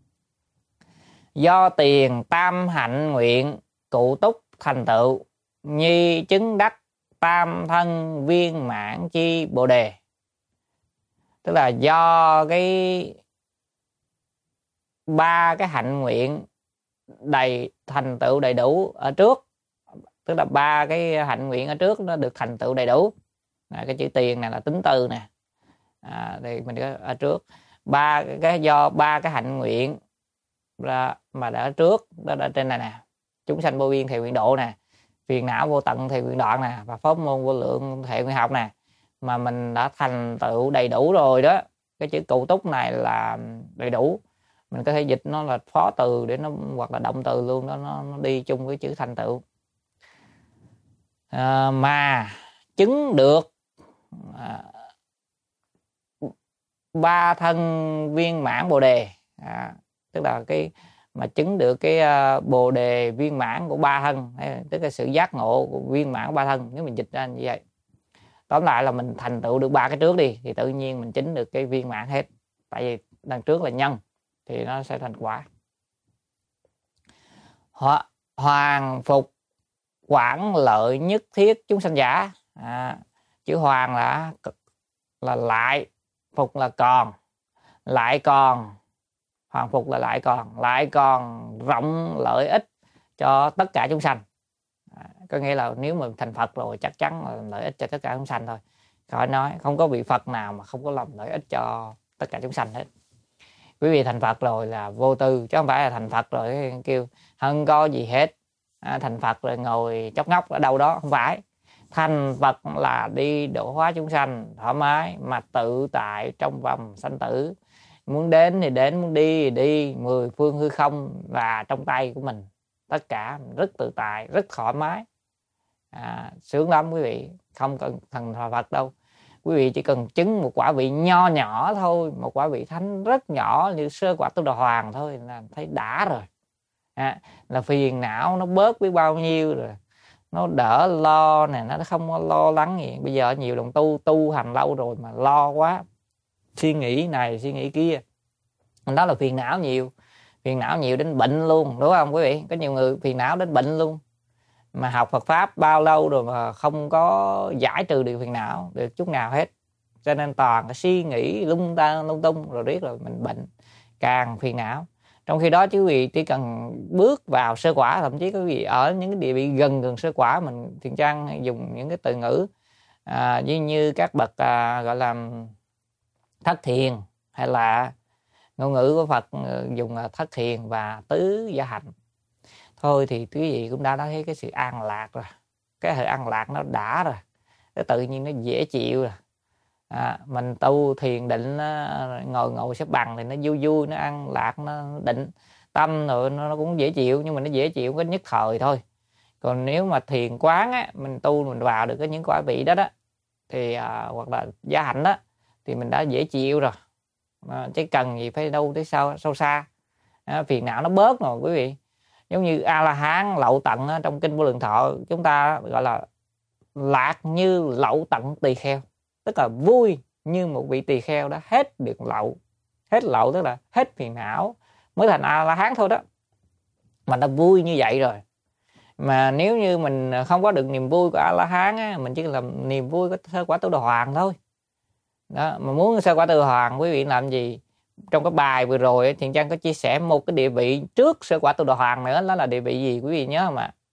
Do tiền tam hạnh nguyện cụ túc thành tựu, nhi chứng đắc tam thân viên mãn chi bồ đề. Tức là do cái ba cái hạnh nguyện đầy thành tựu đầy đủ ở trước, tức là ba cái hạnh nguyện ở trước nó được thành tựu đầy đủ à, cái chữ tiền này là tính từ nè à, thì mình có ở trước ba cái, do ba cái hạnh nguyện ra mà đã ở trước đó, ở trên này nè, chúng sanh vô biên thệ nguyện độ nè, phiền não vô tận thệ nguyện đoạn nè, và pháp môn vô lượng thệ nguyện học nè, mà mình đã thành tựu đầy đủ rồi đó. Cái chữ cụ túc này là đầy đủ, mình có thể dịch nó là phó từ để nó, hoặc là động từ luôn đó, nó, nó đi chung với chữ thành tựu à, mà chứng được à, ba thân viên mãn bồ đề à, tức là cái mà chứng được cái uh, bồ đề viên mãn của ba thân, tức là sự giác ngộ của viên mãn của ba thân. Nếu mình dịch ra như vậy, tóm lại là mình thành tựu được ba cái trước đi thì tự nhiên mình chứng được cái viên mãn hết, tại vì đằng trước là nhân thì nó sẽ thành quả. Ho- hoàng phục quảng lợi nhất thiết chúng sanh giả à, chữ hoàng là là lại, phục là còn, lại còn, hoàng phục là lại còn, lại còn rộng lợi ích cho tất cả chúng sanh à, có nghĩa là nếu mà thành Phật rồi chắc chắn là lợi ích cho tất cả chúng sanh thôi, khỏi nói, không có vị Phật nào mà không có làm lợi ích cho tất cả chúng sanh hết. Quý vị thành Phật rồi là vô tư, chứ không phải là thành Phật rồi kêu không có gì hết à, thành Phật rồi ngồi chóc ngóc ở đâu đó, không phải. Thành Phật là đi độ hóa chúng sanh thoải mái mà tự tại trong vòng sanh tử, muốn đến thì đến, muốn đi thì đi, mười phương hư không là trong tay của mình, tất cả rất tự tại, rất thoải mái à, sướng lắm quý vị. Không cần thành Phật đâu, quý vị chỉ cần chứng một quả vị nho nhỏ thôi, một quả vị thánh rất nhỏ như sơ quả Tu Đà Hoàng thôi là thấy đã rồi à, là phiền não nó bớt biết bao nhiêu rồi, nó đỡ lo nè, nó không có lo lắng gì. Bây giờ nhiều đồng tu tu hành lâu rồi mà lo quá, suy nghĩ này suy nghĩ kia, đó là phiền não nhiều, phiền não nhiều đến bệnh luôn, đúng không quý vị? Có nhiều người phiền não đến bệnh luôn, mà học Phật pháp bao lâu rồi mà không có giải trừ được phiền não được chút nào hết, cho nên toàn cái suy nghĩ lung ta lung tung rồi riết rồi mình bệnh, càng phiền não. Trong khi đó chứ vị chỉ cần bước vào sơ quả, thậm chí quý vị ở những cái địa vị gần gần sơ quả, mình Thiện Trang hay dùng những cái từ ngữ à, như, như các bậc à, gọi là thất thiền, hay là ngôn ngữ của Phật dùng thất thiền và tứ gia hạnh thôi, thì quý vị cũng đã thấy cái sự an lạc rồi, cái sự an lạc nó đã rồi, cái tự nhiên nó dễ chịu rồi à, mình tu thiền định ngồi ngồi xếp bằng thì nó vui vui, nó an lạc, nó định tâm rồi nó cũng dễ chịu, nhưng mà nó dễ chịu có nhất thời thôi. Còn nếu mà thiền quán á, mình tu mình vào được cái những quả vị đó đó thì à, hoặc là gia hạnh đó thì mình đã dễ chịu rồi à, chứ cần gì phải đâu tới sâu, sâu xa à, phiền não nó bớt rồi quý vị. Giống như A La Hán lậu tận á, trong kinh Vô Lượng Thọ chúng ta gọi là lạc như lậu tận tỳ kheo, tức là vui như một vị tỳ kheo đã hết được lậu, hết lậu tức là hết phiền não mới thành A La Hán thôi đó, mà nó vui như vậy rồi. Mà nếu như mình không có được niềm vui của A La Hán á, mình chỉ làm niềm vui của sơ quả Tu Đà Hoàng thôi đó. Mà muốn sơ quả Tu Đà Hoàng quý vị làm gì? Trong cái bài vừa rồi Thiện Trang có chia sẻ một cái địa vị trước sơ quả Tu Đà Hoàng nữa, đó là địa vị gì quý vị nhớ không ạ?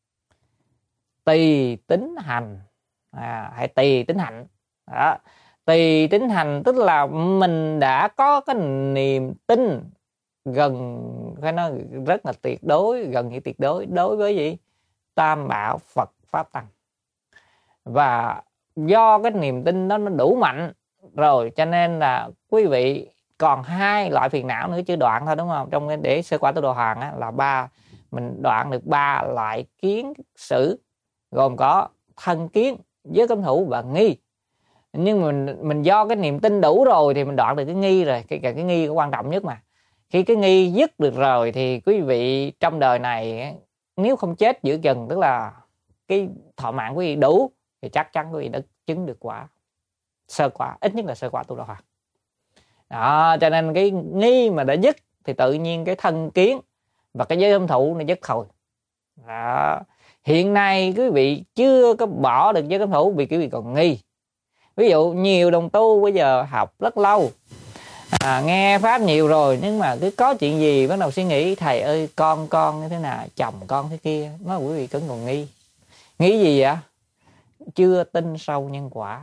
Tỳ tín hành à, hay tỳ tín hạnh đó. Tỳ tín hành tức là mình đã có cái niềm tin gần, phải nói rất là tuyệt đối, gần như tuyệt đối đối với gì? Tam bảo Phật Pháp Tăng. Và do cái niềm tin đó nó đủ mạnh rồi, cho nên là quý vị còn hai loại phiền não nữa chưa đoạn thôi, đúng không? Trong để sơ quả tu đồ hoàng á, là ba mình đoạn được ba loại kiến sử, gồm có thân kiến, giới cấm thủ và nghi. Nhưng mình mình do cái niềm tin đủ rồi thì mình đoạn được cái nghi rồi. Cái cái, cái nghi là quan trọng nhất mà. Khi cái nghi dứt được rồi thì quý vị trong đời này nếu không chết giữa chừng, tức là cái thọ mạng quý vị đủ, thì chắc chắn quý vị đã chứng được quả sơ quả, ít nhất là sơ quả tu đà hoàng. Đó, cho nên cái nghi mà đã dứt thì tự nhiên cái thân kiến và cái giới cấm thủ nó dứt thôi. Đó. Hiện nay quý vị chưa có bỏ được giới cấm thủ vì quý vị còn nghi. Ví dụ nhiều đồng tu bây giờ học rất lâu, à, nghe pháp nhiều rồi, nhưng mà cứ có chuyện gì bắt đầu suy nghĩ thầy ơi con con như thế nào, chồng con thế kia, nói quý vị vẫn còn nghi. Nghi gì vậy? Chưa tin sâu nhân quả.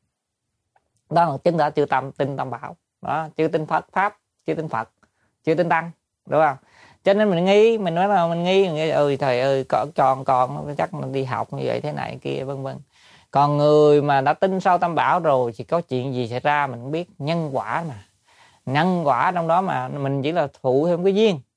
Đó là chứng tỏ chưa tâm tin tam bảo. Đó, chưa tin Phật pháp, chưa tin Phật, chưa tin tăng, đúng không? Cho nên mình nghi, mình nói là mình nghi, mình nghĩ ơi thầy ơi con con con chắc mình đi học như vậy thế này kia vân vân. Còn người mà đã tin sâu tam bảo rồi thì có chuyện gì xảy ra mình cũng biết, nhân quả mà. Nhân quả trong đó mà mình chỉ là phụ thêm cái duyên.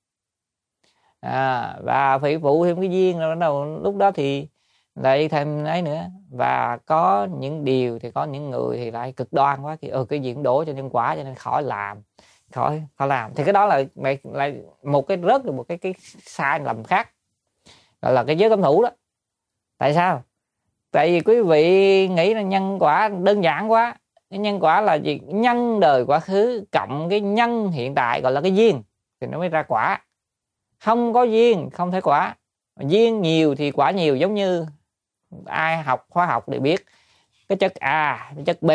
À, và phải phụ thêm cái duyên rồi bắt đầu lúc đó thì lại thêm ấy nữa. Và có những điều thì có những người thì lại cực đoan quá, thì ừ cái gì cũng đổ cho nhân quả cho nên khỏi làm, khỏi khỏi làm. Thì cái đó là lại, lại một cái rớt được một cái cái sai lầm khác, gọi là cái giới cấm thủ đó. Tại sao? Tại vì quý vị nghĩ là nhân quả đơn giản quá. Cái nhân quả là gì? Nhân đời quá khứ cộng cái nhân hiện tại gọi là cái duyên thì nó mới ra quả. Không có duyên không thể quả. Duyên nhiều thì quả nhiều, giống như ai học hóa học thì biết cái chất A, cái chất B,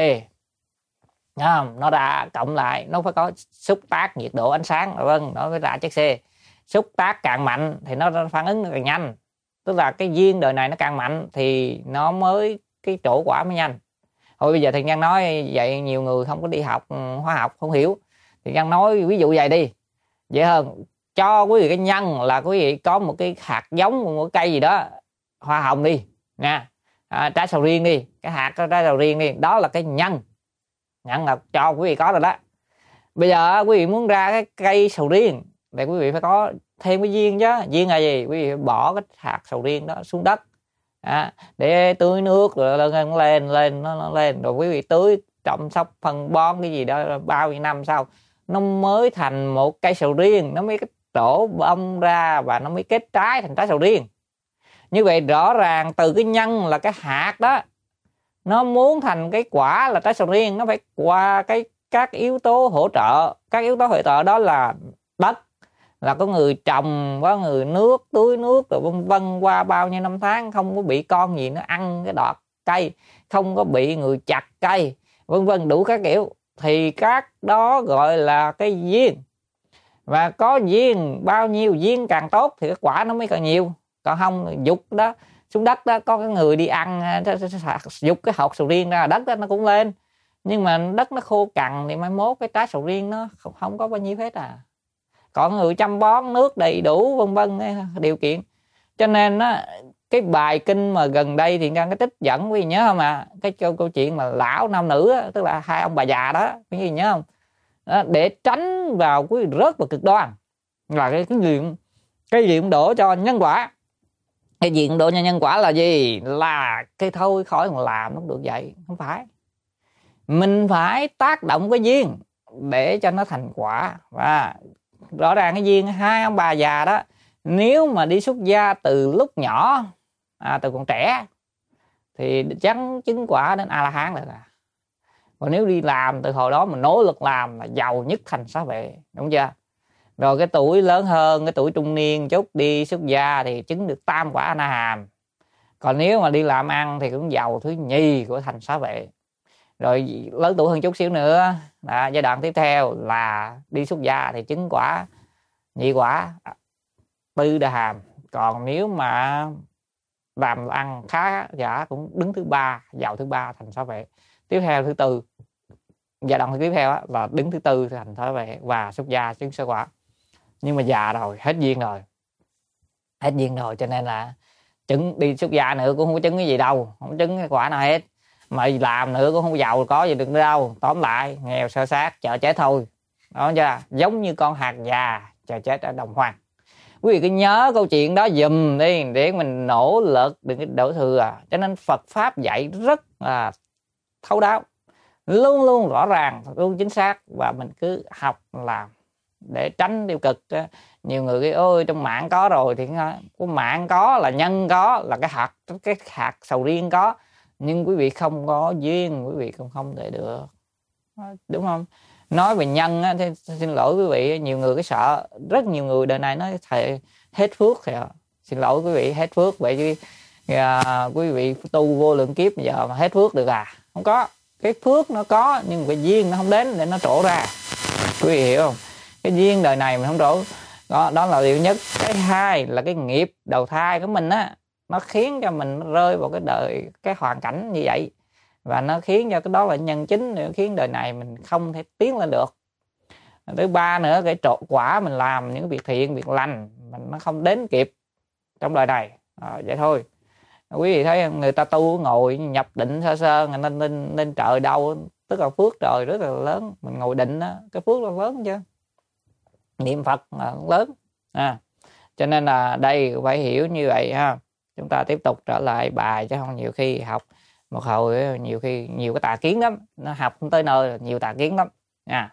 không? Nó đã cộng lại nó phải có xúc tác nhiệt độ ánh sáng, vâng, nó mới ra chất C. Xúc tác càng mạnh thì nó phản ứng càng nhanh. Tức là cái duyên đời này nó càng mạnh thì nó mới cái trổ quả mới nhanh. Thôi bây giờ Thiện Nhân nói vậy nhiều người không có đi học hóa học không hiểu. Thiện Nhân nói ví dụ vậy đi, dễ hơn. Cho quý vị cái nhân là quý vị có một cái hạt giống một cái cây gì đó, hoa hồng đi nha, à, trái sầu riêng đi, cái hạt đó, trái sầu riêng đi, đó là cái nhân. Nhân là cho quý vị có rồi đó. Bây giờ quý vị muốn ra cái cây sầu riêng thì quý vị phải có thêm cái duyên chứ. Duyên là gì? Quý vị bỏ cái hạt sầu riêng đó xuống đất, à, để tưới nước rồi lên lên lên nó, nó lên, rồi quý vị tưới chăm sóc phân bón cái gì đó bao nhiêu năm sau nó mới thành một cây sầu riêng, nó mới trổ bông ra và nó mới kết trái thành trái sầu riêng. Như vậy rõ ràng từ cái nhân là cái hạt đó, nó muốn thành cái quả là trái sầu riêng, nó phải qua cái các yếu tố hỗ trợ. Các yếu tố hỗ trợ đó là đất, là có người trồng, có người nước, tưới nước rồi vân vân, qua bao nhiêu năm tháng không có bị con gì nó ăn cái đọt cây, không có bị người chặt cây, vân vân, đủ các kiểu. Thì các đó gọi là cái duyên. Và có duyên bao nhiêu, duyên càng tốt thì cái quả nó mới càng nhiều. Còn không dục đó xuống đất đó, có cái người đi ăn dục cái hột sầu riêng ra đất đó nó cũng lên, nhưng mà đất nó khô cằn thì mai mốt cái trái sầu riêng nó không, không có bao nhiêu hết à. Còn người chăm bón nước đầy đủ vân vân điều kiện. Cho nên á, cái bài kinh mà gần đây thì đang cái trích dẫn quý vị nhớ không à, cái câu, câu chuyện mà lão nam nữ á, tức là hai ông bà già đó, quý vị nhớ không? Đó, để tránh vào quý vị rớt vào cực đoan là cái cái diện cái diện đổ cho nhân quả. Cái diện đổ cho nhân quả là gì? Là cái thôi khỏi còn làm nó được vậy. Không phải, mình phải tác động cái duyên để cho nó thành quả. Và rõ ràng cái duyên hai ông bà già đó, nếu mà đi xuất gia từ lúc nhỏ, à, từ còn trẻ thì chắn chứng quả đến A-la-hán lại là. Còn nếu đi làm từ hồi đó mà nỗ lực làm là giàu nhất thành xá vệ, đúng chưa? Rồi cái tuổi lớn hơn, cái tuổi trung niên chút đi xuất gia thì chứng được tam quả A Na Hàm. Còn nếu mà đi làm ăn thì cũng giàu thứ nhì của thành xá vệ. Rồi lớn tuổi hơn chút xíu nữa, à, giai đoạn tiếp theo là đi xuất gia thì chứng quả nhị quả tư đà hàm. Còn nếu mà làm ăn khá giả cũng đứng thứ ba, giàu thứ ba thành xá vệ. Tiếp theo thứ tư, giai đoạn tiếp theo là đứng thứ tư thành xá vệ và xuất gia chứng sơ quả. Nhưng mà già rồi, hết duyên rồi, hết duyên rồi cho nên là chứng đi xuất gia nữa cũng không có chứng cái gì đâu, không chứng cái quả nào hết. mà làm nữa cũng không giàu có gì được nữa đâu. Tóm lại nghèo sơ sát chờ chết thôi, đó chưa? Giống như con hạt già chờ chết ở đồng hoang. Quý vị cứ nhớ câu chuyện đó dùm đi để mình nỗ lực đừng cái đổ thừa. Cho nên Phật pháp dạy rất là thấu đáo, luôn luôn rõ ràng, luôn chính xác, và mình cứ học làm để tránh tiêu cực. Nhiều người cái ôi trong mạng có rồi thì có, mạng có là nhân có, là cái hạt cái hạt sầu riêng có, nhưng quý vị không có duyên, quý vị không không thể được, đúng không? Nói về nhân á, thì xin lỗi quý vị, nhiều người cái sợ, rất nhiều người đời này nói thầy hết phước thì xin lỗi quý vị, hết phước vậy chứ à, quý vị tu vô lượng kiếp giờ mà hết phước được à? Không có. Cái phước nó có nhưng cái duyên nó không đến để nó trổ ra, quý vị hiểu không? Cái duyên đời này mình không trổ, đó, đó là điều nhất. Cái hai là cái nghiệp đầu thai của mình á, nó khiến cho mình rơi vào cái đời cái hoàn cảnh như vậy, và nó khiến cho cái đó là nhân chính để khiến đời này mình không thể tiến lên được. Thứ ba nữa, cái trổ quả mình làm những việc thiện việc lành mình nó không đến kịp trong đời này, à, vậy thôi. Quý vị thấy người ta tu ngồi nhập định sơ sơ nên nên nên trời đâu, tức là phước trời rất là lớn. Mình ngồi định đó, cái phước là lớn chứ, niệm Phật là lớn à. Cho nên là đây phải hiểu như vậy ha. Chúng ta tiếp tục trở lại bài, chứ không nhiều khi học một hồi nhiều khi nhiều cái tà kiến lắm, nó học không tới nơi, nhiều tà kiến lắm nha.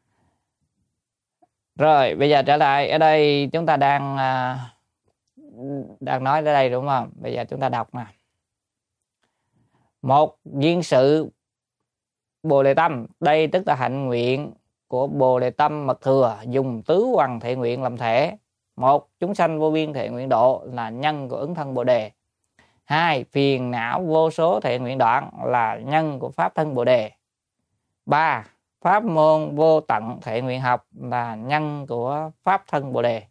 Rồi bây giờ trở lại ở đây, chúng ta đang đang nói ở đây đúng không? Bây giờ chúng ta đọc nè. Một, duyên sự Bồ Đề Tâm, đây tức là hạnh nguyện của Bồ Đề Tâm mật thừa, dùng tứ hoằng thệ nguyện làm thể. Một, chúng sanh vô biên thệ nguyện độ là nhân của ứng thân Bồ Đề. Hai, phiền não vô số thệ nguyện đoạn là nhân của pháp thân Bồ Đề. Ba, pháp môn vô tận thệ nguyện học là nhân của pháp thân Bồ Đề.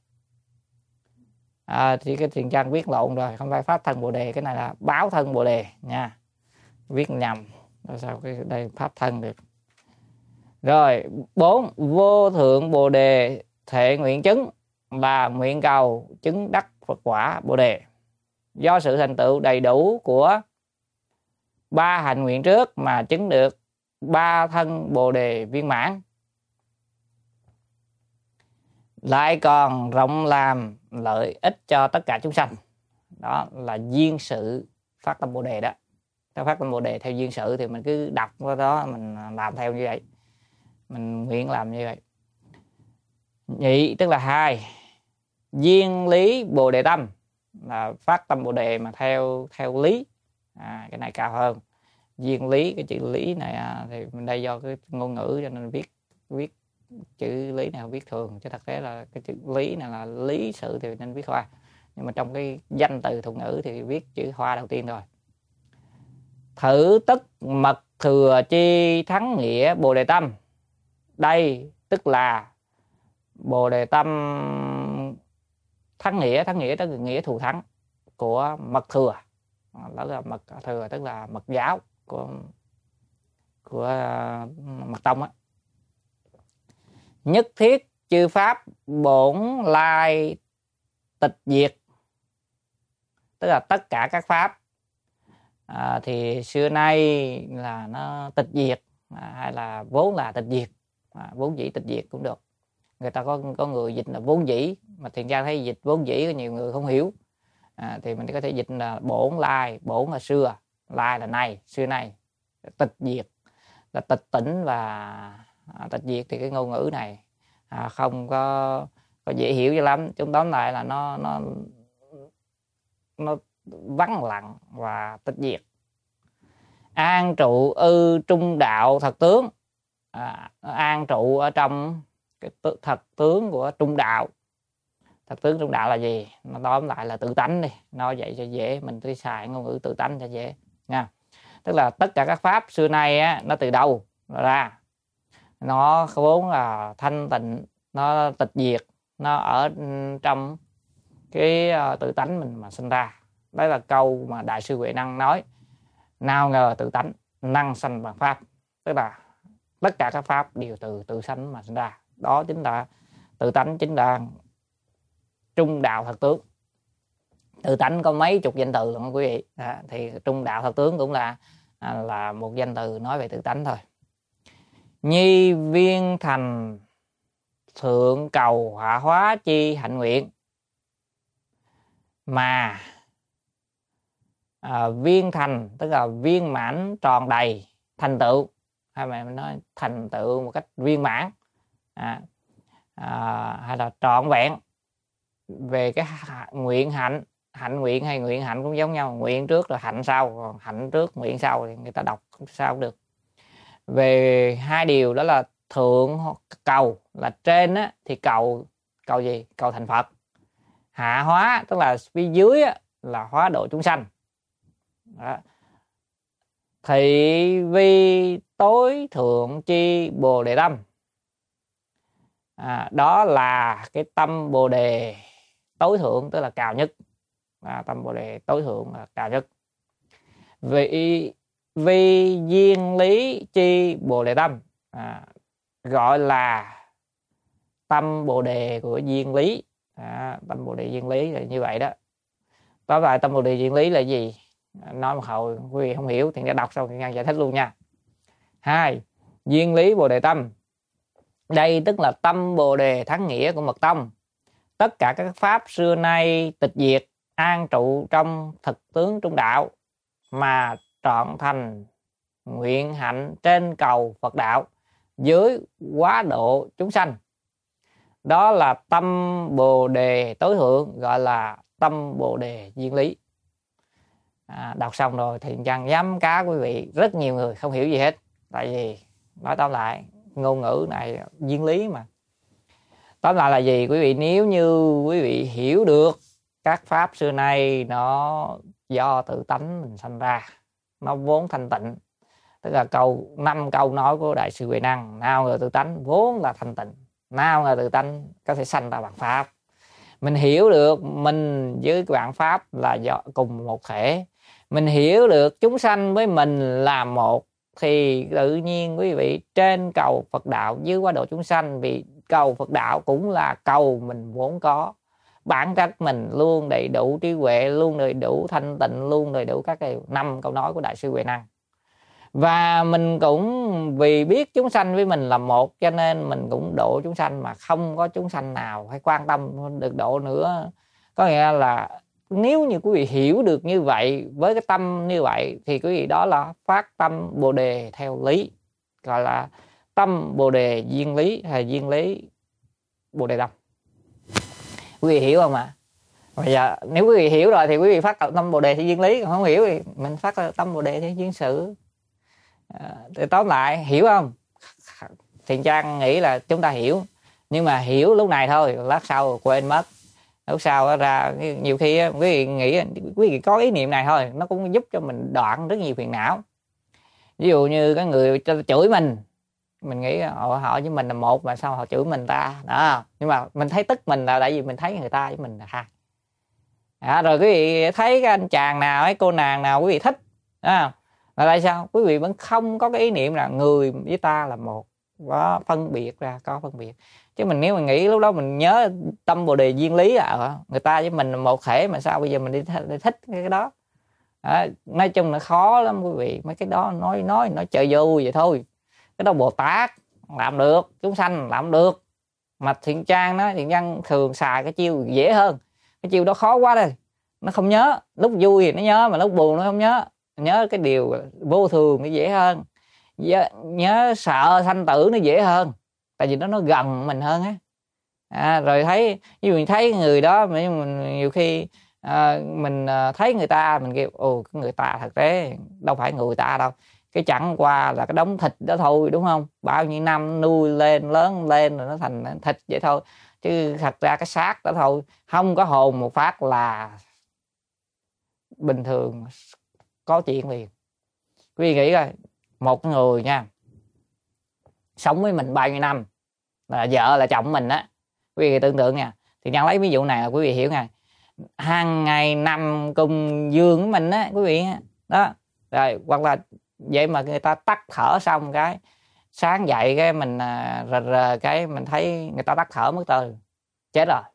À, thì cái tiền trang viết lộn rồi, không phải pháp thân Bồ Đề, cái này là báo thân Bồ Đề nha, viết nhầm. Sao cái đây pháp thân được. Rồi, bốn, vô thượng Bồ Đề thệ nguyện chứng là nguyện cầu chứng đắc Phật quả Bồ Đề. Do sự thành tựu đầy đủ của ba hạnh nguyện trước mà chứng được ba thân Bồ Đề viên mãn, lại còn rộng làm lợi ích cho tất cả chúng sanh. Đó là duyên sự phát tâm Bồ Đề đó. Ta phát tâm Bồ Đề theo duyên sự thì mình cứ đọc vào đó, mình làm theo như vậy, mình nguyện làm như vậy. Nhị tức là hai, duyên lý Bồ Đề Tâm là phát tâm Bồ Đề mà theo theo lý, à, cái này cao hơn. Duyên lý, cái chữ lý này à, thì mình đây do cái ngôn ngữ cho nên viết viết chữ lý này viết thường, chứ thật tế là cái chữ lý này là lý sự thì nên viết hoa, nhưng mà trong cái danh từ thuật ngữ thì viết chữ hoa đầu tiên rồi. Thử tức mật thừa chi thắng nghĩa Bồ Đề Tâm, đây tức là Bồ Đề Tâm thắng nghĩa, thắng nghĩa tức là nghĩa thù thắng của mật thừa, đó là mật thừa tức là mật giáo của của mật tông á. Nhất thiết chư pháp bổn lai tịch diệt, tức là tất cả các pháp à, thì xưa nay là nó tịch diệt, à, hay là vốn là tịch diệt, à, vốn dĩ tịch diệt cũng được. Người ta có có người dịch là vốn dĩ, mà thiền gia thấy dịch vốn dĩ có nhiều người không hiểu, à, thì mình có thể dịch là bổn lai, bổn là xưa, lai là nay, xưa nay, tịch diệt là tịch tỉnh và à, tịch diệt thì cái ngôn ngữ này à, không có, có dễ hiểu cho lắm. Chúng tóm lại là nó nó nó vắng lặng và tịch diệt. An trụ ư trung đạo thật tướng, à, an trụ ở trong cái thật tướng của trung đạo. Thật tướng trung đạo là gì? Nó tóm lại là tự tánh đi, nói vậy cho dễ, mình cứ xài ngôn ngữ tự tánh cho dễ nha. Tức là tất cả các pháp xưa nay á, nó từ đâu ra? Nó vốn là thanh tịnh, nó tịch diệt, nó ở trong cái tự tánh mình mà sinh ra. Đó là câu mà Đại sư Huệ Năng nói, nào ngờ tự tánh năng sanh bằng pháp, tức là tất cả các pháp đều từ tự sanh mà sinh ra. Đó chính là tự tánh, chính là trung đạo thật tướng. Tự tánh có mấy chục danh từ luôn quý vị, à, thì trung đạo thật tướng cũng là à, là một danh từ nói về tự tánh thôi. Nhi viên thành thượng cầu hạ hóa chi hạnh nguyện. Mà à, viên thành tức là viên mãn tròn đầy, thành tựu, hay mà mình nói thành tựu một cách viên mãn, à, à, hay là trọn vẹn về cái nguyện hạnh. Hạnh nguyện hay nguyện hạnh cũng giống nhau, nguyện trước rồi hạnh sau, còn hạnh trước nguyện sau thì người ta đọc sao cũng được. Về hai điều đó là thượng cầu là trên á, thì cầu cầu gì? Cầu thành Phật. Hạ hóa tức là phía dưới á, là hóa độ chúng sanh. Đó. Thị vi tối thượng chi bồ đề tâm. À, đó là cái tâm bồ đề tối thượng, tức là cao nhất. À, tâm bồ đề tối thượng là cao nhất. Vì vi duyên lý chi bồ đề tâm, à, gọi là tâm bồ đề của duyên lý. À, tâm bồ đề duyên lý là như vậy đó. Đó là tâm bồ đề duyên lý là gì? Nói một hồi quý vị không hiểu thì đọc xong thì giải thích luôn nha. Hai, duyên lý bồ đề tâm. Đây tức là tâm bồ đề thắng nghĩa của mật tông. Tất cả các pháp xưa nay tịch diệt, an trụ trong thực tướng trung đạo, mà trọn thành nguyện hạnh trên cầu Phật đạo, dưới quá độ chúng sanh. Đó là tâm bồ đề tối thượng, gọi là tâm bồ đề duyên lý. À, đọc xong rồi thì chẳng dám cá quý vị, rất nhiều người không hiểu gì hết. Tại vì nói tóm lại ngôn ngữ này duyên lý mà. Tóm lại là gì quý vị? Nếu như quý vị hiểu được các pháp xưa nay nó do tự tánh mình sanh ra, nó vốn thanh tịnh, tức là câu năm câu nói của Đại sư Huệ Năng: nào người tự tánh vốn là thanh tịnh, nào người tự tánh có thể sanh ra bằng pháp. Mình hiểu được mình với vạn pháp là do cùng một thể, mình hiểu được chúng sanh với mình là một, thì tự nhiên quý vị trên cầu Phật đạo, dưới quá độ chúng sanh. Vì cầu Phật đạo cũng là cầu mình vốn có, bản chất mình luôn đầy đủ trí huệ, luôn đầy đủ thanh tịnh, luôn đầy đủ các cái năm câu nói của Đại sư Huệ Năng. Và mình cũng vì biết chúng sanh với mình là một, cho nên mình cũng độ chúng sanh, mà không có chúng sanh nào hay quan tâm được độ nữa. Có nghĩa là nếu như quý vị hiểu được như vậy, với cái tâm như vậy, thì quý vị đó là phát tâm bồ đề theo lý, gọi là tâm bồ đề duyên lý hay duyên lý bồ đề tâm. Quý vị hiểu không ạ? Bây giờ nếu quý vị hiểu rồi thì quý vị phát tâm bồ đề theo duyên lý, còn không hiểu thì mình phát tâm bồ đề theo duyên sự. À, thì tóm lại hiểu không? Thiện Trang nghĩ là chúng ta hiểu, nhưng mà hiểu lúc này thôi, lát sau quên mất. Lúc sau ra nhiều khi quý vị nghĩ, quý vị có ý niệm này thôi, nó cũng giúp cho mình đoạn rất nhiều phiền não. Ví dụ như cái người chửi mình, mình nghĩ họ, họ với mình là một mà sao họ chửi mình ta đó. Nhưng mà mình thấy tức mình là tại vì mình thấy người ta với mình là hai. À, rồi quý vị thấy cái anh chàng nào, cái cô nàng nào quý vị thích à, là tại sao quý vị vẫn không có cái ý niệm là người với ta là một, có phân biệt ra, có phân biệt. Chứ mình nếu mình nghĩ lúc đó mình nhớ tâm bồ đề duyên lý à, người ta với mình là một thể, mà sao bây giờ mình đi, th- đi thích cái đó à, nói chung là khó lắm quý vị. Mấy cái đó nói nói nói chơi vui vậy thôi. Cái đó Bồ Tát làm được, chúng sanh làm được. Mà Thiện Trang đó, Thiện Trang thường xài cái chiêu dễ hơn. Cái chiêu đó khó quá đây, nó không nhớ. Lúc vui thì nó nhớ, mà lúc buồn nó không nhớ. Nhớ cái điều vô thường nó dễ hơn, nhớ, nhớ sợ sanh tử nó dễ hơn, tại vì nó nó gần mình hơn á. À, rồi thấy ví dụ mình thấy người đó, mình nhiều khi à, mình thấy người ta mình kêu ồ cái người ta thật tế đâu phải người ta đâu, cái chẳng qua là cái đống thịt đó thôi, đúng không? Bao nhiêu năm nuôi lên lớn lên rồi nó thành thịt vậy thôi, chứ thật ra cái xác đó thôi, không có hồn một phát là bình thường có chuyện liền. Quý vị nghĩ coi, một người nha sống với mình bao nhiêu năm, là vợ là chồng mình á, quý vị tưởng tượng nha. Thì Nhân lấy ví dụ này là quý vị hiểu nha, hàng ngày nằm cùng giường với mình á quý vị đó, rồi hoặc là vậy mà người ta tắt thở xong cái sáng dậy cái mình rờ rờ cái mình thấy người ta tắt thở mất từ chết rồi,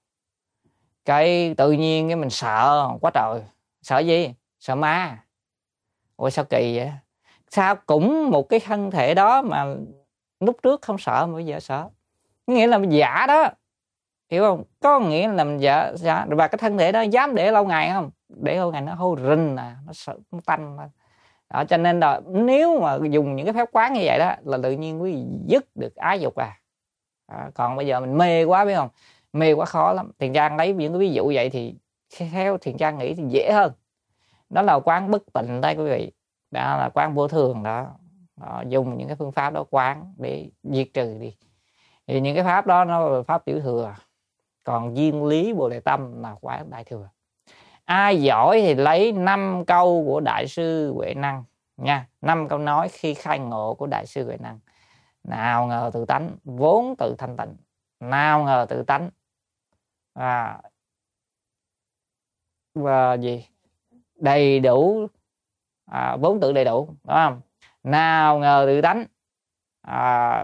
cái tự nhiên cái mình sợ quá trời. Sợ gì? Sợ ma. Ôi sao kỳ vậy? sao cũng một cái thân thể đó mà lúc trước không sợ mà bây giờ sợ, nghĩa là mình giả đó, hiểu không? Có nghĩa là mình giả, giả và cái thân thể đó dám để lâu ngày không? Để lâu ngày nó hôi rình à, nó sợ, nó tanh đó. Cho nên là nếu mà dùng những cái phép quán như vậy đó là tự nhiên quý vị dứt được ái dục à. À, còn bây giờ mình mê quá, biết không? Mê quá khó lắm. Thiền Trang lấy những cái ví dụ vậy thì theo Thiền Trang nghĩ thì dễ hơn. Đó là quán bất tịnh đây quý vị, đó là quán vô thường đó. Đó, dùng những cái phương pháp đó quán để diệt trừ đi. Thì những cái pháp đó nó là pháp tiểu thừa, còn duyên lý Bồ Đề Tâm là quán đại thừa. Ai giỏi thì lấy năm câu của Đại sư Huệ Năng nha, năm câu nói khi khai ngộ của Đại sư Huệ Năng. Nào ngờ tự tánh vốn tự thanh tịnh, nào ngờ tự tánh à, và gì đầy đủ à, vốn tự đầy đủ, đúng không? Nào ngờ tự tánh à,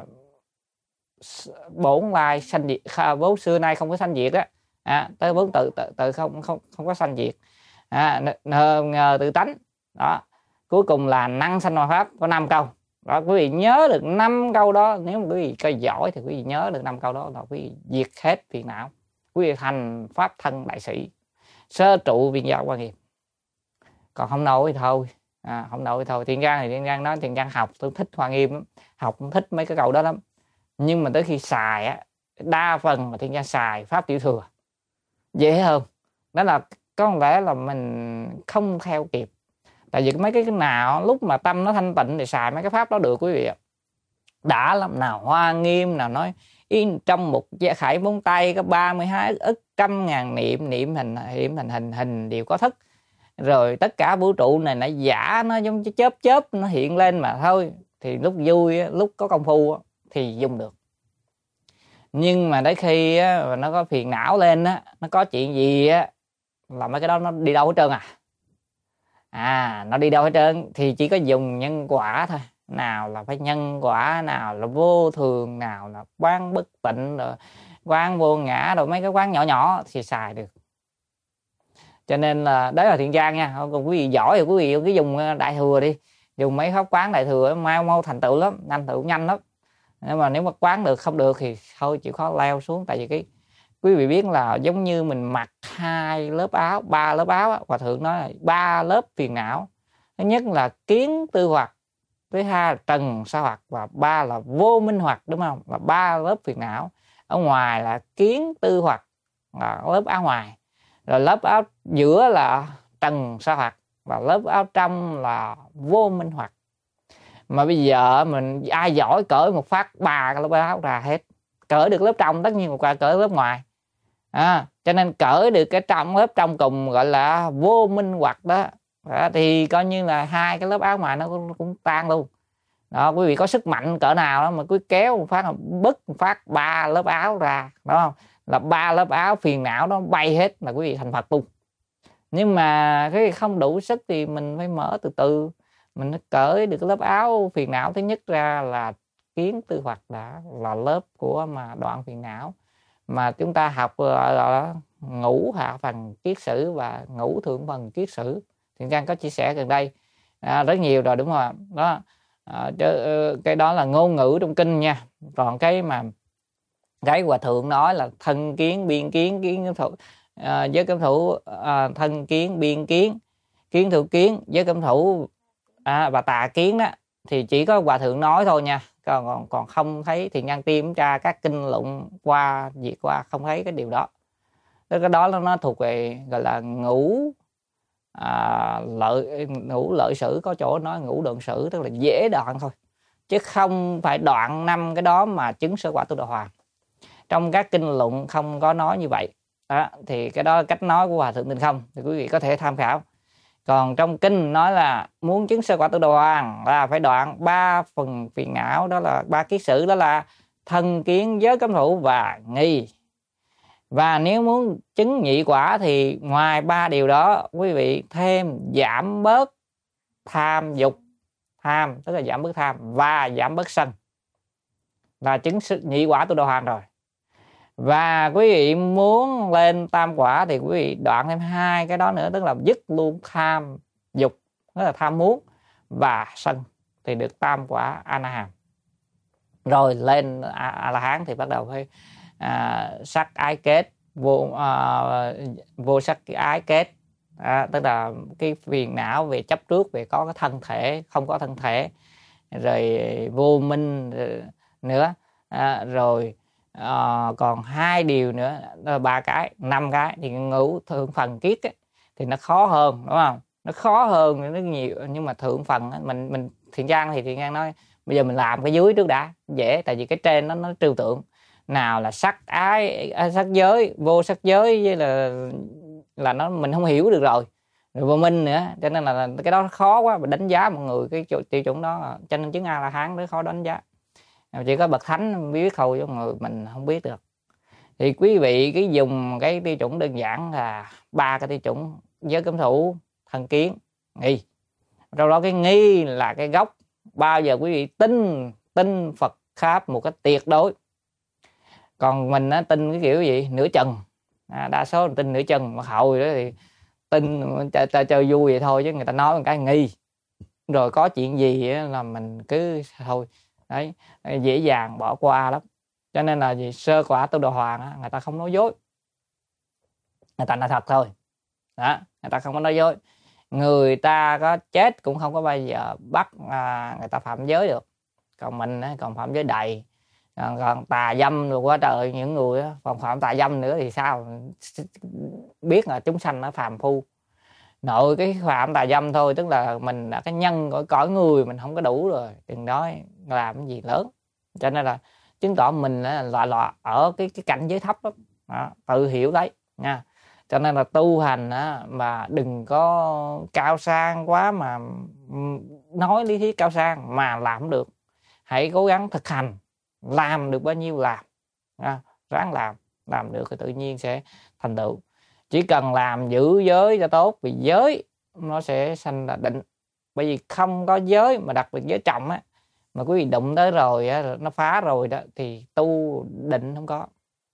bổn lai sanh diệt, vốn xưa nay không có sanh diệt á, à, tới vốn tự tự, tự không không không có sanh diệt, à, ngờ, ngờ tự tánh đó. Cuối cùng là năng sanh hoa pháp, có năm câu đó. Quý vị nhớ được năm câu đó, nếu mà quý vị coi giỏi thì quý vị nhớ được năm câu đó là quý vị diệt hết phiền não, quý vị thành pháp thân đại sĩ, sơ trụ viên giáo quan nghiệp. Còn không nổi thì thôi, à, không nổi thì thôi. Thiền Trang thì Thiền Trang nói Thiền Trang học tôi thích Hoa Nghiêm lắm, học cũng thích mấy cái câu đó lắm, nhưng mà tới khi xài á, đa phần mà Thiền Trang xài pháp tiểu thừa dễ hơn. Đó là có lẽ là mình không theo kịp, tại vì mấy cái nào lúc mà tâm nó thanh tịnh thì xài mấy cái pháp đó được quý vị ạ. Đã lắm, nào Hoa Nghiêm nào nói in trong một gia khải móng tay có ba mươi hai ức trăm ngàn niệm, niệm hình niệm hình hình hình đều có thức, rồi tất cả vũ trụ này nó giả, nó giống như chớp chớp nó hiện lên mà thôi. Thì lúc vui lúc có công phu thì dùng được, nhưng mà đến khi nó có phiền não lên á, nó có chuyện gì á là mấy cái đó nó đi đâu hết trơn à. À nó đi đâu hết trơn thì chỉ có dùng nhân quả thôi. Nào là phải nhân quả, nào là vô thường, nào là quán bất tịnh, rồi quán vô ngã, rồi mấy cái quán nhỏ nhỏ thì xài được. Cho nên là đấy là Thiền Trang nha. Còn quý vị giỏi thì quý vị cứ dùng đại thừa đi, dùng mấy pháp quán đại thừa mau mau thành tựu lắm, thành tựu nhanh lắm. Nhưng mà nếu mà quán được không được thì thôi chịu khó leo xuống. Tại vì cái quý vị biết là giống như mình mặc hai lớp áo, ba lớp áo. Hòa thượng nói là ba lớp phiền não. Thứ nhất là kiến tư hoặc, thứ hai là trần sa hoặc, và ba là vô minh hoặc, đúng không? Là ba lớp phiền não. Ở ngoài là kiến tư hoặc là lớp áo ngoài, rồi lớp áo giữa là trần sa hoặc, và lớp áo trong là vô minh hoặc. Mà bây giờ mình ai giỏi cởi một phát ba cái lớp áo ra hết. Cởi được lớp trong tất nhiên một quả cởi lớp ngoài, à, cho nên cởi được cái trong lớp trong cùng gọi là vô minh hoặc đó, à, thì coi như là hai cái lớp áo ngoài nó cũng, cũng tan luôn đó. Quý vị có sức mạnh cỡ nào đó mà cứ kéo một phát, bứt một phát ba lớp áo ra, đúng không? Là ba lớp áo phiền não đó bay hết là quý vị thành Phật luôn. Nhưng mà cái không đủ sức thì mình phải mở từ từ, mình nó cởi được cái lớp áo phiền não thứ nhất ra là kiến tư hoặc, đã là lớp của mà đoạn phiền não mà chúng ta học là ngũ hạ phần kiết sử và ngũ thượng phần kiết sử. Thiền Trang có chia sẻ gần đây à, rất nhiều rồi, đúng không? Đó à, cái đó là ngôn ngữ trong kinh nha. Còn cái mà cái Hòa thượng nói là thân kiến biên kiến, kiến cấm thủ à, giới cấm thủ à, thân kiến biên kiến, kiến thủ kiến, giới cấm thủ à, và tà kiến đó, thì chỉ có Hòa thượng nói thôi nha. Còn, còn, còn không thấy Thiền Trang tìm ra các kinh luận qua việc qua không thấy cái điều đó. Cái đó nó thuộc về gọi là ngũ à, lợi ngũ lợi sử, có chỗ nói ngũ đoạn sử, tức là dễ đoạn thôi, chứ không phải đoạn năm cái đó mà chứng sơ quả Tu Đà Hoàng. Trong các kinh luận không có nói như vậy đó, thì cái đó cách nói của Hòa thượng Tịnh Không thì quý vị có thể tham khảo. Còn trong kinh nói là muốn chứng sơ quả Tu Đà Hoàng là phải đoạn ba phần phiền não, đó là ba kiết sử, đó là thân kiến, giới cấm thủ và nghi. Và nếu muốn chứng nhị quả thì ngoài ba điều đó quý vị thêm giảm bớt tham dục, tham tức là giảm bớt tham, và giảm bớt sân là chứng nhị quả Tu Đà Hoàng rồi. Và quý vị muốn lên tam quả thì quý vị đoạn thêm hai cái đó nữa, tức là dứt luôn tham dục, tức là tham muốn, và sân, thì được tam quả A Na Hàm. Rồi lên A La Hán thì bắt đầu phải à, sắc ái kết, vô à, vô sắc ái kết, à, tức là cái phiền não về chấp trước về có cái thân thể, không có thân thể, rồi vô minh nữa, à, rồi à, còn hai điều nữa, ba cái, năm cái thì ngũ thượng phần kiết ấy, thì nó khó hơn, đúng không? Nó khó hơn nó nhiều, nhưng mà thượng phần ấy, mình mình Thiện Giang thì Thiện Giang nói bây giờ mình làm cái dưới trước đã, dễ, tại vì cái trên nó nó trừu tượng, nào là sắc ái, sắc giới, vô sắc giới với là là nó mình không hiểu được rồi, rồi vô minh nữa, cho nên là cái đó khó quá mà đánh giá mọi người cái tiêu chuẩn đó, cho nên chứng A La Hán nó khó đánh giá, chỉ có bậc thánh biết thôi, chứ mọi người mình không biết được. Thì quý vị cứ dùng cái tiêu chuẩn đơn giản là ba cái tiêu chuẩn: giới cấm thủ, thân kiến, nghi. Trong đó cái nghi là cái gốc. Bao giờ quý vị tin tin Phật Pháp một cái tuyệt đối, còn mình á, tin cái kiểu gì nửa chừng, à, đa số tin nửa chừng, mà hậu đó thì tin chơi, chơi, chơi vui vậy thôi, chứ người ta nói một cái nghi, rồi có chuyện gì là mình cứ thôi đấy, dễ dàng bỏ qua lắm. Cho nên là gì, sơ quả Tu Đà Hoàng á, người ta không nói dối, người ta nói thật thôi đó, người ta không có nói dối. Người ta có chết cũng không có bao giờ bắt à, người ta phạm giới được. Còn mình á, còn phạm giới đầy, còn, còn tà dâm rồi quá trời, những người á, còn phạm tà dâm nữa thì sao biết là chúng sanh nó phàm phu. Nội cái phạm tà dâm thôi, tức là mình đã cái nhân của cõi người mình không có đủ rồi, đừng nói làm cái gì lớn. Cho nên là chứng tỏ mình là loại loại ở cái cái cảnh giới thấp lắm đó, tự hiểu đấy nha. Cho nên là tu hành á, mà đừng có cao sang quá mà nói lý thuyết cao sang mà làm không được. Hãy cố gắng thực hành, làm được bao nhiêu làm, à, ráng làm, làm được thì tự nhiên sẽ thành tựu. Chỉ cần làm giữ giới cho tốt, vì giới nó sẽ sanh là định. Bởi vì không có giới, mà đặc biệt giới trọng á, mà quý vị đụng tới rồi á, nó phá rồi đó, thì tu định không có,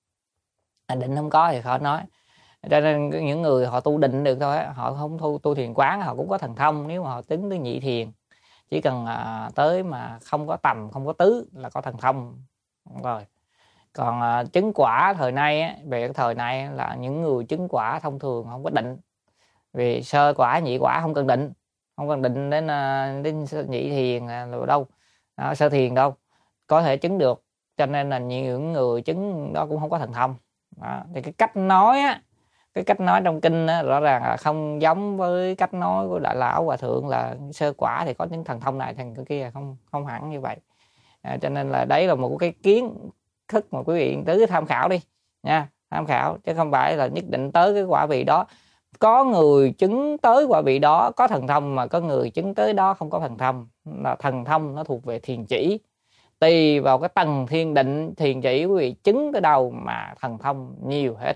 à, định không có thì khó nói. Cho nên những người họ tu định được thôi, họ không tu, tu thiền quán, họ cũng có thần thông nếu mà họ tính tới nhị thiền. Chỉ cần à, tới mà không có tầm, không có tứ là có thần thông rồi. Còn à, chứng quả thời nay á, về cái thời này là những người chứng quả thông thường không có định. Vì sơ quả, nhị quả không cần định, không cần định đến đến nhị thiền rồi đâu, à, sơ thiền đâu có thể chứng được. Cho nên là những người chứng đó cũng không có thần thông đó. Thì cái cách nói á, cái cách nói trong kinh á, rõ ràng là không giống với cách nói của Đại Lão Hòa Thượng là sơ quả thì có những thần thông này thành cái kia, không không hẳn như vậy. À, cho nên là đấy là một cái kiến thức mà quý vị cứ tham khảo đi nha, tham khảo chứ không phải là nhất định tới cái quả vị đó. Có người chứng tới quả vị đó có thần thông, mà có người chứng tới đó không có thần thông. Là thần thông nó thuộc về thiền chỉ, tùy vào cái tầng thiền định thiền chỉ quý vị chứng tới đâu mà thần thông nhiều hết.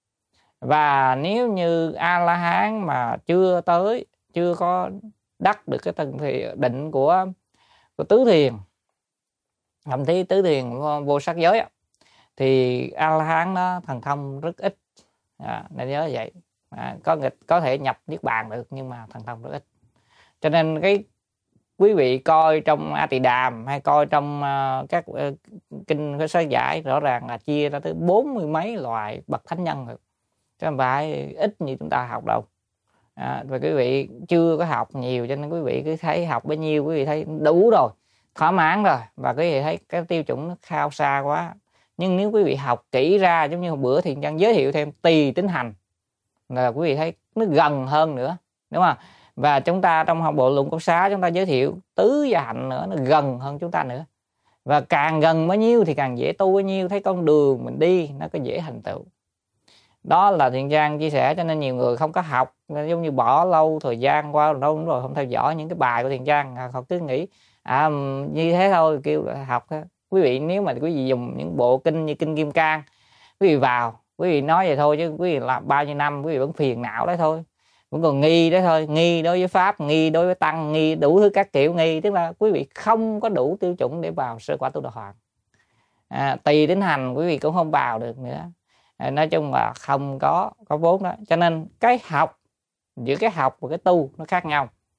Và nếu như A La Hán mà chưa tới, chưa có đắc được cái tầng thiền định của, của tứ thiền, thậm chí tứ thiền vô sắc giới á, thì A La Hán đó thần thông rất ít, à, nên nhớ vậy. À, có nghịch có thể nhập niết bàn được, nhưng mà thần thông rất ít. Cho nên cái quý vị coi trong A Tỳ Đàm hay coi trong uh, các uh, kinh cái soi giải, rõ ràng là chia ra tới bốn mươi mấy loại bậc thánh nhân được, chứ không phải ít như chúng ta học đâu. À, và quý vị chưa có học nhiều, cho nên quý vị cứ thấy học bấy nhiêu quý vị thấy đủ rồi, thỏa mãn rồi, và quý vị thấy cái tiêu chuẩn nó khao xa quá. Nhưng nếu quý vị học kỹ ra, giống như hôm bữa Thiện Giang giới thiệu thêm tùy tính hành, là quý vị thấy nó gần hơn nữa, đúng không? Và chúng ta trong học bộ Luận Cốt Xá chúng ta giới thiệu tứ gia hạnh nữa, nó gần hơn chúng ta nữa. Và càng gần bao nhiêu thì càng dễ tu bao nhiêu, thấy con đường mình đi nó có dễ thành tựu. Đó là Thiện Giang chia sẻ. Cho nên nhiều người không có học, giống như bỏ lâu thời gian qua đâu rồi không theo dõi những cái bài của Thiện Giang, họ cứ nghĩ à như thế thôi, kêu là học thôi. Quý vị nếu mà quý vị dùng những bộ kinh như kinh Kim Cang, quý vị vào quý vị nói vậy thôi, chứ quý vị làm bao nhiêu năm quý vị vẫn phiền não đấy thôi, vẫn còn nghi đấy thôi, nghi đối với Pháp, nghi đối với Tăng, nghi đủ thứ các kiểu nghi. Tức là quý vị không có đủ tiêu chuẩn để vào sơ quả Tu Đà Hoàng. À, tùy đến hành quý vị cũng không vào được nữa. À, nói chung là không có có vốn đó. Cho nên cái học, giữa cái học và cái tu nó khác nhau.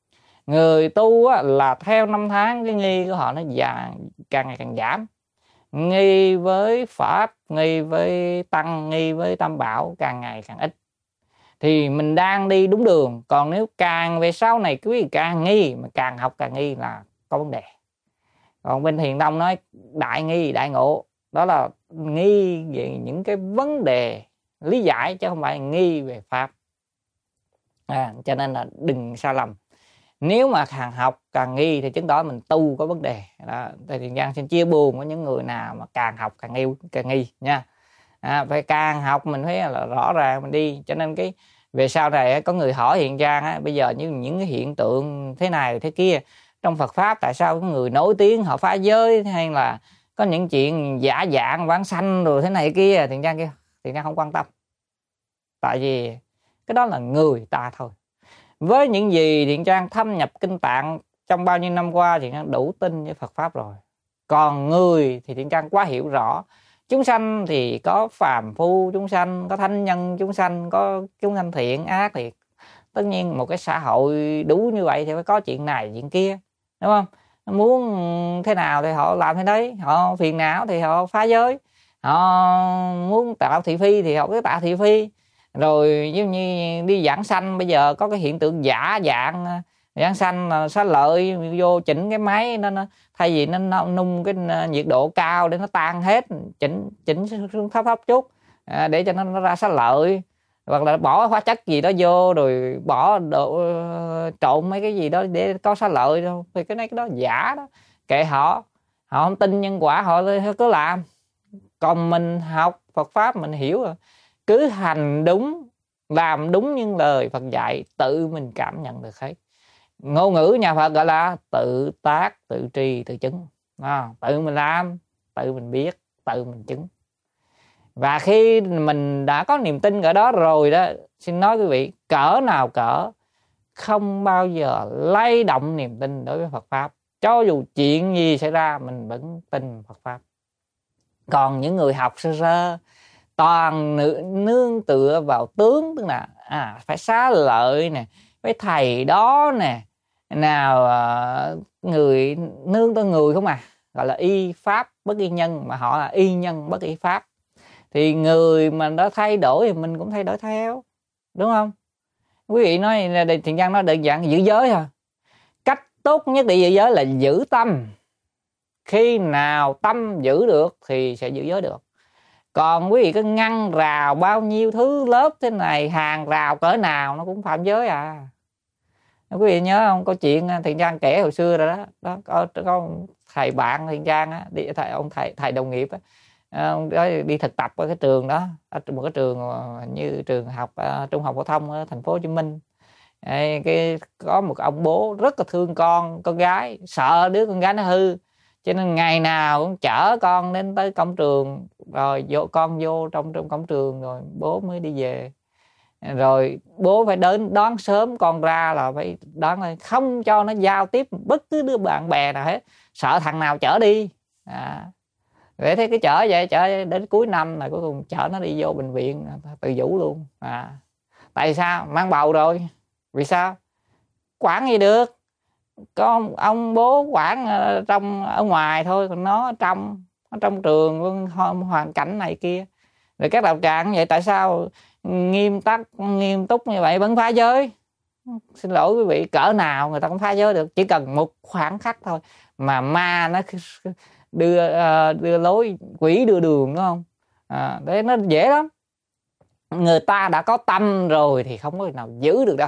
Người tu á, là theo năm tháng cái nghi của họ nó già, càng ngày càng giảm. Nghi với Pháp, nghi với Tăng, nghi với Tam Bảo càng ngày càng ít. Thì mình đang đi đúng đường. Còn nếu càng về sau này quý vị càng nghi, mà càng học càng nghi là có vấn đề. Còn bên Thiền Tông nói đại nghi đại ngộ, đó là nghi về những cái vấn đề lý giải chứ không phải nghi về Pháp. À, cho nên là đừng sai lầm. Nếu mà càng học càng nghi thì chứng tỏ mình tu có vấn đề. Đó, thì Thiền Giang xin chia buồn với những người nào mà càng học càng nghi, càng nghi nha. À, phải càng học mình thấy là rõ ràng mình đi. Cho nên cái về sau này có người hỏi Thiền Giang á, bây giờ những những cái hiện tượng thế này thế kia trong Phật pháp, tại sao có người nổi tiếng họ phá giới, hay là có những chuyện giả dạng vãng sanh rồi thế này kia, Thiền Giang kia Thiền Giang không quan tâm. Tại vì cái đó là người ta thôi. Với những gì Thiện Trang thâm nhập kinh tạng trong bao nhiêu năm qua, Thiện Trang đủ tin với Phật pháp rồi. Còn người thì Thiện Trang quá hiểu rõ. Chúng sanh thì có phàm phu chúng sanh, có thánh nhân chúng sanh, có chúng sanh thiện ác. Thì tất nhiên một cái xã hội đủ như vậy thì phải có chuyện này chuyện kia, đúng không? Muốn thế nào thì họ làm thế đấy. Họ phiền não thì họ phá giới, họ muốn tạo thị phi thì họ cứ tạo thị phi. Rồi giống như đi giảng sanh, bây giờ có cái hiện tượng giả dạng giảng sanh xá lợi, vô chỉnh cái máy nó, nó thay vì nó nung cái nhiệt độ cao để nó tan hết, chỉnh chỉnh xuống thấp thấp chút à, để cho nó, nó ra xá lợi, hoặc là bỏ hóa chất gì đó vô rồi bỏ độ trộn mấy cái gì đó để có xá lợi đâu. Thì cái này cái đó giả đó, kệ họ, họ không tin nhân quả họ cứ làm. Còn mình học Phật pháp mình hiểu rồi, cứ hành đúng, làm đúng những lời Phật dạy, tự mình cảm nhận được hết. Ngôn ngữ nhà Phật gọi là tự tác, tự tri, tự chứng. À, tự mình làm, tự mình biết, tự mình chứng. Và khi mình đã có niềm tin ở đó rồi đó, xin nói quý vị, cỡ nào cỡ, không bao giờ lay động niềm tin đối với Phật pháp. Cho dù chuyện gì xảy ra, mình vẫn tin Phật pháp. Còn những người học sơ sơ, toàn nương tựa vào tướng, tức là à, phải xá lợi nè, phải thầy đó nè, nào người nương tựa người không à, gọi là y pháp bất y nhân, mà họ là y nhân bất y pháp. Thì người mà đã thay đổi thì mình cũng thay đổi theo, đúng không? Quý vị nói Thiện Giang nói đơn giản giữ giới thôi. Cách tốt nhất để giữ giới là giữ tâm. Khi nào tâm giữ được thì sẽ giữ giới được. Còn quý vị cứ ngăn rào bao nhiêu thứ lớp thế này, hàng rào cỡ nào nó cũng phạm giới à. Quý vị nhớ không, có chuyện Thiện Giang kể hồi xưa rồi đó, đó có, có thầy bạn Thiện Giang á, đi thầy ông thầy thầy đồng nghiệp á, ông đó đi thực tập ở cái trường đó, ở một cái trường như trường học uh, trung học phổ thông ở thành phố Hồ Chí Minh. Đây, cái có một ông bố rất là thương con con gái, sợ đứa con gái nó hư, cho nên ngày nào cũng chở con đến tới cổng trường, rồi vô con vô trong trong cổng trường rồi bố mới đi về. Rồi bố phải đến đón sớm con ra, là phải đón lên, không cho nó giao tiếp bất cứ đứa bạn bè nào hết, sợ thằng nào chở đi. À, vậy thế cái chở vậy, chở đến cuối năm là cuối cùng chở nó đi vô bệnh viện Từ Dũ luôn. À, tại sao? Mang bầu rồi. Vì sao? Quản gì được, có ông, ông bố quản trong ở ngoài thôi, còn nó ở trong ở trong trường hoàn cảnh này kia. Rồi các đạo tràng vậy, tại sao nghiêm tắc nghiêm túc như vậy vẫn phá giới? Xin lỗi quý vị, cỡ nào người ta cũng phá giới được, chỉ cần một khoảng khắc thôi mà ma nó đưa đưa lối, quỷ đưa đường, đúng không? À, đấy, nó dễ lắm. Người ta đã có tâm rồi thì không có nào giữ được đâu.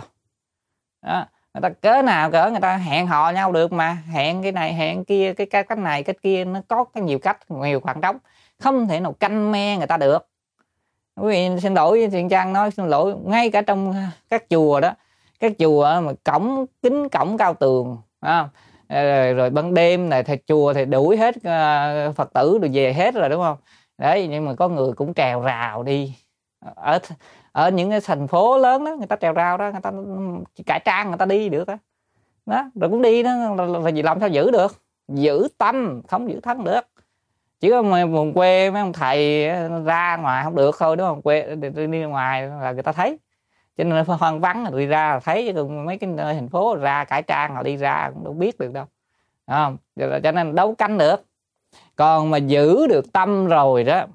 Đó, người ta cỡ nào cỡ người ta hẹn hò nhau được mà, hẹn cái này hẹn kia, cái cách này cách kia, nó có cái nhiều cách, nhiều khoảng trống, không thể nào canh me người ta được. Quý vị xin lỗi, Thiện Trang nói xin lỗi, ngay cả trong các chùa đó, các chùa mà cổng kính cổng cao tường, à, rồi, rồi ban đêm này thì chùa thì đuổi hết uh, Phật tử rồi về hết rồi, đúng không? Đấy, nhưng mà có người cũng trèo rào đi. Ở ở những cái thành phố lớn đó, người ta trèo rào đó, người ta cải trang người ta đi được đó. Đó, rồi cũng đi đó, là gì làm sao giữ được? Giữ tâm, không giữ thân được. Chỉ có vùng quê mấy ông thầy ra ngoài không được thôi, đúng không? Quê đi, đi ngoài là người ta thấy. cho nên nó hoang vắng, đi ra thấy mấy cái nơi thành phố ra cải trang, họ đi ra cũng đâu biết được đâu, không? Cho nên đấu canh được. Còn mà giữ được tâm rồi đó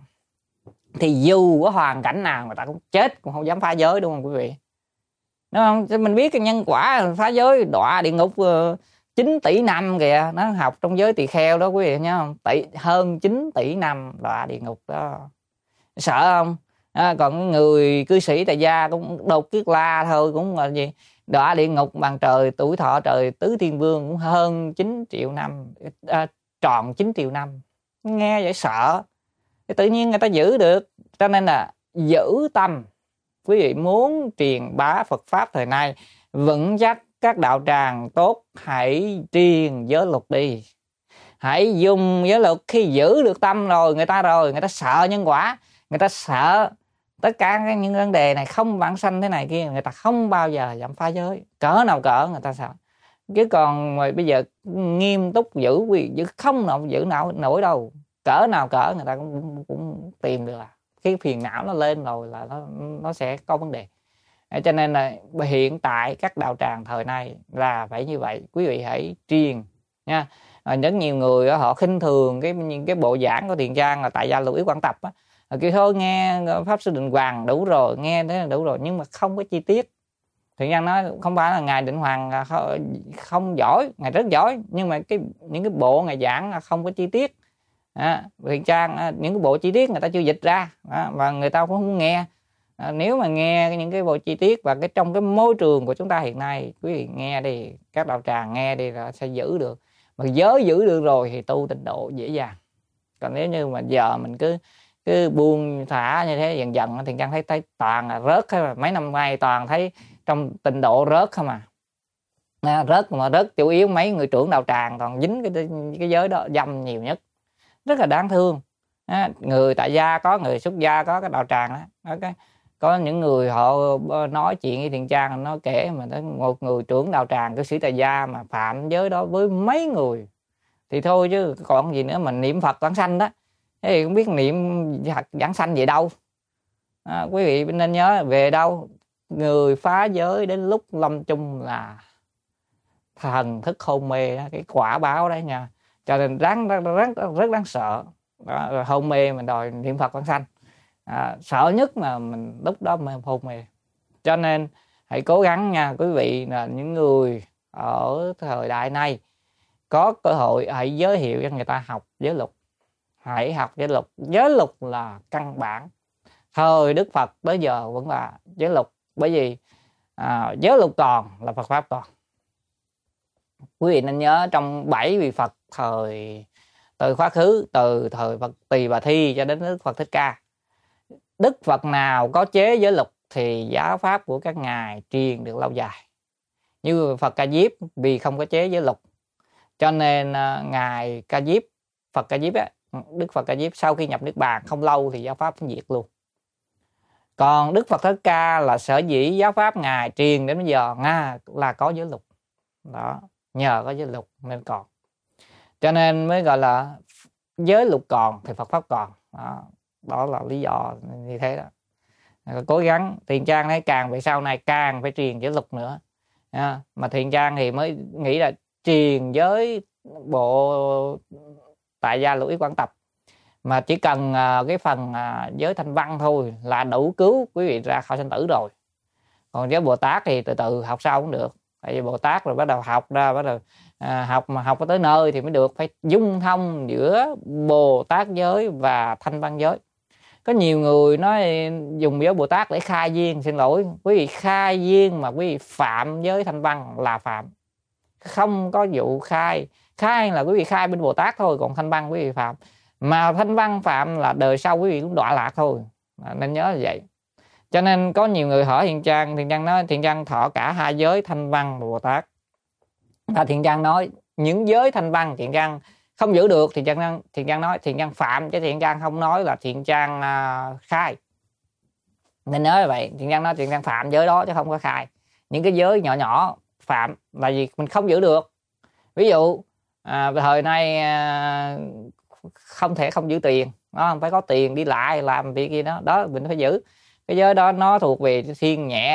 thì dù có hoàn cảnh nào người ta cũng chết cũng không dám phá giới, đúng không quý vị? Đúng không? Mình biết cái nhân quả phá giới đọa địa ngục chín tỷ năm kìa, nó học trong giới tỳ kheo đó quý vị nhớ không? Tỷ, hơn chín tỷ năm đọa địa ngục đó, sợ không? À, còn người cư sĩ tại gia cũng đột kiết la thôi cũng là gì, đọa địa ngục bằng trời tuổi thọ trời tứ thiên vương cũng hơn chín triệu năm, à, tròn chín triệu năm. Nghe vậy sợ, tự nhiên người ta giữ được. Cho nên là giữ tâm, quý vị muốn truyền bá Phật pháp thời nay vững chắc các đạo tràng tốt, hãy truyền giới luật đi, hãy dùng giới luật. Khi giữ được tâm rồi, người ta rồi người ta sợ nhân quả, người ta sợ tất cả những vấn đề này không vãng sanh thế này kia, người ta không bao giờ dám phá giới, cỡ nào cỡ người ta sợ. Chứ còn mà bây giờ nghiêm túc giữ quyền giữ không nào giữ nào nổi đâu, cỡ nào cỡ người ta cũng, cũng, cũng tìm được. À, cái phiền não nó lên rồi là nó nó sẽ có vấn đề. Cho nên là hiện tại các đạo tràng thời nay là phải như vậy, quý vị hãy truyền nha. Rất nhiều người họ khinh thường cái những cái bộ giảng của Thiện Trang là tại gia Lưu Ý Quảng Tập á, kêu thôi nghe Pháp Sư Định Hoàng đủ rồi, nghe thế là đủ rồi, nhưng mà không có chi tiết. Thiện Trang nói không phải là ngài Định Hoàng không giỏi, ngài rất giỏi, nhưng mà cái những cái bộ ngài giảng là không có chi tiết. À, Thiện Trang những cái bộ chi tiết người ta chưa dịch ra, à, và người ta cũng không nghe. À, nếu mà nghe những cái bộ chi tiết và cái trong cái môi trường của chúng ta hiện nay, quý vị nghe đi, các đạo tràng nghe đi là sẽ giữ được. Mà giới giữ được rồi thì tu tịnh độ dễ dàng. Còn nếu như mà giờ mình cứ cứ buông thả như thế dần dần thì Trang thấy, thấy toàn là rớt. Hay mấy năm nay toàn thấy trong tịnh độ rớt không à. À, rớt mà rớt chủ yếu mấy người trưởng đạo tràng toàn dính cái, cái giới đó dâm nhiều nhất, rất là đáng thương. À, người tại gia có, người xuất gia có, cái đạo tràng đó, cái có những người họ nói chuyện với Thiện Trang, nó kể mà một người trưởng đạo tràng cư sĩ tại gia mà phạm giới đó với mấy người thì thôi chứ còn gì nữa. Mình niệm Phật vãng sanh đó, thế thì không biết niệm Phật vãng sanh vậy đâu. À, quý vị nên nhớ về đâu người phá giới đến lúc lâm chung là thần thức hôn mê đó, cái quả báo đấy nha. Cho nên đáng, rất, rất, rất đáng sợ đó, hôn mê mình đòi niệm Phật vãng sanh. À, sợ nhất là mình lúc đó mình hôn mê. Cho nên hãy cố gắng nha quý vị, là những người ở thời đại này có cơ hội hãy giới thiệu cho người ta học giới luật. Hãy học giới luật. Giới luật là căn bản. Thời Đức Phật tới giờ vẫn là giới luật. Bởi vì à, giới luật còn là Phật pháp còn. Quý vị nên nhớ trong bảy vị Phật thời từ quá khứ, từ thời Phật Tỳ Bà Thi cho đến Đức Phật Thích Ca, Đức Phật nào có chế giới luật thì giáo pháp của các ngài truyền được lâu dài. Như Phật Ca Diếp vì không có chế giới luật, cho nên uh, ngài Ca Diếp, Phật Ca Diếp á, Đức Phật Ca Diếp sau khi nhập Niết Bàn không lâu thì giáo pháp cũng diệt luôn. Còn Đức Phật Thích Ca là sở dĩ giáo pháp ngài truyền đến bây giờ nga là có giới luật đó, nhờ có giới luật nên còn. Cho nên mới gọi là giới luật còn thì Phật pháp còn đó. Đó là lý do như thế đó. Cố gắng Thiện Trang này càng về sau này càng phải truyền giới luật nữa. À, mà Thiện Trang thì mới nghĩ là truyền giới bộ tại gia Lưu Ý Quảng Tập, mà chỉ cần uh, cái phần uh, giới thanh văn thôi là đủ cứu quý vị ra khỏi sanh tử rồi. Còn giới Bồ Tát thì từ từ học sau cũng được. Tại vì Bồ Tát rồi bắt đầu học ra, bắt đầu à, học mà học tới nơi thì mới được, phải dung thông giữa Bồ Tát giới và thanh văn giới. Có nhiều người nói dùng giới Bồ Tát để khai duyên, xin lỗi quý vị, khai duyên mà quý vị phạm giới thanh văn là phạm. Không có vụ khai, khai là quý vị khai bên Bồ Tát thôi, còn thanh văn quý vị phạm. Mà thanh văn phạm là đời sau quý vị cũng đọa lạc thôi, nên nhớ là vậy. Cho nên có nhiều người hỏi Thiện Trang, Thiện Trang nói Thiện Trang thọ cả hai giới thanh văn và Bồ Tát. Và Thiện Trang nói những giới thanh văn Thiện Trang không giữ được, Thiện Trang, Thiện Trang nói Thiện Trang phạm, chứ Thiện Trang không nói là Thiện Trang uh, khai. Nên nói vậy, Thiện Trang nói Thiện Trang phạm giới đó chứ không có khai. Những cái giới nhỏ nhỏ phạm là gì mình không giữ được. Ví dụ à, thời nay à, không thể không giữ tiền, nó không phải có tiền đi lại làm việc gì đó, đó mình phải giữ. Cái giới đó nó thuộc về thiên nhẹ,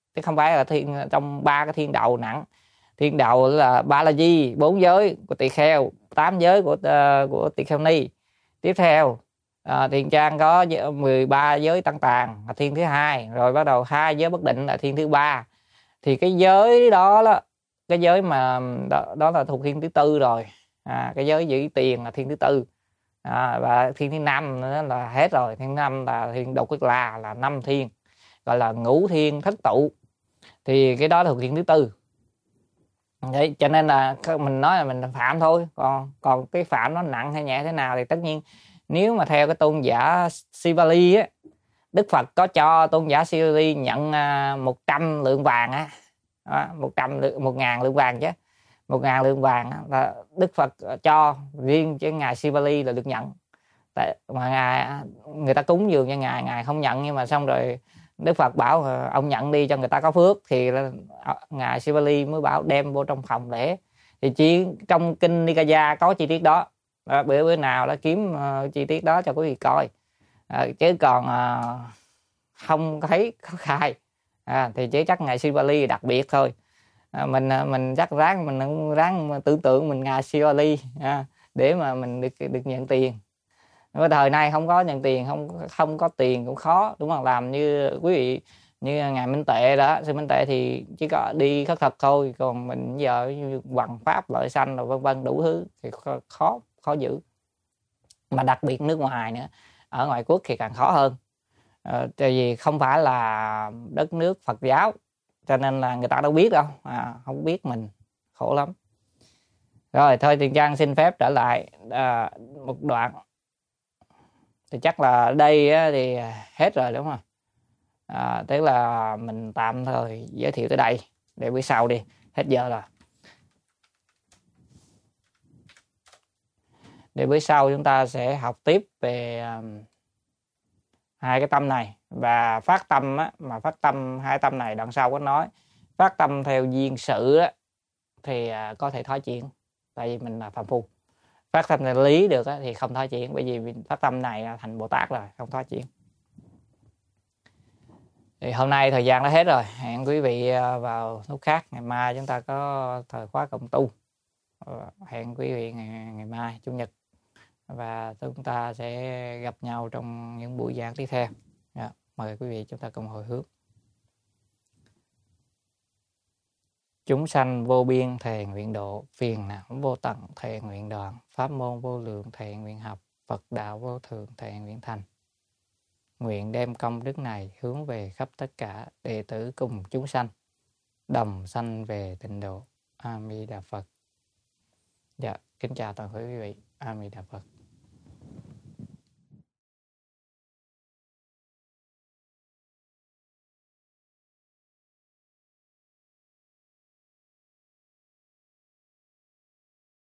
chứ không phải là thiên trong ba cái thiên đầu nặng. Thiên đầu là ba la di, bốn giới của tỳ kheo, tám giới của uh, của tỳ kheo ni. Tiếp theo uh, thiền trang có mười ba giới tăng tàng là thiên thứ hai, rồi bắt đầu hai giới bất định là thiên thứ ba. Thì cái giới đó là cái giới mà đó, đó là thuộc thiên thứ tư rồi. À, cái giới giữ tiền là thiên thứ tư. À, và thiên thứ năm nữa là hết rồi. Thiên thứ năm là thiên độc quyết la, là năm thiên, gọi là ngũ thiên thất tụ. Thì cái đó là thuộc thiên thứ tư. Đấy, cho nên là mình nói là mình phạm thôi. Còn còn cái phạm nó nặng hay nhẹ thế nào thì tất nhiên nếu mà theo cái tôn giả Sivali á, Đức Phật có cho tôn giả Sivali nhận một trăm lượng vàng á, một trăm lượng, một ngàn lượng vàng chứ, một ngàn lượng vàng á, là Đức Phật cho riêng cho ngài Sivali là được nhận. Tại mà ngài người ta cúng dường cho ngài, ngài không nhận, nhưng mà xong rồi Đức Phật bảo ông nhận đi cho người ta có phước, thì ngài Sivali mới bảo đem vô trong phòng lễ. Thì chỉ trong kinh Nikaya có chi tiết đó. À, bữa bữa nào đã kiếm uh, chi tiết đó cho quý vị coi. À, chứ còn uh, không thấy có khai. À, thì chỉ chắc ngài Sivali đặc biệt thôi. À, mình mình chắc ráng mình ráng tưởng tượng mình ngài Sivali à, để mà mình được được nhận tiền. Ở thời nay không có nhận tiền, không không có tiền cũng khó, đúng không? Làm như quý vị như ngài Minh Tệ đó, sư Minh Tệ thì chỉ có đi khất thực thôi, còn mình giờ hoằng pháp lợi sanh rồi vân vân đủ thứ thì khó khó giữ. Mà đặc biệt nước ngoài nữa, ở ngoại quốc thì càng khó hơn. À, tại vì không phải là đất nước Phật giáo, cho nên là người ta đâu biết đâu, à, không biết mình khổ lắm. Rồi thôi Tiền Trang xin phép trở lại à, một đoạn. Thì chắc là đây á, thì hết rồi đúng không? À, tức là mình tạm thời giới thiệu tới đây, để bữa sau đi, hết giờ rồi. Để bữa sau chúng ta sẽ học tiếp về um, hai cái tâm này. Và phát tâm á, mà phát tâm hai tâm này đằng sau có nói phát tâm theo duyên sự á, thì uh, có thể thoái chuyển, tại vì mình là phàm phu. Phát tâm theo lý được á, thì không thoái chuyển, bởi vì phát tâm này thành Bồ Tát rồi, không thoái chuyển. Thì hôm nay thời gian đã hết rồi, hẹn quý vị vào lúc khác. Ngày mai chúng ta có thời khóa cộng tu, hẹn quý vị ngày, ngày mai Chủ nhật, và chúng ta sẽ gặp nhau trong những buổi giảng tiếp theo. Dạ, mời quý vị chúng ta cùng hồi hướng. Chúng sanh vô biên thề nguyện độ, phiền não vô tận thề nguyện đoạn, pháp môn vô lượng thề nguyện học, Phật đạo vô thượng thề nguyện thành. Nguyện đem công đức này hướng về khắp tất cả đệ tử cùng chúng sanh, đồng sanh về tịnh độ. A Di Đà Phật. Dạ, kính chào toàn thể quý vị. A Di Đà Phật.